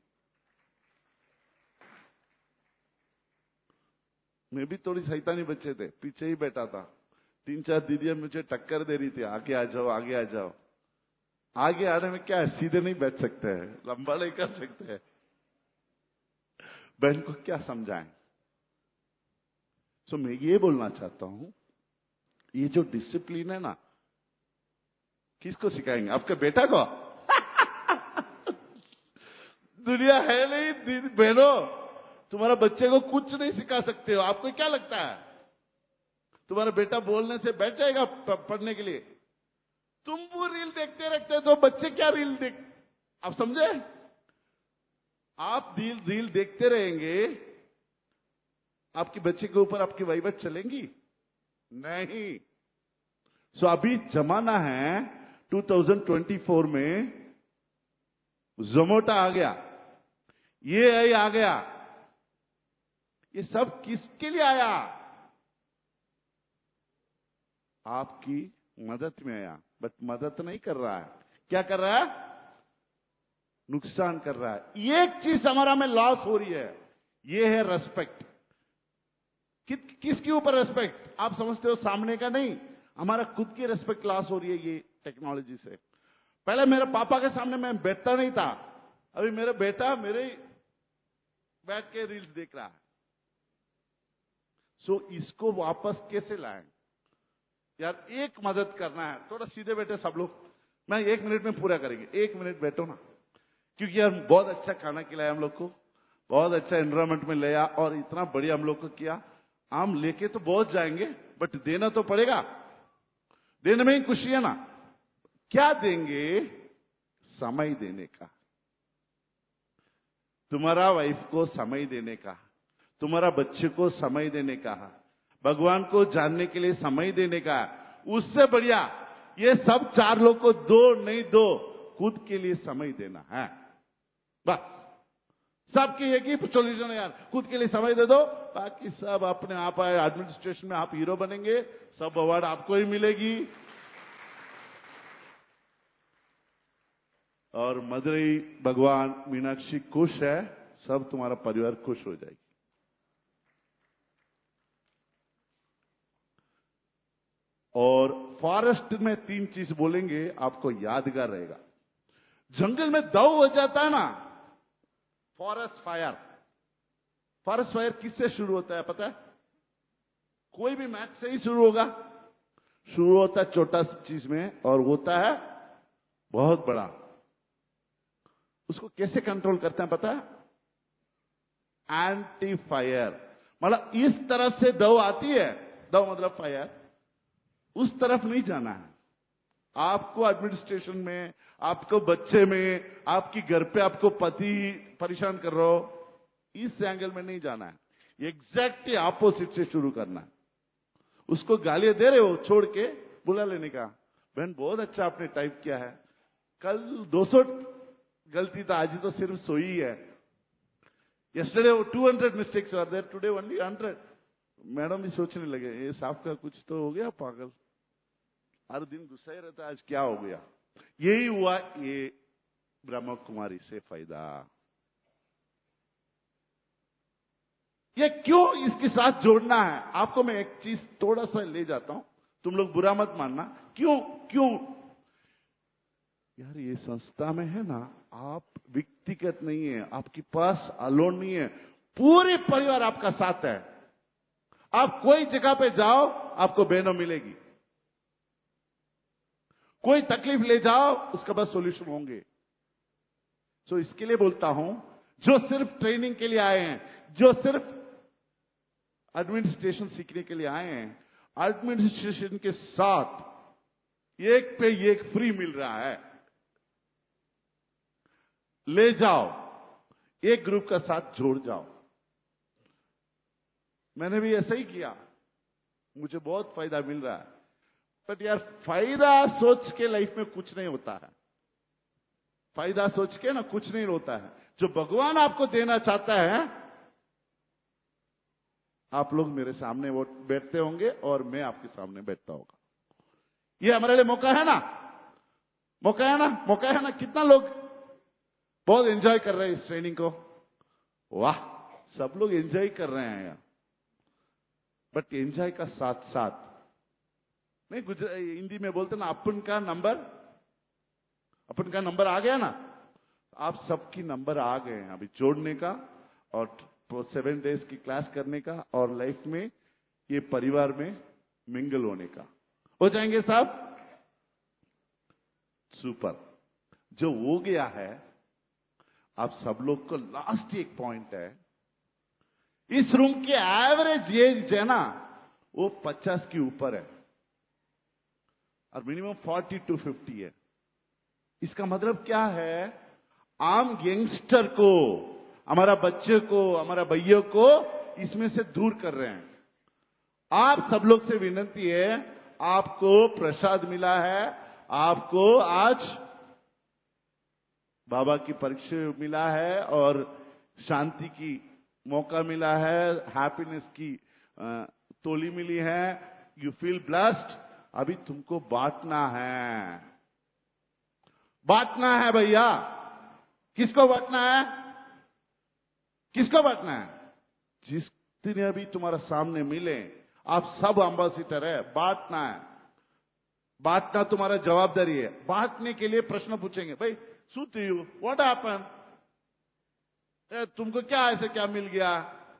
मैं भी थोड़ी शैतानी बच्चे थे, पीछे ही बैठा था। 3-4 दीदियां मुझे टक्कर दे रही थी, आगे आ जाओ आगे आ जाओ। आगे आने में क्या है, सीधे नहीं बैठ सकते हैं, लंबा नहीं कर सकते हैं। बहन को क्या समझाएं? सो मैं ये बोलना चाहता हूं, ये जो डिसिप्लिन है ना, किसको सिखाएंगे? आपके बेटा को? दुनिया है नहीं बहनों, तुम्हारा बच्चे को कुछ नहीं सिखा सकते हो। आपको क्या लगता है तुम्हारा बेटा बोलने से बैठ जाएगा पढ़ने के लिए? तुम वो रील देखते रहते हो तो बच्चे क्या रील देख, आप समझे? आप रील देखते रहेंगे, आपके बच्चे के ऊपर आपकी वहीवट चलेंगी नहीं। सो अभी जमाना है 2024 में, जोमोटो आ गया, ये आ गया, ये सब किसके लिए आया? आपकी मदद में आया, बट मदद नहीं कर रहा है। क्या कर रहा है? नुकसान कर रहा है। एक चीज हमारा में लॉस हो रही है, ये है रेस्पेक्ट। किसके ऊपर रेस्पेक्ट? आप समझते हो सामने का नहीं, हमारा खुद की रेस्पेक्ट लॉस हो रही है ये टेक्नोलॉजी से। पहले मेरे पापा के सामने मैं बैठता नहीं था, अभी मेरा बेटा मेरे बैठ के रील्स देख रहा है। सो इसको वापस कैसे लाएं? यार एक मदद करना है, थोड़ा सीधे बैठे सब लोग, मैं 1 मिनट में पूरा करेंगे। 1 मिनट बैठो ना, क्योंकि यार बहुत अच्छा खाना खिलाया हम लोग को, बहुत अच्छा एनवायरमेंट में लिया और इतना बढ़िया हम लोग को किया। हम लेके तो बहुत जाएंगे, बट देना तो पड़ेगा, देने में ही खुशी है ना। क्या देंगे? समय देने का, तुम्हारा वाइफ को समय देने का, तुम्हारा बच्चे को समय देने का, भगवान को जानने के लिए समय देने का। उससे बढ़िया ये सब 4 लोग को दो, खुद के लिए समय देना है। बस सबकी एक ही सोल्यूशन है यार, खुद के लिए समय दे दो, बाकी सब अपने आप आए। एडमिनिस्ट्रेशन में आप हीरो बनेंगे, सब अवार्ड आपको ही मिलेगी, और मदुरई भगवान मीनाक्षी खुश है, सब तुम्हारा परिवार खुश हो जाएगी। और फॉरेस्ट में 3 चीज बोलेंगे, आपको यादगार रहेगा। जंगल में दाव हो जाता है ना, फॉरेस्ट फायर। फॉरेस्ट फायर किससे शुरू होता है पता है? कोई भी मैच से ही शुरू होगा। शुरू होता है छोटा सी चीज में और होता है बहुत बड़ा। उसको कैसे कंट्रोल करते हैं पता है? Anti fire. मतलब इस तरफ से दाव आती है, दाव मतलब फायर, उस तरफ नहीं जाना है। आपको एडमिनिस्ट्रेशन में, आपको बच्चे में, आपकी घर पे आपको पति परेशान कर रहा हो, इस एंगल में नहीं जाना है, एग्जैक्टली ऑपोजिट से शुरू करना है। उसको गालियां दे रहे हो, छोड़ के बुला लेने का, बहन बहुत अच्छा आपने टाइप किया है, कल 200 गलती था, आज तो सिर्फ सोई है, Yesterday 200 mistakes were there, today only 100. Madam भी सोचने लगे ये साहब का कुछ तो हो गया पागल, हर दिन गुस्सा ही रहता है, आज क्या हो गया। यही हुआ ये ब्रह्मा कुमारी से फायदा। ये क्यों इसके साथ जोड़ना है, आपको मैं एक चीज थोड़ा सा ले जाता हूं, तुम लोग बुरा मत मानना। क्यों क्यों यार, ये संस्था में है ना, आप व्यक्तिगत नहीं है, आपके पास अलोन नहीं है, पूरे परिवार आपका साथ है। आप कोई जगह पे जाओ आपको बहनों मिलेगी, कोई तकलीफ ले जाओ उसका बस सॉल्यूशन होंगे। सो इसके लिए बोलता हूं, जो सिर्फ ट्रेनिंग के लिए आए हैं, जो सिर्फ एडमिनिस्ट्रेशन सीखने के लिए आए हैं, एडमिनिस्ट्रेशन के साथ एक पे एक फ्री मिल रहा है, ले जाओ, एक ग्रुप का साथ जोड़ जाओ। मैंने भी ऐसा ही किया, मुझे बहुत फायदा मिल रहा है। बट यार फायदा सोच के लाइफ में कुछ नहीं होता है, फायदा सोच के ना कुछ नहीं होता है। जो भगवान आपको देना चाहता है, आप लोग मेरे सामने वो बैठते होंगे और मैं आपके सामने बैठता होगा। ये हमारे लिए मौका है ना, मौका है ना, मौका है ना। कितना लोग बहुत एंजॉय कर रहे हैं इस ट्रेनिंग को, वाह, सब लोग एंजॉय कर रहे हैं यार। बट एंजॉय का साथ साथ नहीं, हिंदी में बोलते ना, अपन का नंबर आ गया ना, आप सबकी नंबर आ गए हैं अभी जोड़ने का और 7 days की क्लास करने का और लाइफ में ये परिवार में मिंगल होने का। हो जाएंगे साहब? सुपर। जो हो गया है, आप सब लोग को लास्ट एक पॉइंट है, इस रूम की एवरेज एज है ना वो 50 के ऊपर है और मिनिमम 40 to 50 है। इसका मतलब क्या है, आम यंगस्टर को, हमारा बच्चे को, हमारा भैया को इसमें से दूर कर रहे हैं। आप सब लोग से विनती है, आपको प्रसाद मिला है, आपको आज बाबा की परीक्षा मिला है और शांति की मौका मिला है, हैप्पीनेस की तोली मिली है, यू फील ब्लेस्ड। अभी तुमको बांटना है, बांटना है भैया। किसको बांटना है, किसको बांटना है? जिस दिन अभी तुम्हारा सामने मिले, आप सब एम्बेसडर है, बांटना है। बांटना तुम्हारा जवाबदारी है। बांटने के लिए प्रश्न पूछेंगे, भाई सुनते यू व्हाट हैपन, तुमको क्या ऐसे क्या मिल गया,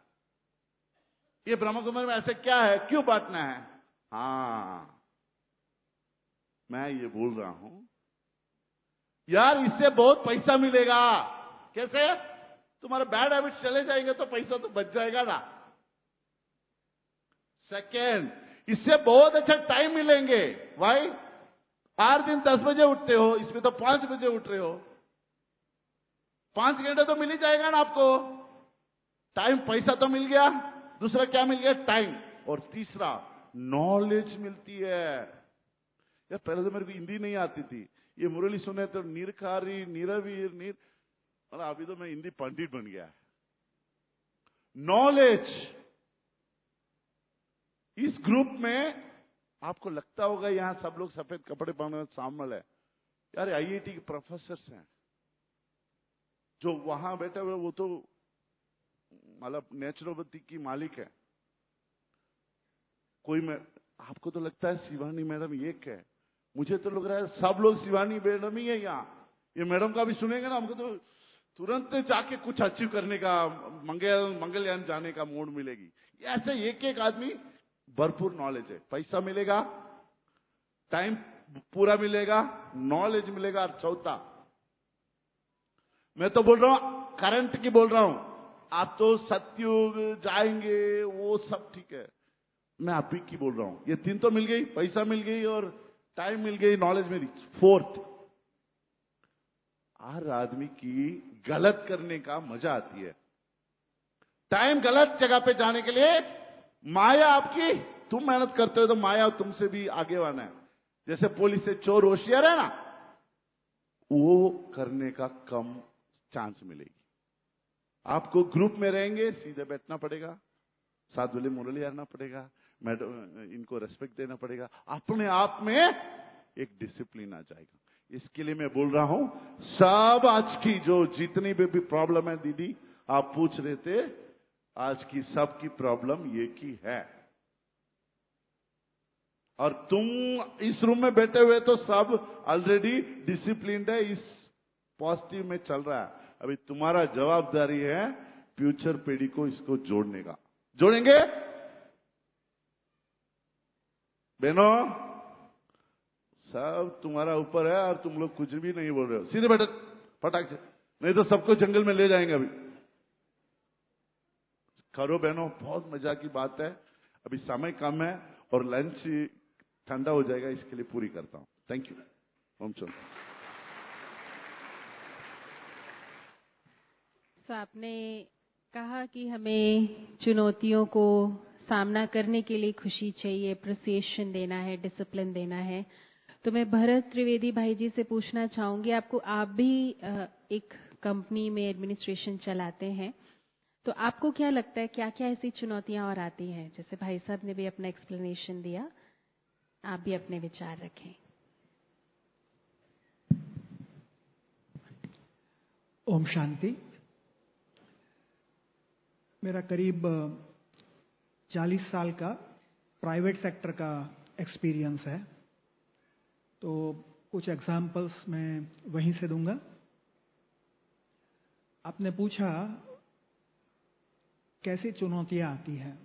ये ब्रह्म कुमारी में ऐसे क्या है, क्यों बांटना है? हाँ, मैं ये बोल रहा हूं यार, इससे बहुत पैसा मिलेगा। कैसे? तुम्हारे बैड हैबिट्स चले जाएंगे तो पैसा तो बच जाएगा ना। सेकेंड, इससे बहुत अच्छा टाइम मिलेंगे। भाई हर दिन 10 बजे उठते हो, इसमें तो 5 बजे उठ रहे हो, 5 घंटे तो मिल ही जाएगा ना आपको। टाइम, पैसा तो मिल गया, दूसरा क्या मिल गया? टाइम। और तीसरा नॉलेज मिलती है। यार पहले तो मेरे को हिंदी नहीं आती थी, ये मुरली सुने तो निरकारी निरवीर निर, और अभी तो मैं हिंदी पंडित बन गया। नॉलेज। इस ग्रुप में आपको लगता होगा यहां सब लोग सफेद कपड़े पहने शामिल है, यार आईआईटी के प्रोफेसर हैं जो वहां बैठे हुए, वो तो मतलब नेचुरोपैथी की मालिक है। कोई में आपको तो लगता है शिवानी मैडम एक है, मुझे तो लग रहा है सब लोग शिवानी मैडम ही है यहाँ। ये मैडम का भी सुनेंगे ना, हमको तो तुरंत जाके कुछ अचीव करने का, मंगलयान जाने का मूड मिलेगी। ऐसे एक एक आदमी, भरपूर नॉलेज है, पैसा मिलेगा, टाइम पूरा मिलेगा, नॉलेज मिलेगा। और चौथा, मैं तो बोल रहा हूं करंट की बोल रहा हूं, आप तो सतयुग जाएंगे वो सब ठीक है, मैं अभी की बोल रहा हूं। ये 3 तो मिल गई, पैसा मिल गई और टाइम मिल गई, नॉलेज मिली। 4th, हर आदमी की गलत करने का मजा आती है। टाइम गलत जगह पे जाने के लिए माया आपकी, तुम मेहनत करते हो तो माया तुमसे भी आगे आना है। जैसे पुलिस से चोर होशियार है ना, वो करने का कम चांस मिलेगी। आपको ग्रुप में रहेंगे, सीधे बैठना पड़ेगा, साथ वाले मुरली आना पड़ेगा, मैडम इनको रेस्पेक्ट देना पड़ेगा, अपने आप में एक डिसिप्लिन आ जाएगा। इसके लिए मैं बोल रहा हूं, सब आज की जो जितनी भी प्रॉब्लम है, दीदी आप पूछ रहे थे, आज की सबकी प्रॉब्लम ये की है। और तुम इस रूम में बैठे हुए तो सब ऑलरेडी डिसिप्लिन्ड है, इस पॉजिटिव में चल रहा है। अभी तुम्हारा जवाबदारी है फ्यूचर पीढ़ी को इसको जोड़ने का। जोड़ेंगे बहनों, सब तुम्हारा ऊपर है और तुम लोग कुछ भी नहीं बोल रहे हो। सीधे बैठो फटाक से, नहीं तो सबको जंगल में ले जाएंगे। अभी करो बहनों, बहुत मजा की बात है। अभी समय कम है और लंच ठंडा हो जाएगा, इसके लिए पूरी करता हूं। Thank you. ओम शांति। तो आपने कहा कि हमें चुनौतियों को सामना करने के लिए खुशी चाहिए, अप्रिसिएशन देना है, डिसिप्लिन देना है। तो मैं भरत त्रिवेदी भाई जी से पूछना चाहूंगी, आप भी एक कंपनी में एडमिनिस्ट्रेशन चलाते हैं, तो आपको क्या लगता है क्या क्या ऐसी चुनौतियां और आती हैं? जैसे भाई साहब ने भी अपना एक्सप्लेनेशन दिया, आप भी अपने विचार रखें। ओम शांति। मेरा करीब 40 साल का प्राइवेट सेक्टर का एक्सपीरियंस है, तो कुछ एग्जाम्पल्स मैं वहीं से दूंगा। आपने पूछा कैसी चुनौतियां आती हैं।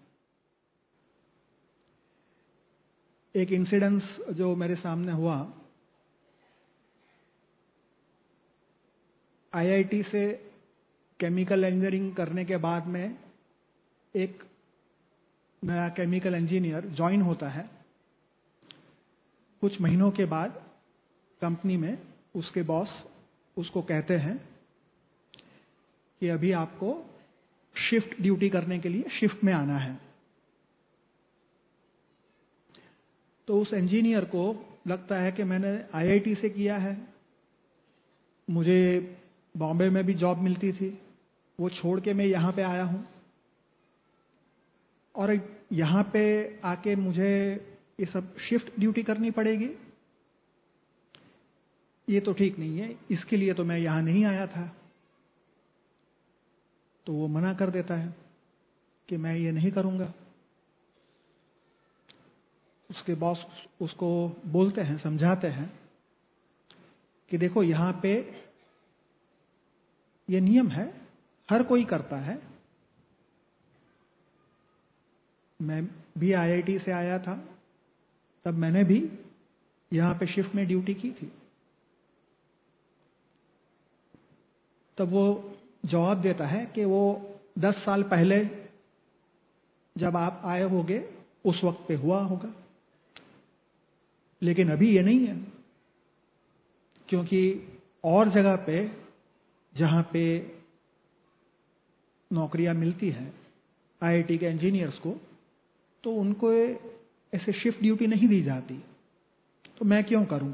एक इंसिडेंस जो मेरे सामने हुआ, आईआईटी से केमिकल इंजीनियरिंग करने के बाद में एक नया केमिकल इंजीनियर ज्वाइन होता है। कुछ महीनों के बाद कंपनी में उसके बॉस उसको कहते हैं कि अभी आपको शिफ्ट ड्यूटी करने के लिए शिफ्ट में आना है। तो उस इंजीनियर को लगता है कि मैंने आईआईटी से किया है, मुझे बॉम्बे में भी जॉब मिलती थी, वो छोड़ के मैं यहाँ पे आया हूँ और यहाँ पे आके मुझे ये सब शिफ्ट ड्यूटी करनी पड़ेगी, ये तो ठीक नहीं है, इसके लिए तो मैं यहाँ नहीं आया था। तो वो मना कर देता है कि मैं ये नहीं करूँगा। उसके बॉस उसको बोलते हैं, समझाते हैं कि देखो यहाँ पे ये नियम है, हर कोई करता है। मैं भी आईआईटी से आया था, तब मैंने भी यहाँ पे शिफ्ट में ड्यूटी की थी। तब वो जवाब देता है कि वो 10 साल पहले जब आप आए होगे उस वक्त पे हुआ होगा, लेकिन अभी ये नहीं है, क्योंकि और जगह पे जहाँ पे नौकरियां मिलती हैं आईआईटी के इंजीनियर्स को, तो उनको ऐसे शिफ्ट ड्यूटी नहीं दी जाती, तो मैं क्यों करूं?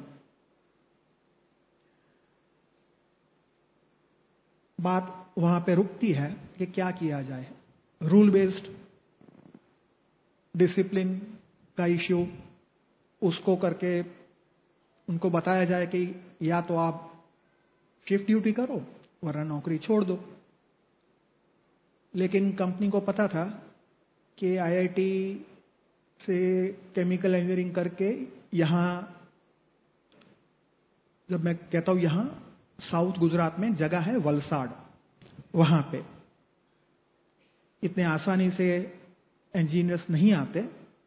बात वहां पे रुकती है कि क्या किया जाए। रूल बेस्ड डिसिप्लिन का इश्यू, उसको करके उनको बताया जाए कि या तो आप शिफ्ट ड्यूटी करो वरना नौकरी छोड़ दो। लेकिन कंपनी को पता था कि आईआईटी से केमिकल इंजीनियरिंग करके यहाँ, जब मैं कहता हूँ यहाँ, साउथ गुजरात में जगह है वलसाड, वहां पे इतने आसानी से इंजीनियर्स नहीं आते।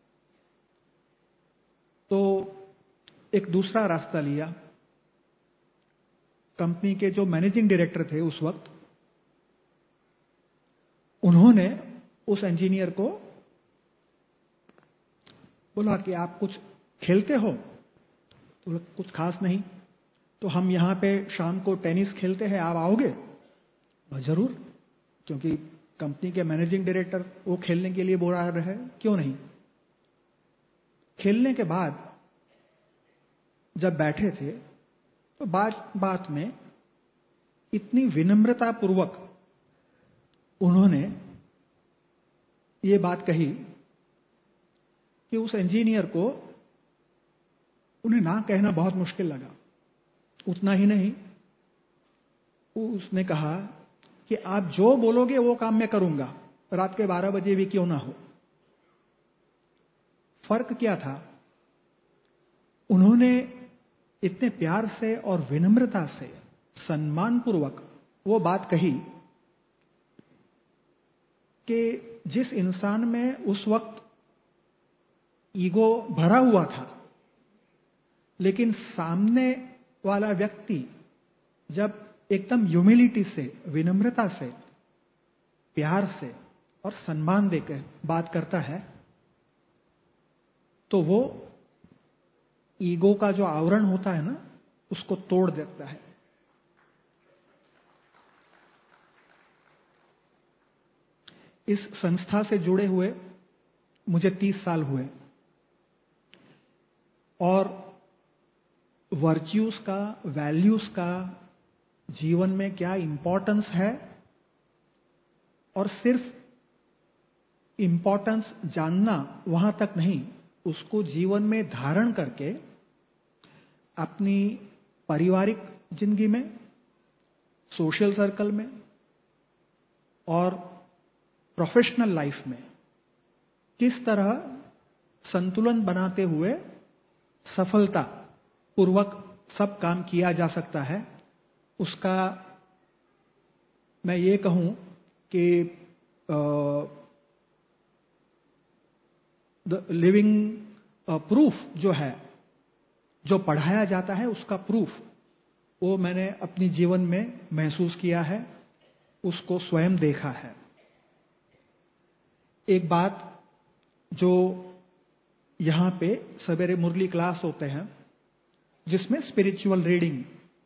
तो एक दूसरा रास्ता लिया। कंपनी के जो मैनेजिंग डायरेक्टर थे उस वक्त, उन्होंने उस इंजीनियर को बोला कि आप कुछ खेलते हो? तो कुछ खास नहीं, तो हम यहाँ पे शाम को टेनिस खेलते हैं, आप आओगे? जरूर, क्योंकि कंपनी के मैनेजिंग डायरेक्टर वो खेलने के लिए बोला रहे हैं, क्यों नहीं। खेलने के बाद जब बैठे थे तो बात में इतनी विनम्रता पूर्वक उन्होंने ये बात कही कि उस इंजीनियर को उन्हें ना कहना बहुत मुश्किल लगा। उतना ही नहीं, उसने कहा कि आप जो बोलोगे वो काम मैं करूंगा, रात के 12 बजे भी क्यों ना हो। फर्क क्या था? उन्होंने इतने प्यार से और विनम्रता से, सम्मानपूर्वक वो बात कही कि जिस इंसान में उस वक्त ईगो भरा हुआ था, लेकिन सामने वाला व्यक्ति जब एकदम ह्यूमिलिटी से, विनम्रता से, प्यार से और सम्मान देकर बात करता है, तो वो ईगो का जो आवरण होता है ना, उसको तोड़ देता है। इस संस्था से जुड़े हुए मुझे 30 साल हुए और वर्च्यूज का, वैल्यूज का जीवन में क्या इंपॉर्टेंस है, और सिर्फ इंपॉर्टेंस जानना वहां तक नहीं, उसको जीवन में धारण करके अपनी पारिवारिक जिंदगी में, सोशल सर्कल में और प्रोफेशनल लाइफ में किस तरह संतुलन बनाते हुए सफलता पूर्वक सब काम किया जा सकता है, उसका मैं ये कहूं कि लिविंग प्रूफ जो है, जो पढ़ाया जाता है उसका प्रूफ, वो मैंने अपनी जीवन में महसूस किया है, उसको स्वयं देखा है। एक बात जो यहाँ पे सवेरे मुरली क्लास होते हैं जिसमें स्पिरिचुअल रीडिंग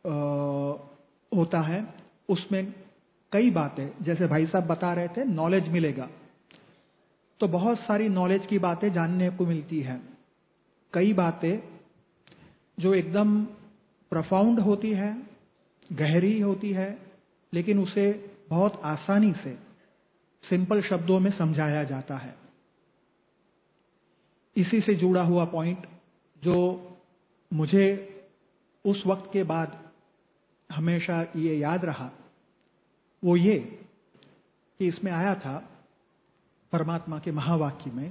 होता है, उसमें कई बातें, जैसे भाई साहब बता रहे थे, नॉलेज मिलेगा, तो बहुत सारी नॉलेज की बातें जानने को मिलती है। कई बातें जो एकदम प्रोफाउंड होती है, गहरी होती है, लेकिन उसे बहुत आसानी से सिंपल शब्दों में समझाया जाता है। इसी से जुड़ा हुआ पॉइंट जो मुझे उस वक्त के बाद हमेशा ये याद रहा, वो ये कि इसमें आया था परमात्मा के महावाक्य में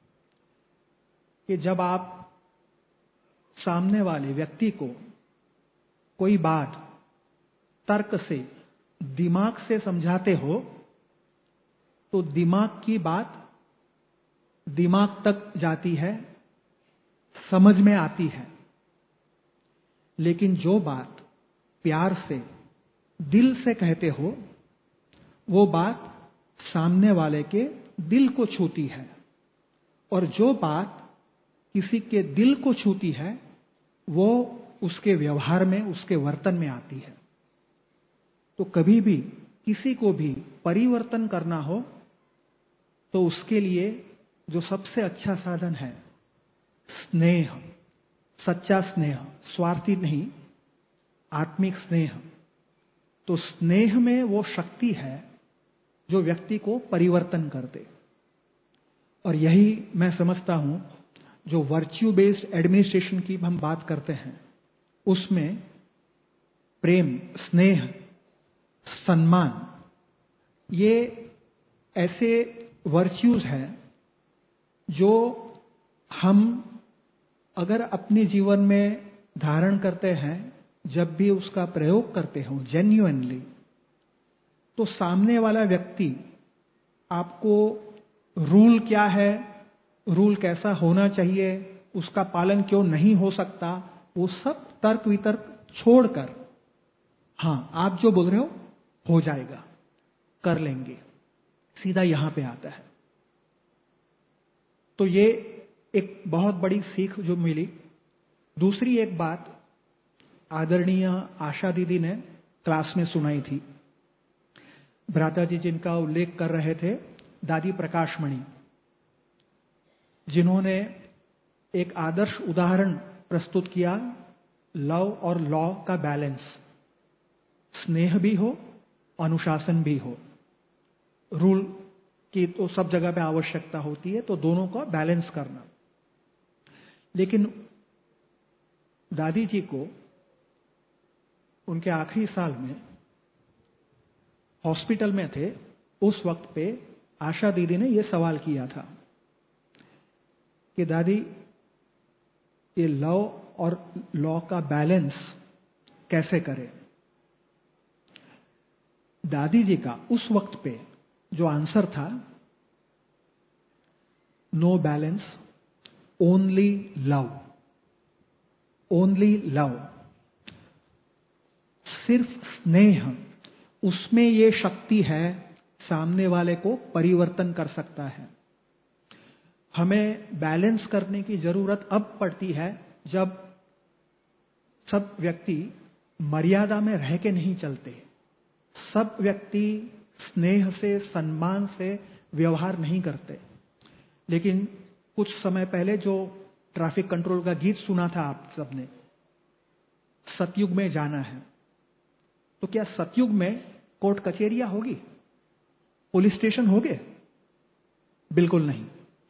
कि जब आप सामने वाले व्यक्ति को कोई बात तर्क से, दिमाग से समझाते हो, तो दिमाग की बात दिमाग तक जाती है, समझ में आती है, लेकिन जो बात प्यार से, दिल से कहते हो, वो बात सामने वाले के दिल को छूती है, और जो बात किसी के दिल को छूती है वो उसके व्यवहार में, उसके वर्तन में आती है। तो कभी भी किसी को भी परिवर्तन करना हो तो उसके लिए जो सबसे अच्छा साधन है, स्नेह, सच्चा स्नेह, स्वार्थी नहीं, आत्मिक स्नेह। तो स्नेह में वो शक्ति है जो व्यक्ति को परिवर्तन कर दे। और यही मैं समझता हूं, जो वर्च्यू बेस्ड एडमिनिस्ट्रेशन की हम बात करते हैं, उसमें प्रेम, स्नेह, सम्मान, ये ऐसे वर्च्यूज हैं जो हम अगर अपने जीवन में धारण करते हैं, जब भी उसका प्रयोग करते हो जेन्युइनली, तो सामने वाला व्यक्ति आपको रूल क्या है, रूल कैसा होना चाहिए, उसका पालन क्यों नहीं हो सकता, वो सब तर्क वितर्क छोड़कर, हाँ आप जो बोल रहे हो जाएगा, कर लेंगे, सीधा यहां पे आता है। तो ये एक बहुत बड़ी सीख जो मिली। दूसरी एक बात आदरणीय आशा दीदी ने क्लास में सुनाई थी। भ्राता जी जिनका उल्लेख कर रहे थे, दादी प्रकाशमणि, जिन्होंने एक आदर्श उदाहरण प्रस्तुत किया, लव और लॉ का बैलेंस, स्नेह भी हो, अनुशासन भी हो। रूल की तो सब जगह पे आवश्यकता होती है, तो दोनों का बैलेंस करना। लेकिन दादी जी को उनके आखिरी साल में हॉस्पिटल में थे, उस वक्त पे आशा दीदी ने यह सवाल किया था कि दादी, ये लव और लॉ का बैलेंस कैसे करें। दादी जी का उस वक्त पे जो आंसर था, no balance, only love, only love. सिर्फ स्नेह, उसमें ये शक्ति है, सामने वाले को परिवर्तन कर सकता है। हमें बैलेंस करने की जरूरत अब पड़ती है जब सब व्यक्ति मर्यादा में रह के नहीं चलते, सब व्यक्ति स्नेह से, सम्मान से व्यवहार नहीं करते। लेकिन कुछ समय पहले जो ट्रैफिक कंट्रोल का गीत सुना था आप सबने, सतयुग में जाना है, तो क्या सतयुग में कोर्ट कचहरियां होगी, पुलिस स्टेशन होंगे? बिल्कुल नहीं।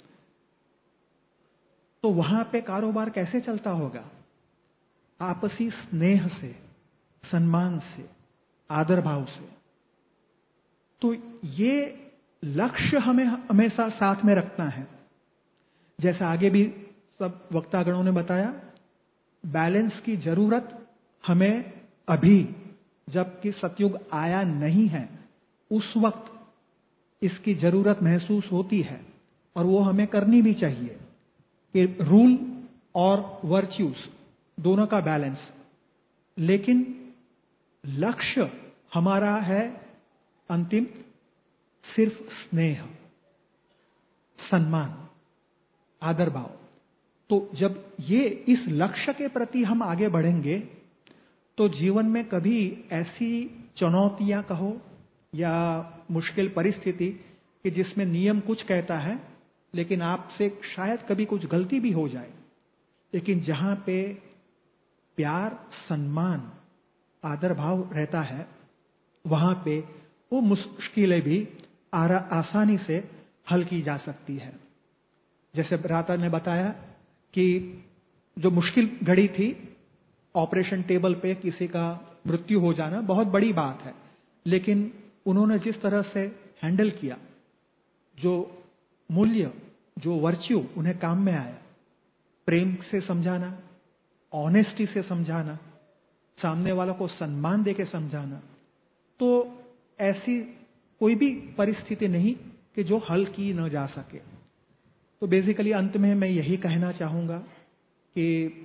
तो वहां पे कारोबार कैसे चलता होगा? आपसी स्नेह से, सम्मान से, आदर भाव से। तो ये लक्ष्य हमें हमेशा साथ में रखना है। जैसा आगे भी सब वक्तागणों ने बताया, बैलेंस की जरूरत हमें अभी, जबकि सतयुग आया नहीं है, उस वक्त इसकी जरूरत महसूस होती है, और वो हमें करनी भी चाहिए कि रूल और वर्च्यूज दोनों का बैलेंस। लेकिन लक्ष्य हमारा है अंतिम सिर्फ स्नेह, सम्मान, आदर भाव। तो जब ये इस लक्ष्य के प्रति हम आगे बढ़ेंगे, तो जीवन में कभी ऐसी चुनौतियां कहो या मुश्किल परिस्थिति कि जिसमें नियम कुछ कहता है, लेकिन आपसे शायद कभी कुछ गलती भी हो जाए, लेकिन जहां पे प्यार, सम्मान, आदर भाव रहता है, वहां पे वो मुश्किलें भी आसानी से हल की जा सकती है। जैसे भ्राता ने बताया कि जो मुश्किल घड़ी थी, ऑपरेशन टेबल पे किसी का मृत्यु हो जाना बहुत बड़ी बात है, लेकिन उन्होंने जिस तरह से हैंडल किया, जो मूल्य, जो वर्च्यू उन्हें काम में आया, प्रेम से समझाना, ऑनेस्टी से समझाना, सामने वालों को सम्मान देके समझाना, तो ऐसी कोई भी परिस्थिति नहीं कि जो हल की न जा सके। तो बेसिकली अंत में मैं यही कहना चाहूंगा कि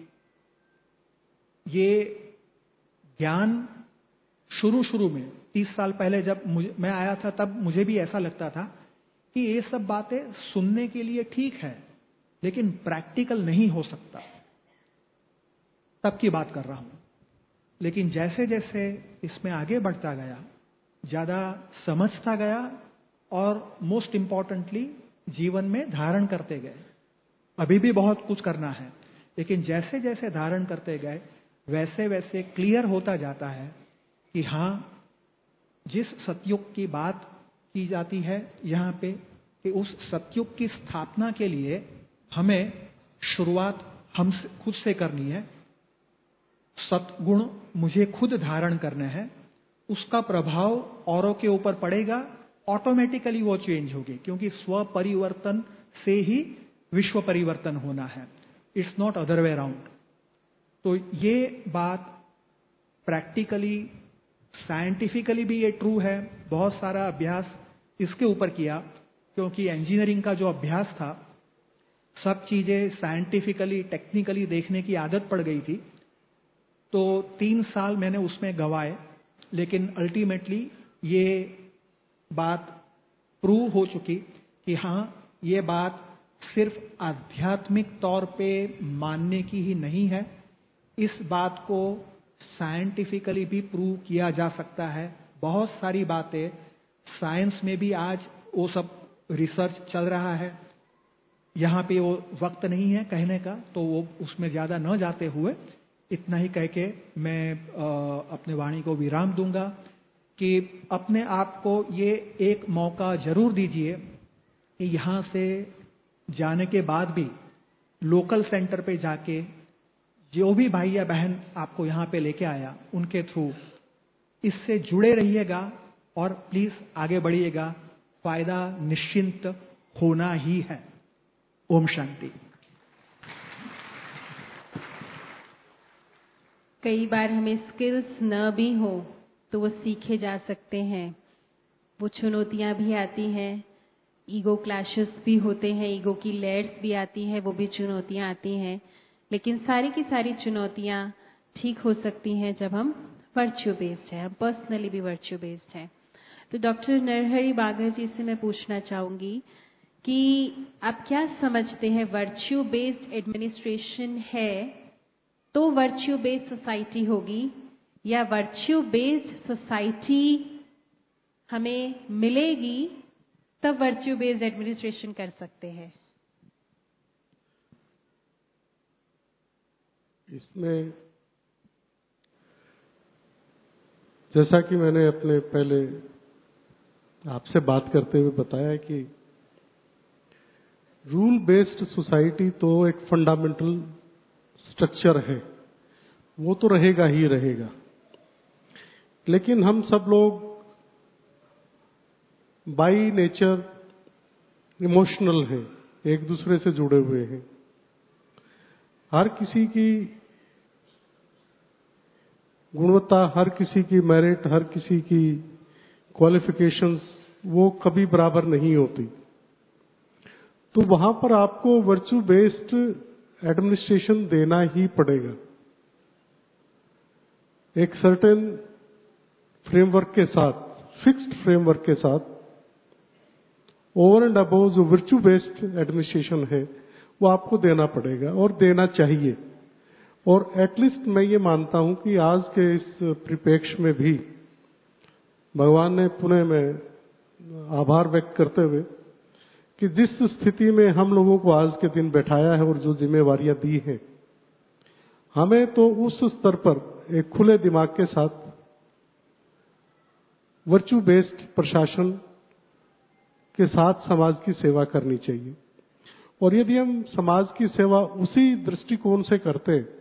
ये ज्ञान शुरू में 30 साल पहले जब मैं आया था, तब मुझे भी ऐसा लगता था कि ये सब बातें सुनने के लिए ठीक है, लेकिन प्रैक्टिकल नहीं हो सकता। तब की बात कर रहा हूं। लेकिन जैसे जैसे इसमें आगे बढ़ता गया, ज्यादा समझता गया, और मोस्ट इंपॉर्टेंटली जीवन में धारण करते गए। अभी भी बहुत कुछ करना है, लेकिन जैसे जैसे धारण करते गए, वैसे वैसे क्लियर होता जाता है कि हाँ, जिस सतयुग की बात की जाती है यहाँ पे, कि उस सतयुग की स्थापना के लिए हमें शुरुआत हम खुद से करनी है। सतगुण मुझे खुद धारण करना है, उसका प्रभाव औरों के ऊपर पड़ेगा, ऑटोमेटिकली वो चेंज होगी, क्योंकि स्व परिवर्तन से ही विश्व परिवर्तन होना है। It's not other way around. तो ये बात प्रैक्टिकली, साइंटिफिकली भी ये ट्रू है। बहुत सारा अभ्यास इसके ऊपर किया, क्योंकि इंजीनियरिंग का जो अभ्यास था, सब चीजें साइंटिफिकली, टेक्निकली देखने की आदत पड़ गई थी। तो 3 साल मैंने उसमें गंवाए, लेकिन अल्टीमेटली ये बात प्रूव हो चुकी कि हाँ, ये बात सिर्फ आध्यात्मिक तौर पे मानने की ही नहीं है, इस बात को साइंटिफिकली भी प्रूव किया जा सकता है। बहुत सारी बातें साइंस में भी आज वो सब रिसर्च चल रहा है। यहाँ पे वो वक्त नहीं है कहने का, तो वो उसमें ज्यादा न जाते हुए इतना ही कह के मैं अपने वाणी को विराम दूंगा कि अपने आप को ये एक मौका जरूर दीजिए कि यहाँ से जाने के बाद भी लोकल सेंटर पे जाके जो भी भाई या बहन आपको यहाँ पे लेके आया उनके थ्रू इससे जुड़े रहिएगा और प्लीज आगे बढ़िएगा। फायदा निश्चिंत होना ही है। ओम शांति। कई बार हमें स्किल्स न भी हो तो वो सीखे जा सकते हैं। वो चुनौतियां भी आती हैं, ईगो क्लैशेस भी होते हैं, ईगो की लेयर्स भी आती हैं, वो भी चुनौतियां आती हैं। लेकिन सारी की सारी चुनौतियां ठीक हो सकती हैं जब हम वर्च्यू बेस्ड हैं, हम पर्सनली भी वर्च्यू बेस्ड हैं। तो डॉक्टर नरहरि बागर जी से मैं पूछना चाहूंगी कि आप क्या समझते हैं, वर्च्यू बेस्ड एडमिनिस्ट्रेशन है तो वर्च्यू बेस्ड सोसाइटी होगी, या वर्च्यू बेस्ड सोसाइटी हमें मिलेगी तब वर्च्यू बेस्ड एडमिनिस्ट्रेशन कर सकते हैं? इसमें जैसा कि मैंने अपने पहले आपसे बात करते हुए बताया कि रूल बेस्ड सोसाइटी तो एक फंडामेंटल स्ट्रक्चर है, वो तो रहेगा ही रहेगा। लेकिन हम सब लोग बाई नेचर इमोशनल हैं, एक दूसरे से जुड़े हुए हैं। हर किसी की गुणवत्ता, हर किसी की मेरिट, हर किसी की क्वालिफिकेशंस वो कभी बराबर नहीं होती। तो वहां पर आपको वर्च्यू बेस्ड एडमिनिस्ट्रेशन देना ही पड़ेगा। एक सर्टेन फ्रेमवर्क के साथ, फिक्स्ड फ्रेमवर्क के साथ, ओवर एंड अबव जो वर्च्यू बेस्ड एडमिनिस्ट्रेशन है वो आपको देना पड़ेगा और देना चाहिए। और एटलीस्ट मैं ये मानता हूं कि आज के इस परिप्रेक्ष्य में भी भगवान ने पुनः मैं आभार व्यक्त करते हुए कि जिस स्थिति में हम लोगों को आज के दिन बैठाया है और जो जिम्मेवारियां दी हैं, हमें तो उस स्तर पर एक खुले दिमाग के साथ वर्च्यू बेस्ड प्रशासन के साथ समाज की सेवा करनी चाहिए। और यदि हम समाज की सेवा उसी दृष्टिकोण से करते हैं,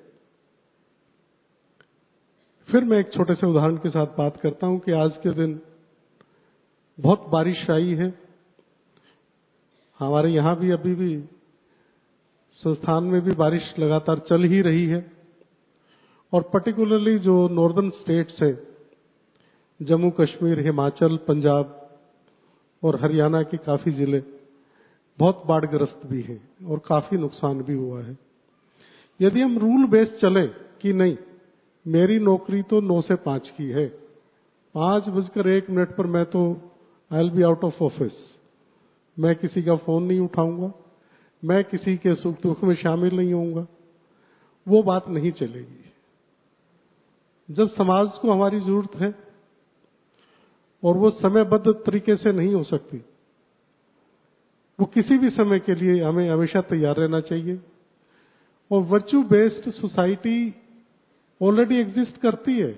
फिर मैं एक छोटे से उदाहरण के साथ बात करता हूं कि आज के दिन बहुत बारिश आई है। हमारे यहां भी अभी भी संस्थान में भी बारिश लगातार चल ही रही है। और पर्टिकुलरली जो नॉर्दर्न स्टेट्स हैं, जम्मू कश्मीर, हिमाचल, पंजाब और हरियाणा के काफी जिले बहुत बाढ़ग्रस्त भी हैं और काफी नुकसान भी हुआ है। यदि हम रूल बेस्ड चले कि नहीं, मेरी नौकरी तो 9 से 5 की है, 5:01 पर मैं तो I will be out of office, मैं किसी का फोन नहीं उठाऊंगा, मैं किसी के सुख दुख में शामिल नहीं होऊंगा, वो बात नहीं चलेगी। जब समाज को हमारी जरूरत है और वो समयबद्ध तरीके से नहीं हो सकती, वो किसी भी समय के लिए हमें हमेशा तैयार रहना चाहिए। और virtue based society already exist करती है।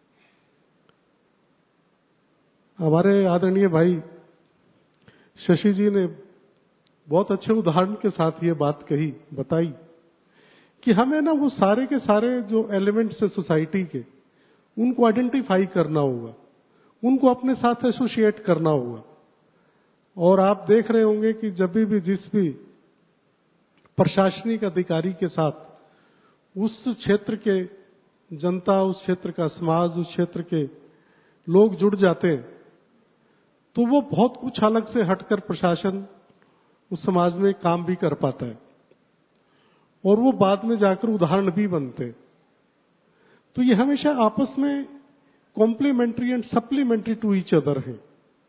हमारे आदरणीय भाई शशि जी ने बहुत अच्छे उदाहरण के साथ ये बात कही, बताई कि हमें ना वो सारे के सारे जो एलिमेंट्स है सोसाइटी के, उनको आइडेंटिफाई करना होगा, उनको अपने साथ एसोसिएट करना होगा। और आप देख रहे होंगे कि जब भी जिस भी प्रशासनिक अधिकारी के साथ उस क्षेत्र के जनता, उस क्षेत्र का समाज, उस क्षेत्र के लोग जुड़ जाते हैं, तो वो बहुत कुछ अलग से हटकर प्रशासन उस समाज में काम भी कर पाता है और वो बाद में जाकर उदाहरण भी बनते हैं। तो ये हमेशा आपस में complementary and supplementary to each other है।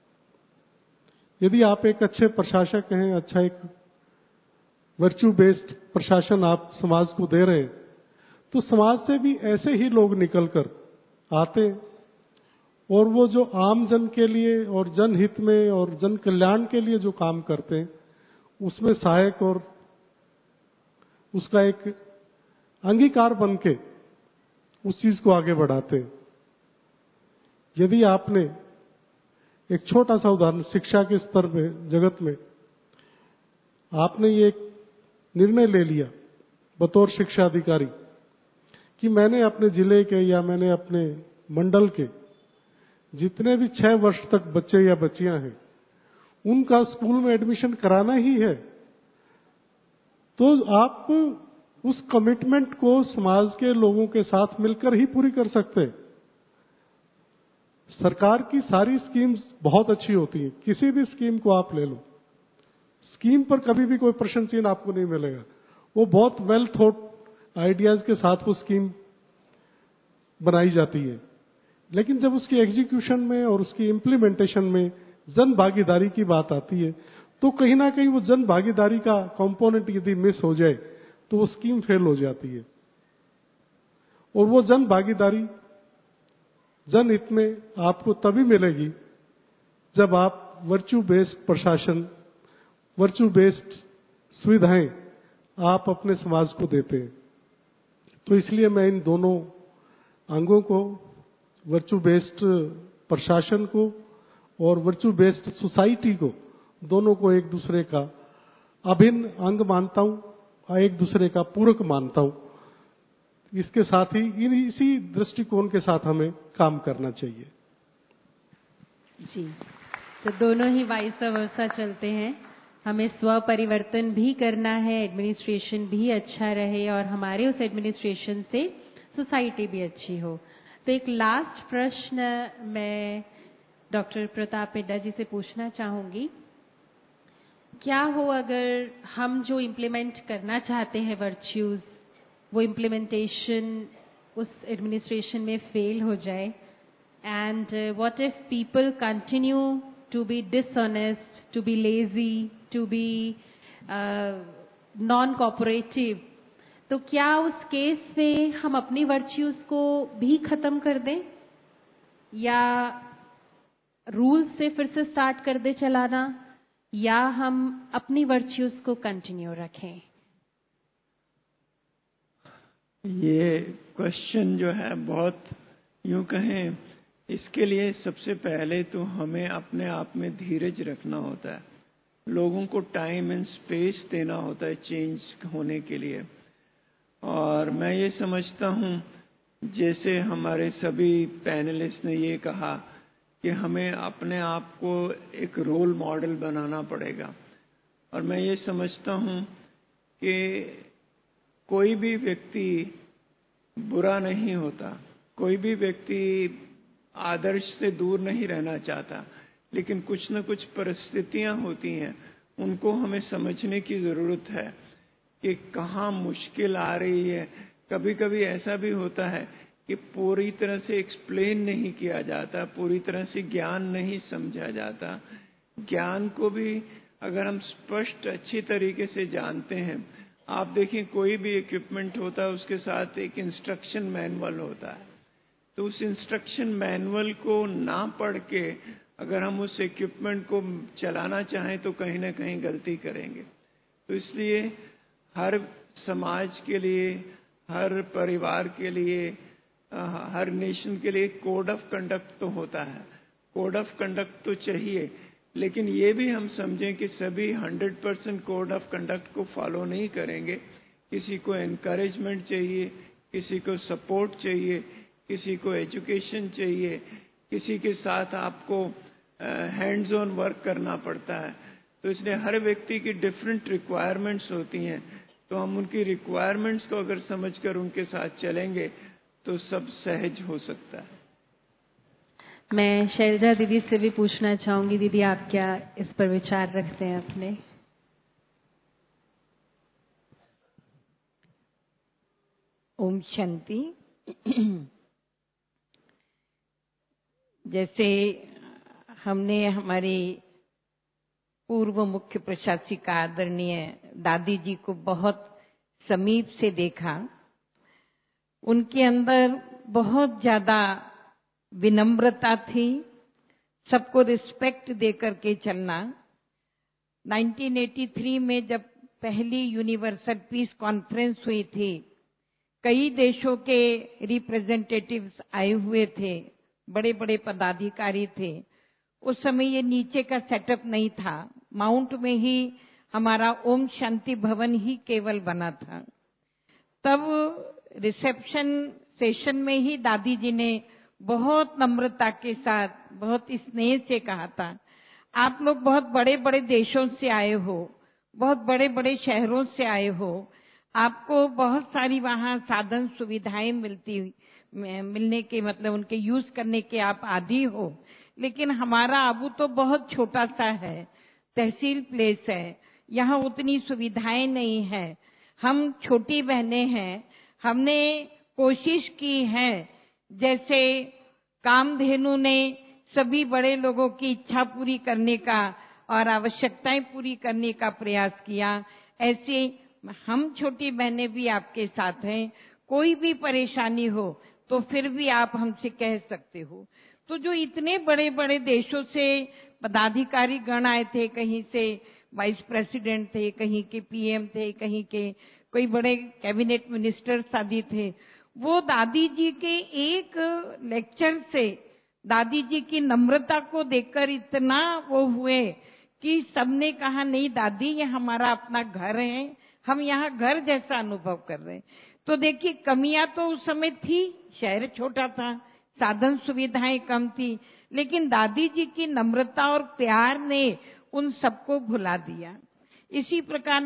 यदि आप एक अच्छे प्रशासक हैं, अच्छा एक वर्च्यू बेस्ड प्रशासन आप समाज को दे रहे हैं, तो समाज से भी ऐसे ही लोग निकलकर आते हैं और वो जो आम जन के लिए और जनहित में और जन कल्याण के लिए जो काम करते हैं, उसमें सहायक और उसका एक अंगीकार बन के उस चीज को आगे बढ़ाते हैं। यदि आपने एक छोटा सा उदाहरण शिक्षा के स्तर में जगत में आपने ये एक निर्णय ले लिया बतौर शिक्षा अधिकारी कि मैंने अपने जिले के या मैंने अपने मंडल के जितने भी 6 वर्ष तक बच्चे या बच्चियां हैं उनका स्कूल में एडमिशन कराना ही है, तो आप उस कमिटमेंट को समाज के लोगों के साथ मिलकर ही पूरी कर सकते हैं। सरकार की सारी स्कीम्स बहुत अच्छी होती हैं, किसी भी स्कीम को आप ले लो, स्कीम पर कभी भी कोई प्रश्न चिन्ह आपको नहीं मिलेगा। वो बहुत वेल थॉट आइडियाज के साथ वो स्कीम बनाई जाती है, लेकिन जब उसकी एग्जीक्यूशन में और उसकी इम्प्लीमेंटेशन में जन भागीदारी की बात आती है तो कहीं ना कहीं वो जन भागीदारी का कंपोनेंट यदि मिस हो जाए तो वो स्कीम फेल हो जाती है। और वो जन भागीदारी जनहित में आपको तभी मिलेगी जब आप वर्च्यू बेस्ड प्रशासन, वर्च्यू बेस्ड सुविधाएं आप अपने समाज को देते हैं। तो इसलिए मैं इन दोनों अंगों को, वर्च्यू बेस्ड प्रशासन को और वर्च्यू बेस्ड सोसाइटी को, दोनों को एक दूसरे का अभिन्न अंग मानता हूं, एक दूसरे का पूरक मानता हूं। इसके साथ ही इसी दृष्टिकोण के साथ हमें काम करना चाहिए। जी, तो दोनों ही वाइस वर्सा चलते हैं। हमें स्व परिवर्तन भी करना है, एडमिनिस्ट्रेशन भी अच्छा रहे और हमारे उस एडमिनिस्ट्रेशन से सोसाइटी भी अच्छी हो। तो एक लास्ट प्रश्न मैं डॉक्टर प्रताप मिड्डा जी से पूछना चाहूंगी। क्या हो अगर हम जो इम्प्लीमेंट करना चाहते हैं वर्च्यूज, वो इम्प्लीमेंटेशन उस एडमिनिस्ट्रेशन में फेल हो जाए, and what if people continue to be dishonest, to be lazy, to be non cooperative, तो क्या उस केस में हम अपनी वर्च्यूज को भी खत्म कर दें या रूल्स से फिर से स्टार्ट कर दे चलाना, या हम अपनी वर्च्यूज को कंटिन्यू रखें? ये क्वेश्चन जो है बहुत यूं कहें, इसके लिए सबसे पहले तो हमें अपने आप में धीरज रखना होता है, लोगों को टाइम एंड स्पेस देना होता है चेंज होने के लिए। और मैं ये समझता हूँ, जैसे हमारे सभी पैनलिस्ट ने ये कहा कि हमें अपने आप को एक रोल मॉडल बनाना पड़ेगा। और मैं ये समझता हूँ कि कोई भी व्यक्ति बुरा नहीं होता, कोई भी व्यक्ति आदर्श से दूर नहीं रहना चाहता, लेकिन कुछ न कुछ परिस्थितियां होती हैं, उनको हमें समझने की जरूरत है कि कहाँ मुश्किल आ रही है। कभी कभी ऐसा भी होता है कि पूरी तरह से एक्सप्लेन नहीं किया जाता, पूरी तरह से ज्ञान नहीं समझा जाता। ज्ञान को भी अगर हम स्पष्ट अच्छी तरीके से जानते हैं, आप देखिए कोई भी इक्विपमेंट होता है उसके साथ एक इंस्ट्रक्शन मैनुअल होता है, तो उस इंस्ट्रक्शन मैनुअल को ना पढ़ के अगर हम उस इक्विपमेंट को चलाना चाहें तो कहीं ना कहीं गलती करेंगे। तो इसलिए हर समाज के लिए, हर परिवार के लिए, हर नेशन के लिए कोड ऑफ कंडक्ट तो होता है, कोड ऑफ कंडक्ट तो चाहिए, लेकिन ये भी हम समझें कि सभी 100% कोड ऑफ कंडक्ट को फॉलो नहीं करेंगे। किसी को एनकरेजमेंट चाहिए, किसी को सपोर्ट चाहिए, किसी को एजुकेशन चाहिए, किसी के साथ आपको हैंड्स ऑन वर्क करना पड़ता है। तो इसलिए हर व्यक्ति की डिफरेंट रिक्वायरमेंट्स होती हैं, तो हम उनकी रिक्वायरमेंट्स को अगर समझकर उनके साथ चलेंगे तो सब सहज हो सकता है। मैं शैलजा दीदी से भी पूछना चाहूंगी, दीदी आप क्या इस पर विचार रखते हैं अपने? ओम शांति। जैसे हमने हमारी पूर्व मुख्य प्रशासिका आदरणीय दादी जी को बहुत समीप से देखा, उनके अंदर बहुत ज्यादा विनम्रता थी, सबको रिस्पेक्ट दे करके चलना। 1983 में जब पहली यूनिवर्सल पीस कॉन्फ्रेंस हुई थी, कई देशों के रिप्रेजेंटेटिव्स आए हुए थे, बड़े बड़े पदाधिकारी थे। उस समय ये नीचे का सेटअप नहीं था, माउंट में ही हमारा ओम शांति भवन ही केवल बना था। तब रिसेप्शन सेशन में ही दादी जी ने बहुत नम्रता के साथ, बहुत स्नेह से कहा था, आप लोग बहुत बड़े बड़े देशों से आए हो, बहुत बड़े बड़े शहरों से आए हो, आपको बहुत सारी वहाँ साधन सुविधाएं मिलने के मतलब उनके यूज करने के आप आदी हो, लेकिन हमारा आबू तो बहुत छोटा सा है, तहसील प्लेस है, यहाँ उतनी सुविधाएं नहीं है। हम छोटी बहनें हैं, हमने कोशिश की है जैसे कामधेनु ने सभी बड़े लोगों की इच्छा पूरी करने का और आवश्यकताएं पूरी करने का प्रयास किया, ऐसे हम छोटी बहनें भी आपके साथ हैं। कोई भी परेशानी हो तो फिर भी आप हमसे कह सकते हो। तो जो इतने बड़े बड़े देशों से पदाधिकारी गण आए थे, कहीं से वाइस प्रेसिडेंट थे, कहीं के पीएम थे, कहीं के कोई बड़े कैबिनेट मिनिस्टर्स आदि थे, वो दादी जी के एक लेक्चर से दादी जी की नम्रता को देखकर इतना वो हुए कि सबने कहा नहीं दादी ये हमारा अपना घर है, हम यहाँ घर जैसा अनुभव कर रहे हैं। तो देखिए कमियां तो उस समय थी, शहर छोटा था, साधन सुविधाएं कम थी, लेकिन दादी जी की नम्रता और प्यार ने उन सबको भुला दिया। इसी प्रकार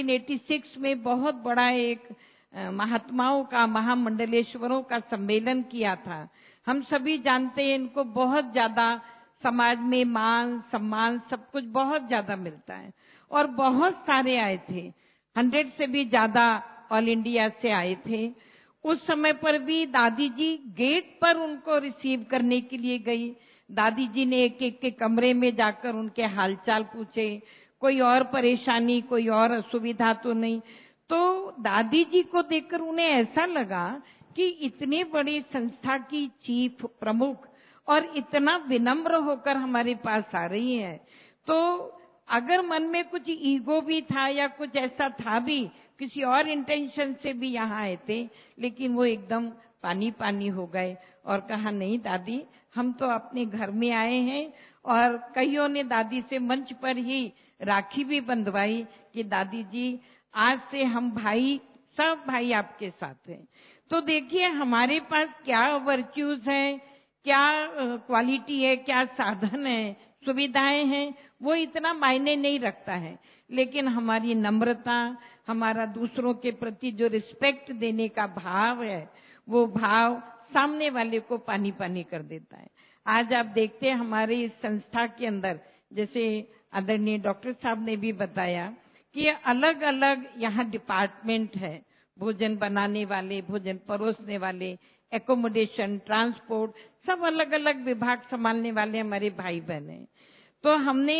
1986 में बहुत बड़ा एक महात्माओं का, महामंडलेश्वरों का सम्मेलन किया था। हम सभी जानते हैं इनको बहुत ज्यादा समाज में मान सम्मान सब कुछ बहुत ज्यादा मिलता है, और बहुत सारे आए थे, 100 से भी ज्यादा ऑल इंडिया से आए थे। उस समय पर भी दादी जी गेट पर उनको रिसीव करने के लिए गई। दादी जी ने एक एक के कमरे में जाकर उनके हालचाल पूछे, कोई और परेशानी, कोई और असुविधा तो नहीं। तो दादी जी को देखकर उन्हें ऐसा लगा कि इतने बड़ी संस्था की चीफ प्रमुख और इतना विनम्र होकर हमारे पास आ रही है, तो अगर मन में कुछ ईगो भी था या कुछ ऐसा था भी, किसी और इंटेंशन से भी यहाँ आए थे, लेकिन वो एकदम पानी पानी हो गए और कहा नहीं दादी हम तो अपने घर में आए हैं। और कईयों ने दादी से मंच पर ही राखी भी बंधवाई कि दादी जी आज से हम भाई, सब भाई आपके साथ हैं। तो देखिए हमारे पास क्या वर्च्यूज हैं, क्या क्वालिटी है, क्या साधन है, सुविधाएं हैं, वो इतना मायने नहीं रखता है, लेकिन हमारी नम्रता, हमारा दूसरों के प्रति जो रिस्पेक्ट देने का भाव है, वो भाव सामने वाले को पानी पानी कर देता है। आज आप देखते हैं हमारे इस संस्था के अंदर, जैसे आदरणीय डॉक्टर साहब ने भी बताया कि अलग अलग यहाँ डिपार्टमेंट है, भोजन बनाने वाले, भोजन परोसने वाले, एकोमोडेशन, ट्रांसपोर्ट, सब अलग अलग विभाग संभालने वाले हमारे भाई बहन हैं। तो हमने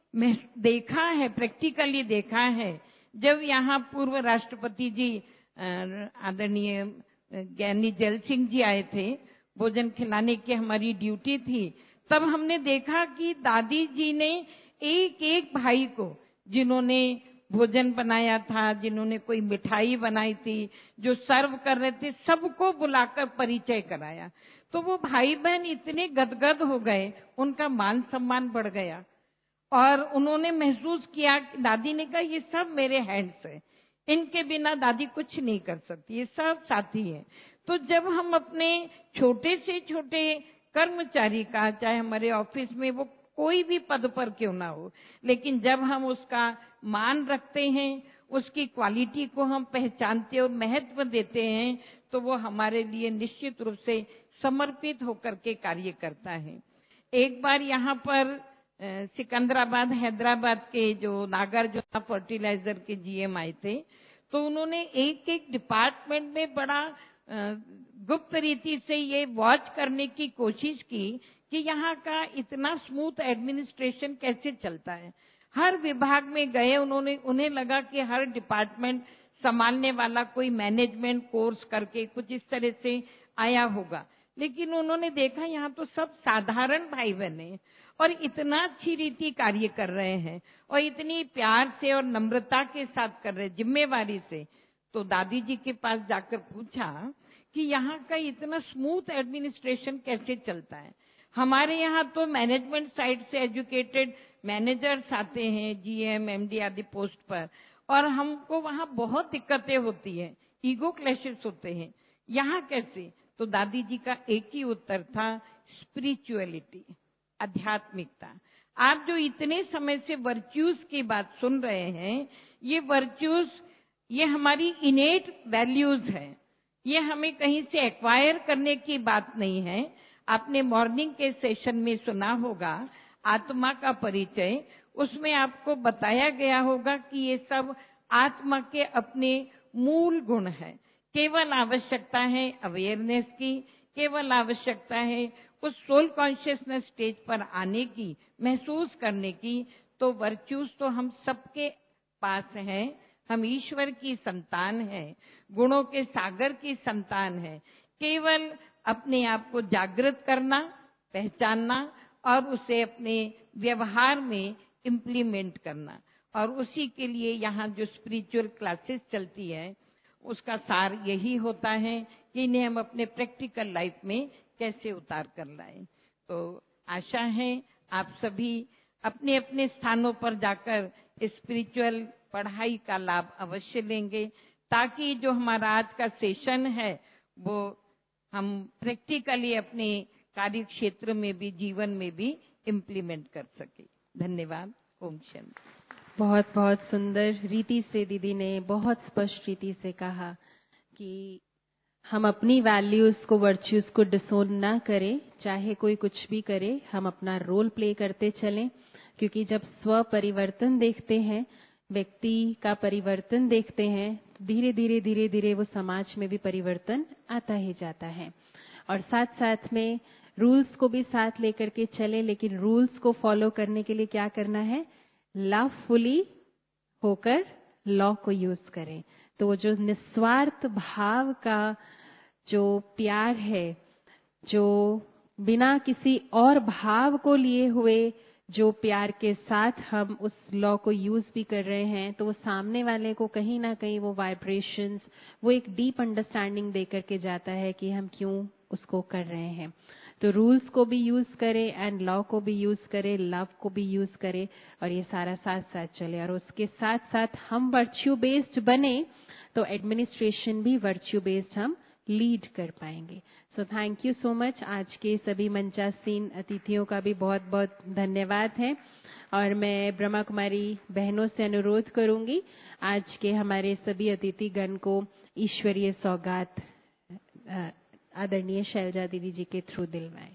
देखा है, प्रैक्टिकली देखा है, जब यहाँ पूर्व राष्ट्रपति जी आदरणीय ज्ञानी जैल सिंह जी आए थे, भोजन खिलाने की हमारी ड्यूटी थी, तब हमने देखा कि दादी जी ने एक एक भाई को, जिन्होंने भोजन बनाया था, जिन्होंने कोई मिठाई बनाई थी, जो सर्व कर रहे थे, सबको बुलाकर परिचय कराया। तो वो भाई बहन इतने गदगद हो गए, उनका मान सम्मान बढ़ गया और उन्होंने महसूस किया, दादी ने कहा ये सब मेरे हैंड्स है, इनके बिना दादी कुछ नहीं कर सकती, ये सब साथी है। तो जब हम अपने छोटे से छोटे कर्मचारी का, चाहे हमारे ऑफिस में वो कोई भी पद पर क्यों ना हो, लेकिन जब हम उसका मान रखते हैं, उसकी क्वालिटी को हम पहचानते और महत्व देते हैं, तो वो हमारे लिए निश्चित रूप से समर्पित होकर के कार्य करता है। एक बार यहाँ पर सिकंदराबाद, हैदराबाद के जो नागार्जुना फर्टिलाइजर के जीएम आए थे, तो उन्होंने एक एक डिपार्टमेंट में बड़ा गुप्त रीति से ये वॉच करने की कोशिश की कि यहाँ का इतना स्मूथ एडमिनिस्ट्रेशन कैसे चलता है। हर विभाग में गए, उन्हें लगा कि हर डिपार्टमेंट संभालने वाला कोई मैनेजमेंट कोर्स करके कुछ इस तरह से आया होगा, लेकिन उन्होंने देखा यहाँ तो सब साधारण भाई बहने और इतना अच्छी रीति कार्य कर रहे हैं और इतनी प्यार से और नम्रता के साथ कर रहे हैं, जिम्मेवारी से। तो दादी जी के पास जाकर पूछा कि यहाँ का इतना स्मूथ एडमिनिस्ट्रेशन कैसे चलता है। हमारे यहाँ तो मैनेजमेंट साइड से एजुकेटेड मैनेजर्स आते हैं, जीएम, एमडी आदि पोस्ट पर, और हमको वहाँ बहुत दिक्कतें होती है, ईगो क्लैशेस होते हैं। यहाँ कैसे? तो दादी जी का एक ही उत्तर था, स्पिरिचुअलिटी, आध्यात्मिकता। आप जो इतने समय से वर्च्यूज की बात सुन रहे हैं, ये वर्च्यूज, ये हमारी इनेट वैल्यूज है, ये हमें कहीं से एक्वायर करने की बात नहीं है। आपने मॉर्निंग के सेशन में सुना होगा आत्मा का परिचय, उसमें आपको बताया गया होगा कि ये सब आत्मा के अपने मूल गुण है। केवल आवश्यकता है अवेयरनेस की, केवल आवश्यकता है उस सोल कॉन्शियसनेस स्टेज पर आने की, महसूस करने की। तो वर्च्यूज तो हम सबके पास हैं, हम ईश्वर की संतान हैं, गुणों के सागर की संतान है। केवल अपने आप को जागृत करना, पहचानना और उसे अपने व्यवहार में इम्प्लीमेंट करना। और उसी के लिए यहाँ जो स्पिरिचुअल क्लासेस चलती है, उसका सार यही होता है कि इन्हें हम अपने प्रैक्टिकल लाइफ में कैसे उतार कर लाएं। तो आशा है आप सभी अपने अपने स्थानों पर जाकर स्पिरिचुअल पढ़ाई का लाभ अवश्य लेंगे, ताकि जो हमारा आज का सेशन है वो हम प्रैक्टिकली अपने कार्य क्षेत्र में भी, जीवन में भी इम्प्लीमेंट कर सके। धन्यवाद। ओम शांति। बहुत बहुत सुंदर रीति से दीदी ने बहुत स्पष्ट रीति से कहा कि हम अपनी वैल्यूज को, वर्च्यूज को डिसोन ना करें, चाहे कोई कुछ भी करे, हम अपना रोल प्ले करते चलें। क्योंकि जब स्व परिवर्तन देखते हैं, व्यक्ति का परिवर्तन देखते हैं, तो धीरे धीरे धीरे धीरे वो समाज में भी परिवर्तन आता ही जाता है। और साथ साथ में रूल्स को भी साथ लेकर के चले, लेकिन रूल्स को फॉलो करने के लिए क्या करना है? लवफुली होकर लॉ को यूज करें। तो वो जो निस्वार्थ भाव का जो प्यार है, जो बिना किसी और भाव को लिए हुए जो प्यार के साथ हम उस लॉ को यूज भी कर रहे हैं, तो वो सामने वाले को कहीं ना कहीं वो वाइब्रेशंस, वो एक डीप अंडरस्टैंडिंग दे करके जाता है कि हम क्यों उसको कर रहे हैं। तो रूल्स को भी यूज करें एंड लॉ को भी यूज करें, लव को भी यूज करें, और ये सारा साथ साथ चले। और उसके साथ साथ हम वर्च्यू बेस्ड बने तो एडमिनिस्ट्रेशन भी वर्च्यू बेस्ड हम लीड कर पाएंगे। So thank you so much. आज के सभी मंचासीन अतिथियों का भी बहुत बहुत धन्यवाद है। और मैं ब्रह्मा कुमारी बहनों से अनुरोध करूंगी आज के हमारे सभी अतिथिगण को ईश्वरीय सौगात आदरणीय शैलजा दीदी जी के थ्रू दिलवाएं।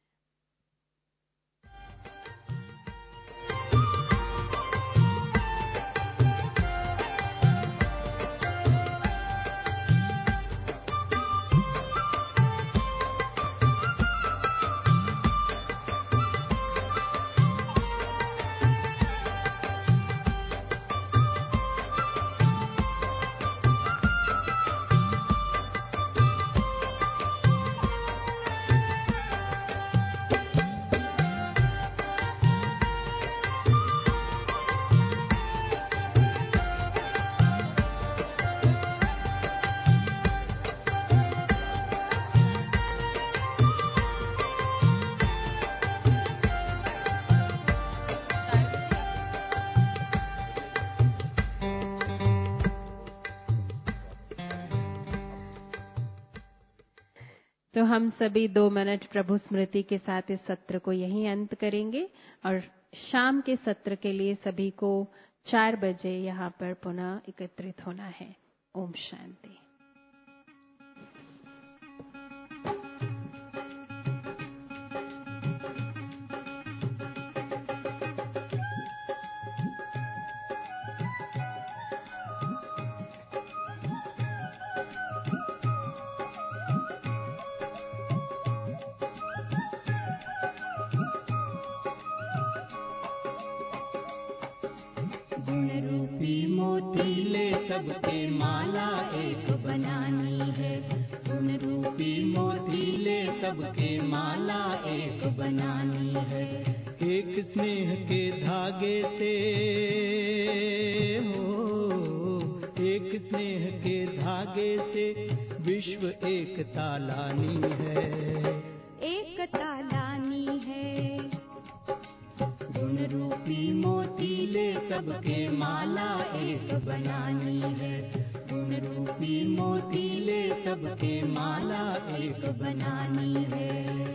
तो हम सभी 2 मिनट प्रभु स्मृति के साथ इस सत्र को यहीं अंत करेंगे और शाम के सत्र के लिए सभी को 4 बजे यहाँ पर पुनः एकत्रित होना है। ओम शांति। सबके माला एक बनानी है, गुण रूपी मोतीले सबके माला एक बनानी है। एक स्नेह के धागे से हो, एक स्नेह के धागे से विश्व एक तालानी है, एक तालानी है। गुण रूपी मोतीले सबके माला एक बनानी है, गुण रूपी मोतीले सबके माला एक बनानी है।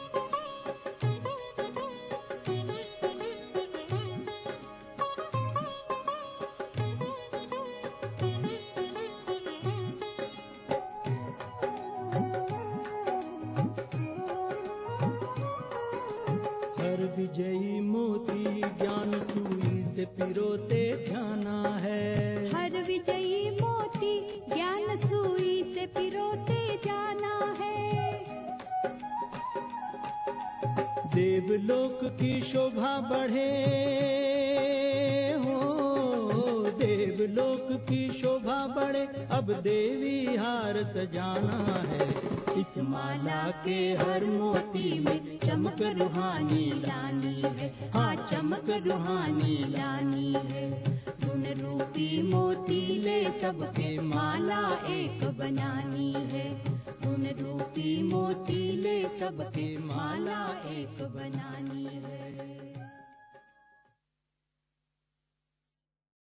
हर विजयी मोती ज्ञान सुई से पिरोते जाना है, हर विजयी मोती ज्ञान सुई से पिरोते जाना है। देवलोक की शोभा बढ़े हो, देवलोक की शोभा बढ़े, अब देवी हार सजाना है। इस माला के हर मोती में चमक रूहानी लानी है, हाँ चमक रूहानी लानी है। गुण रूपी मोतीले सबके माला एक बनानी है, गुण रूपी मोतीले सबके माला एक बनानी है।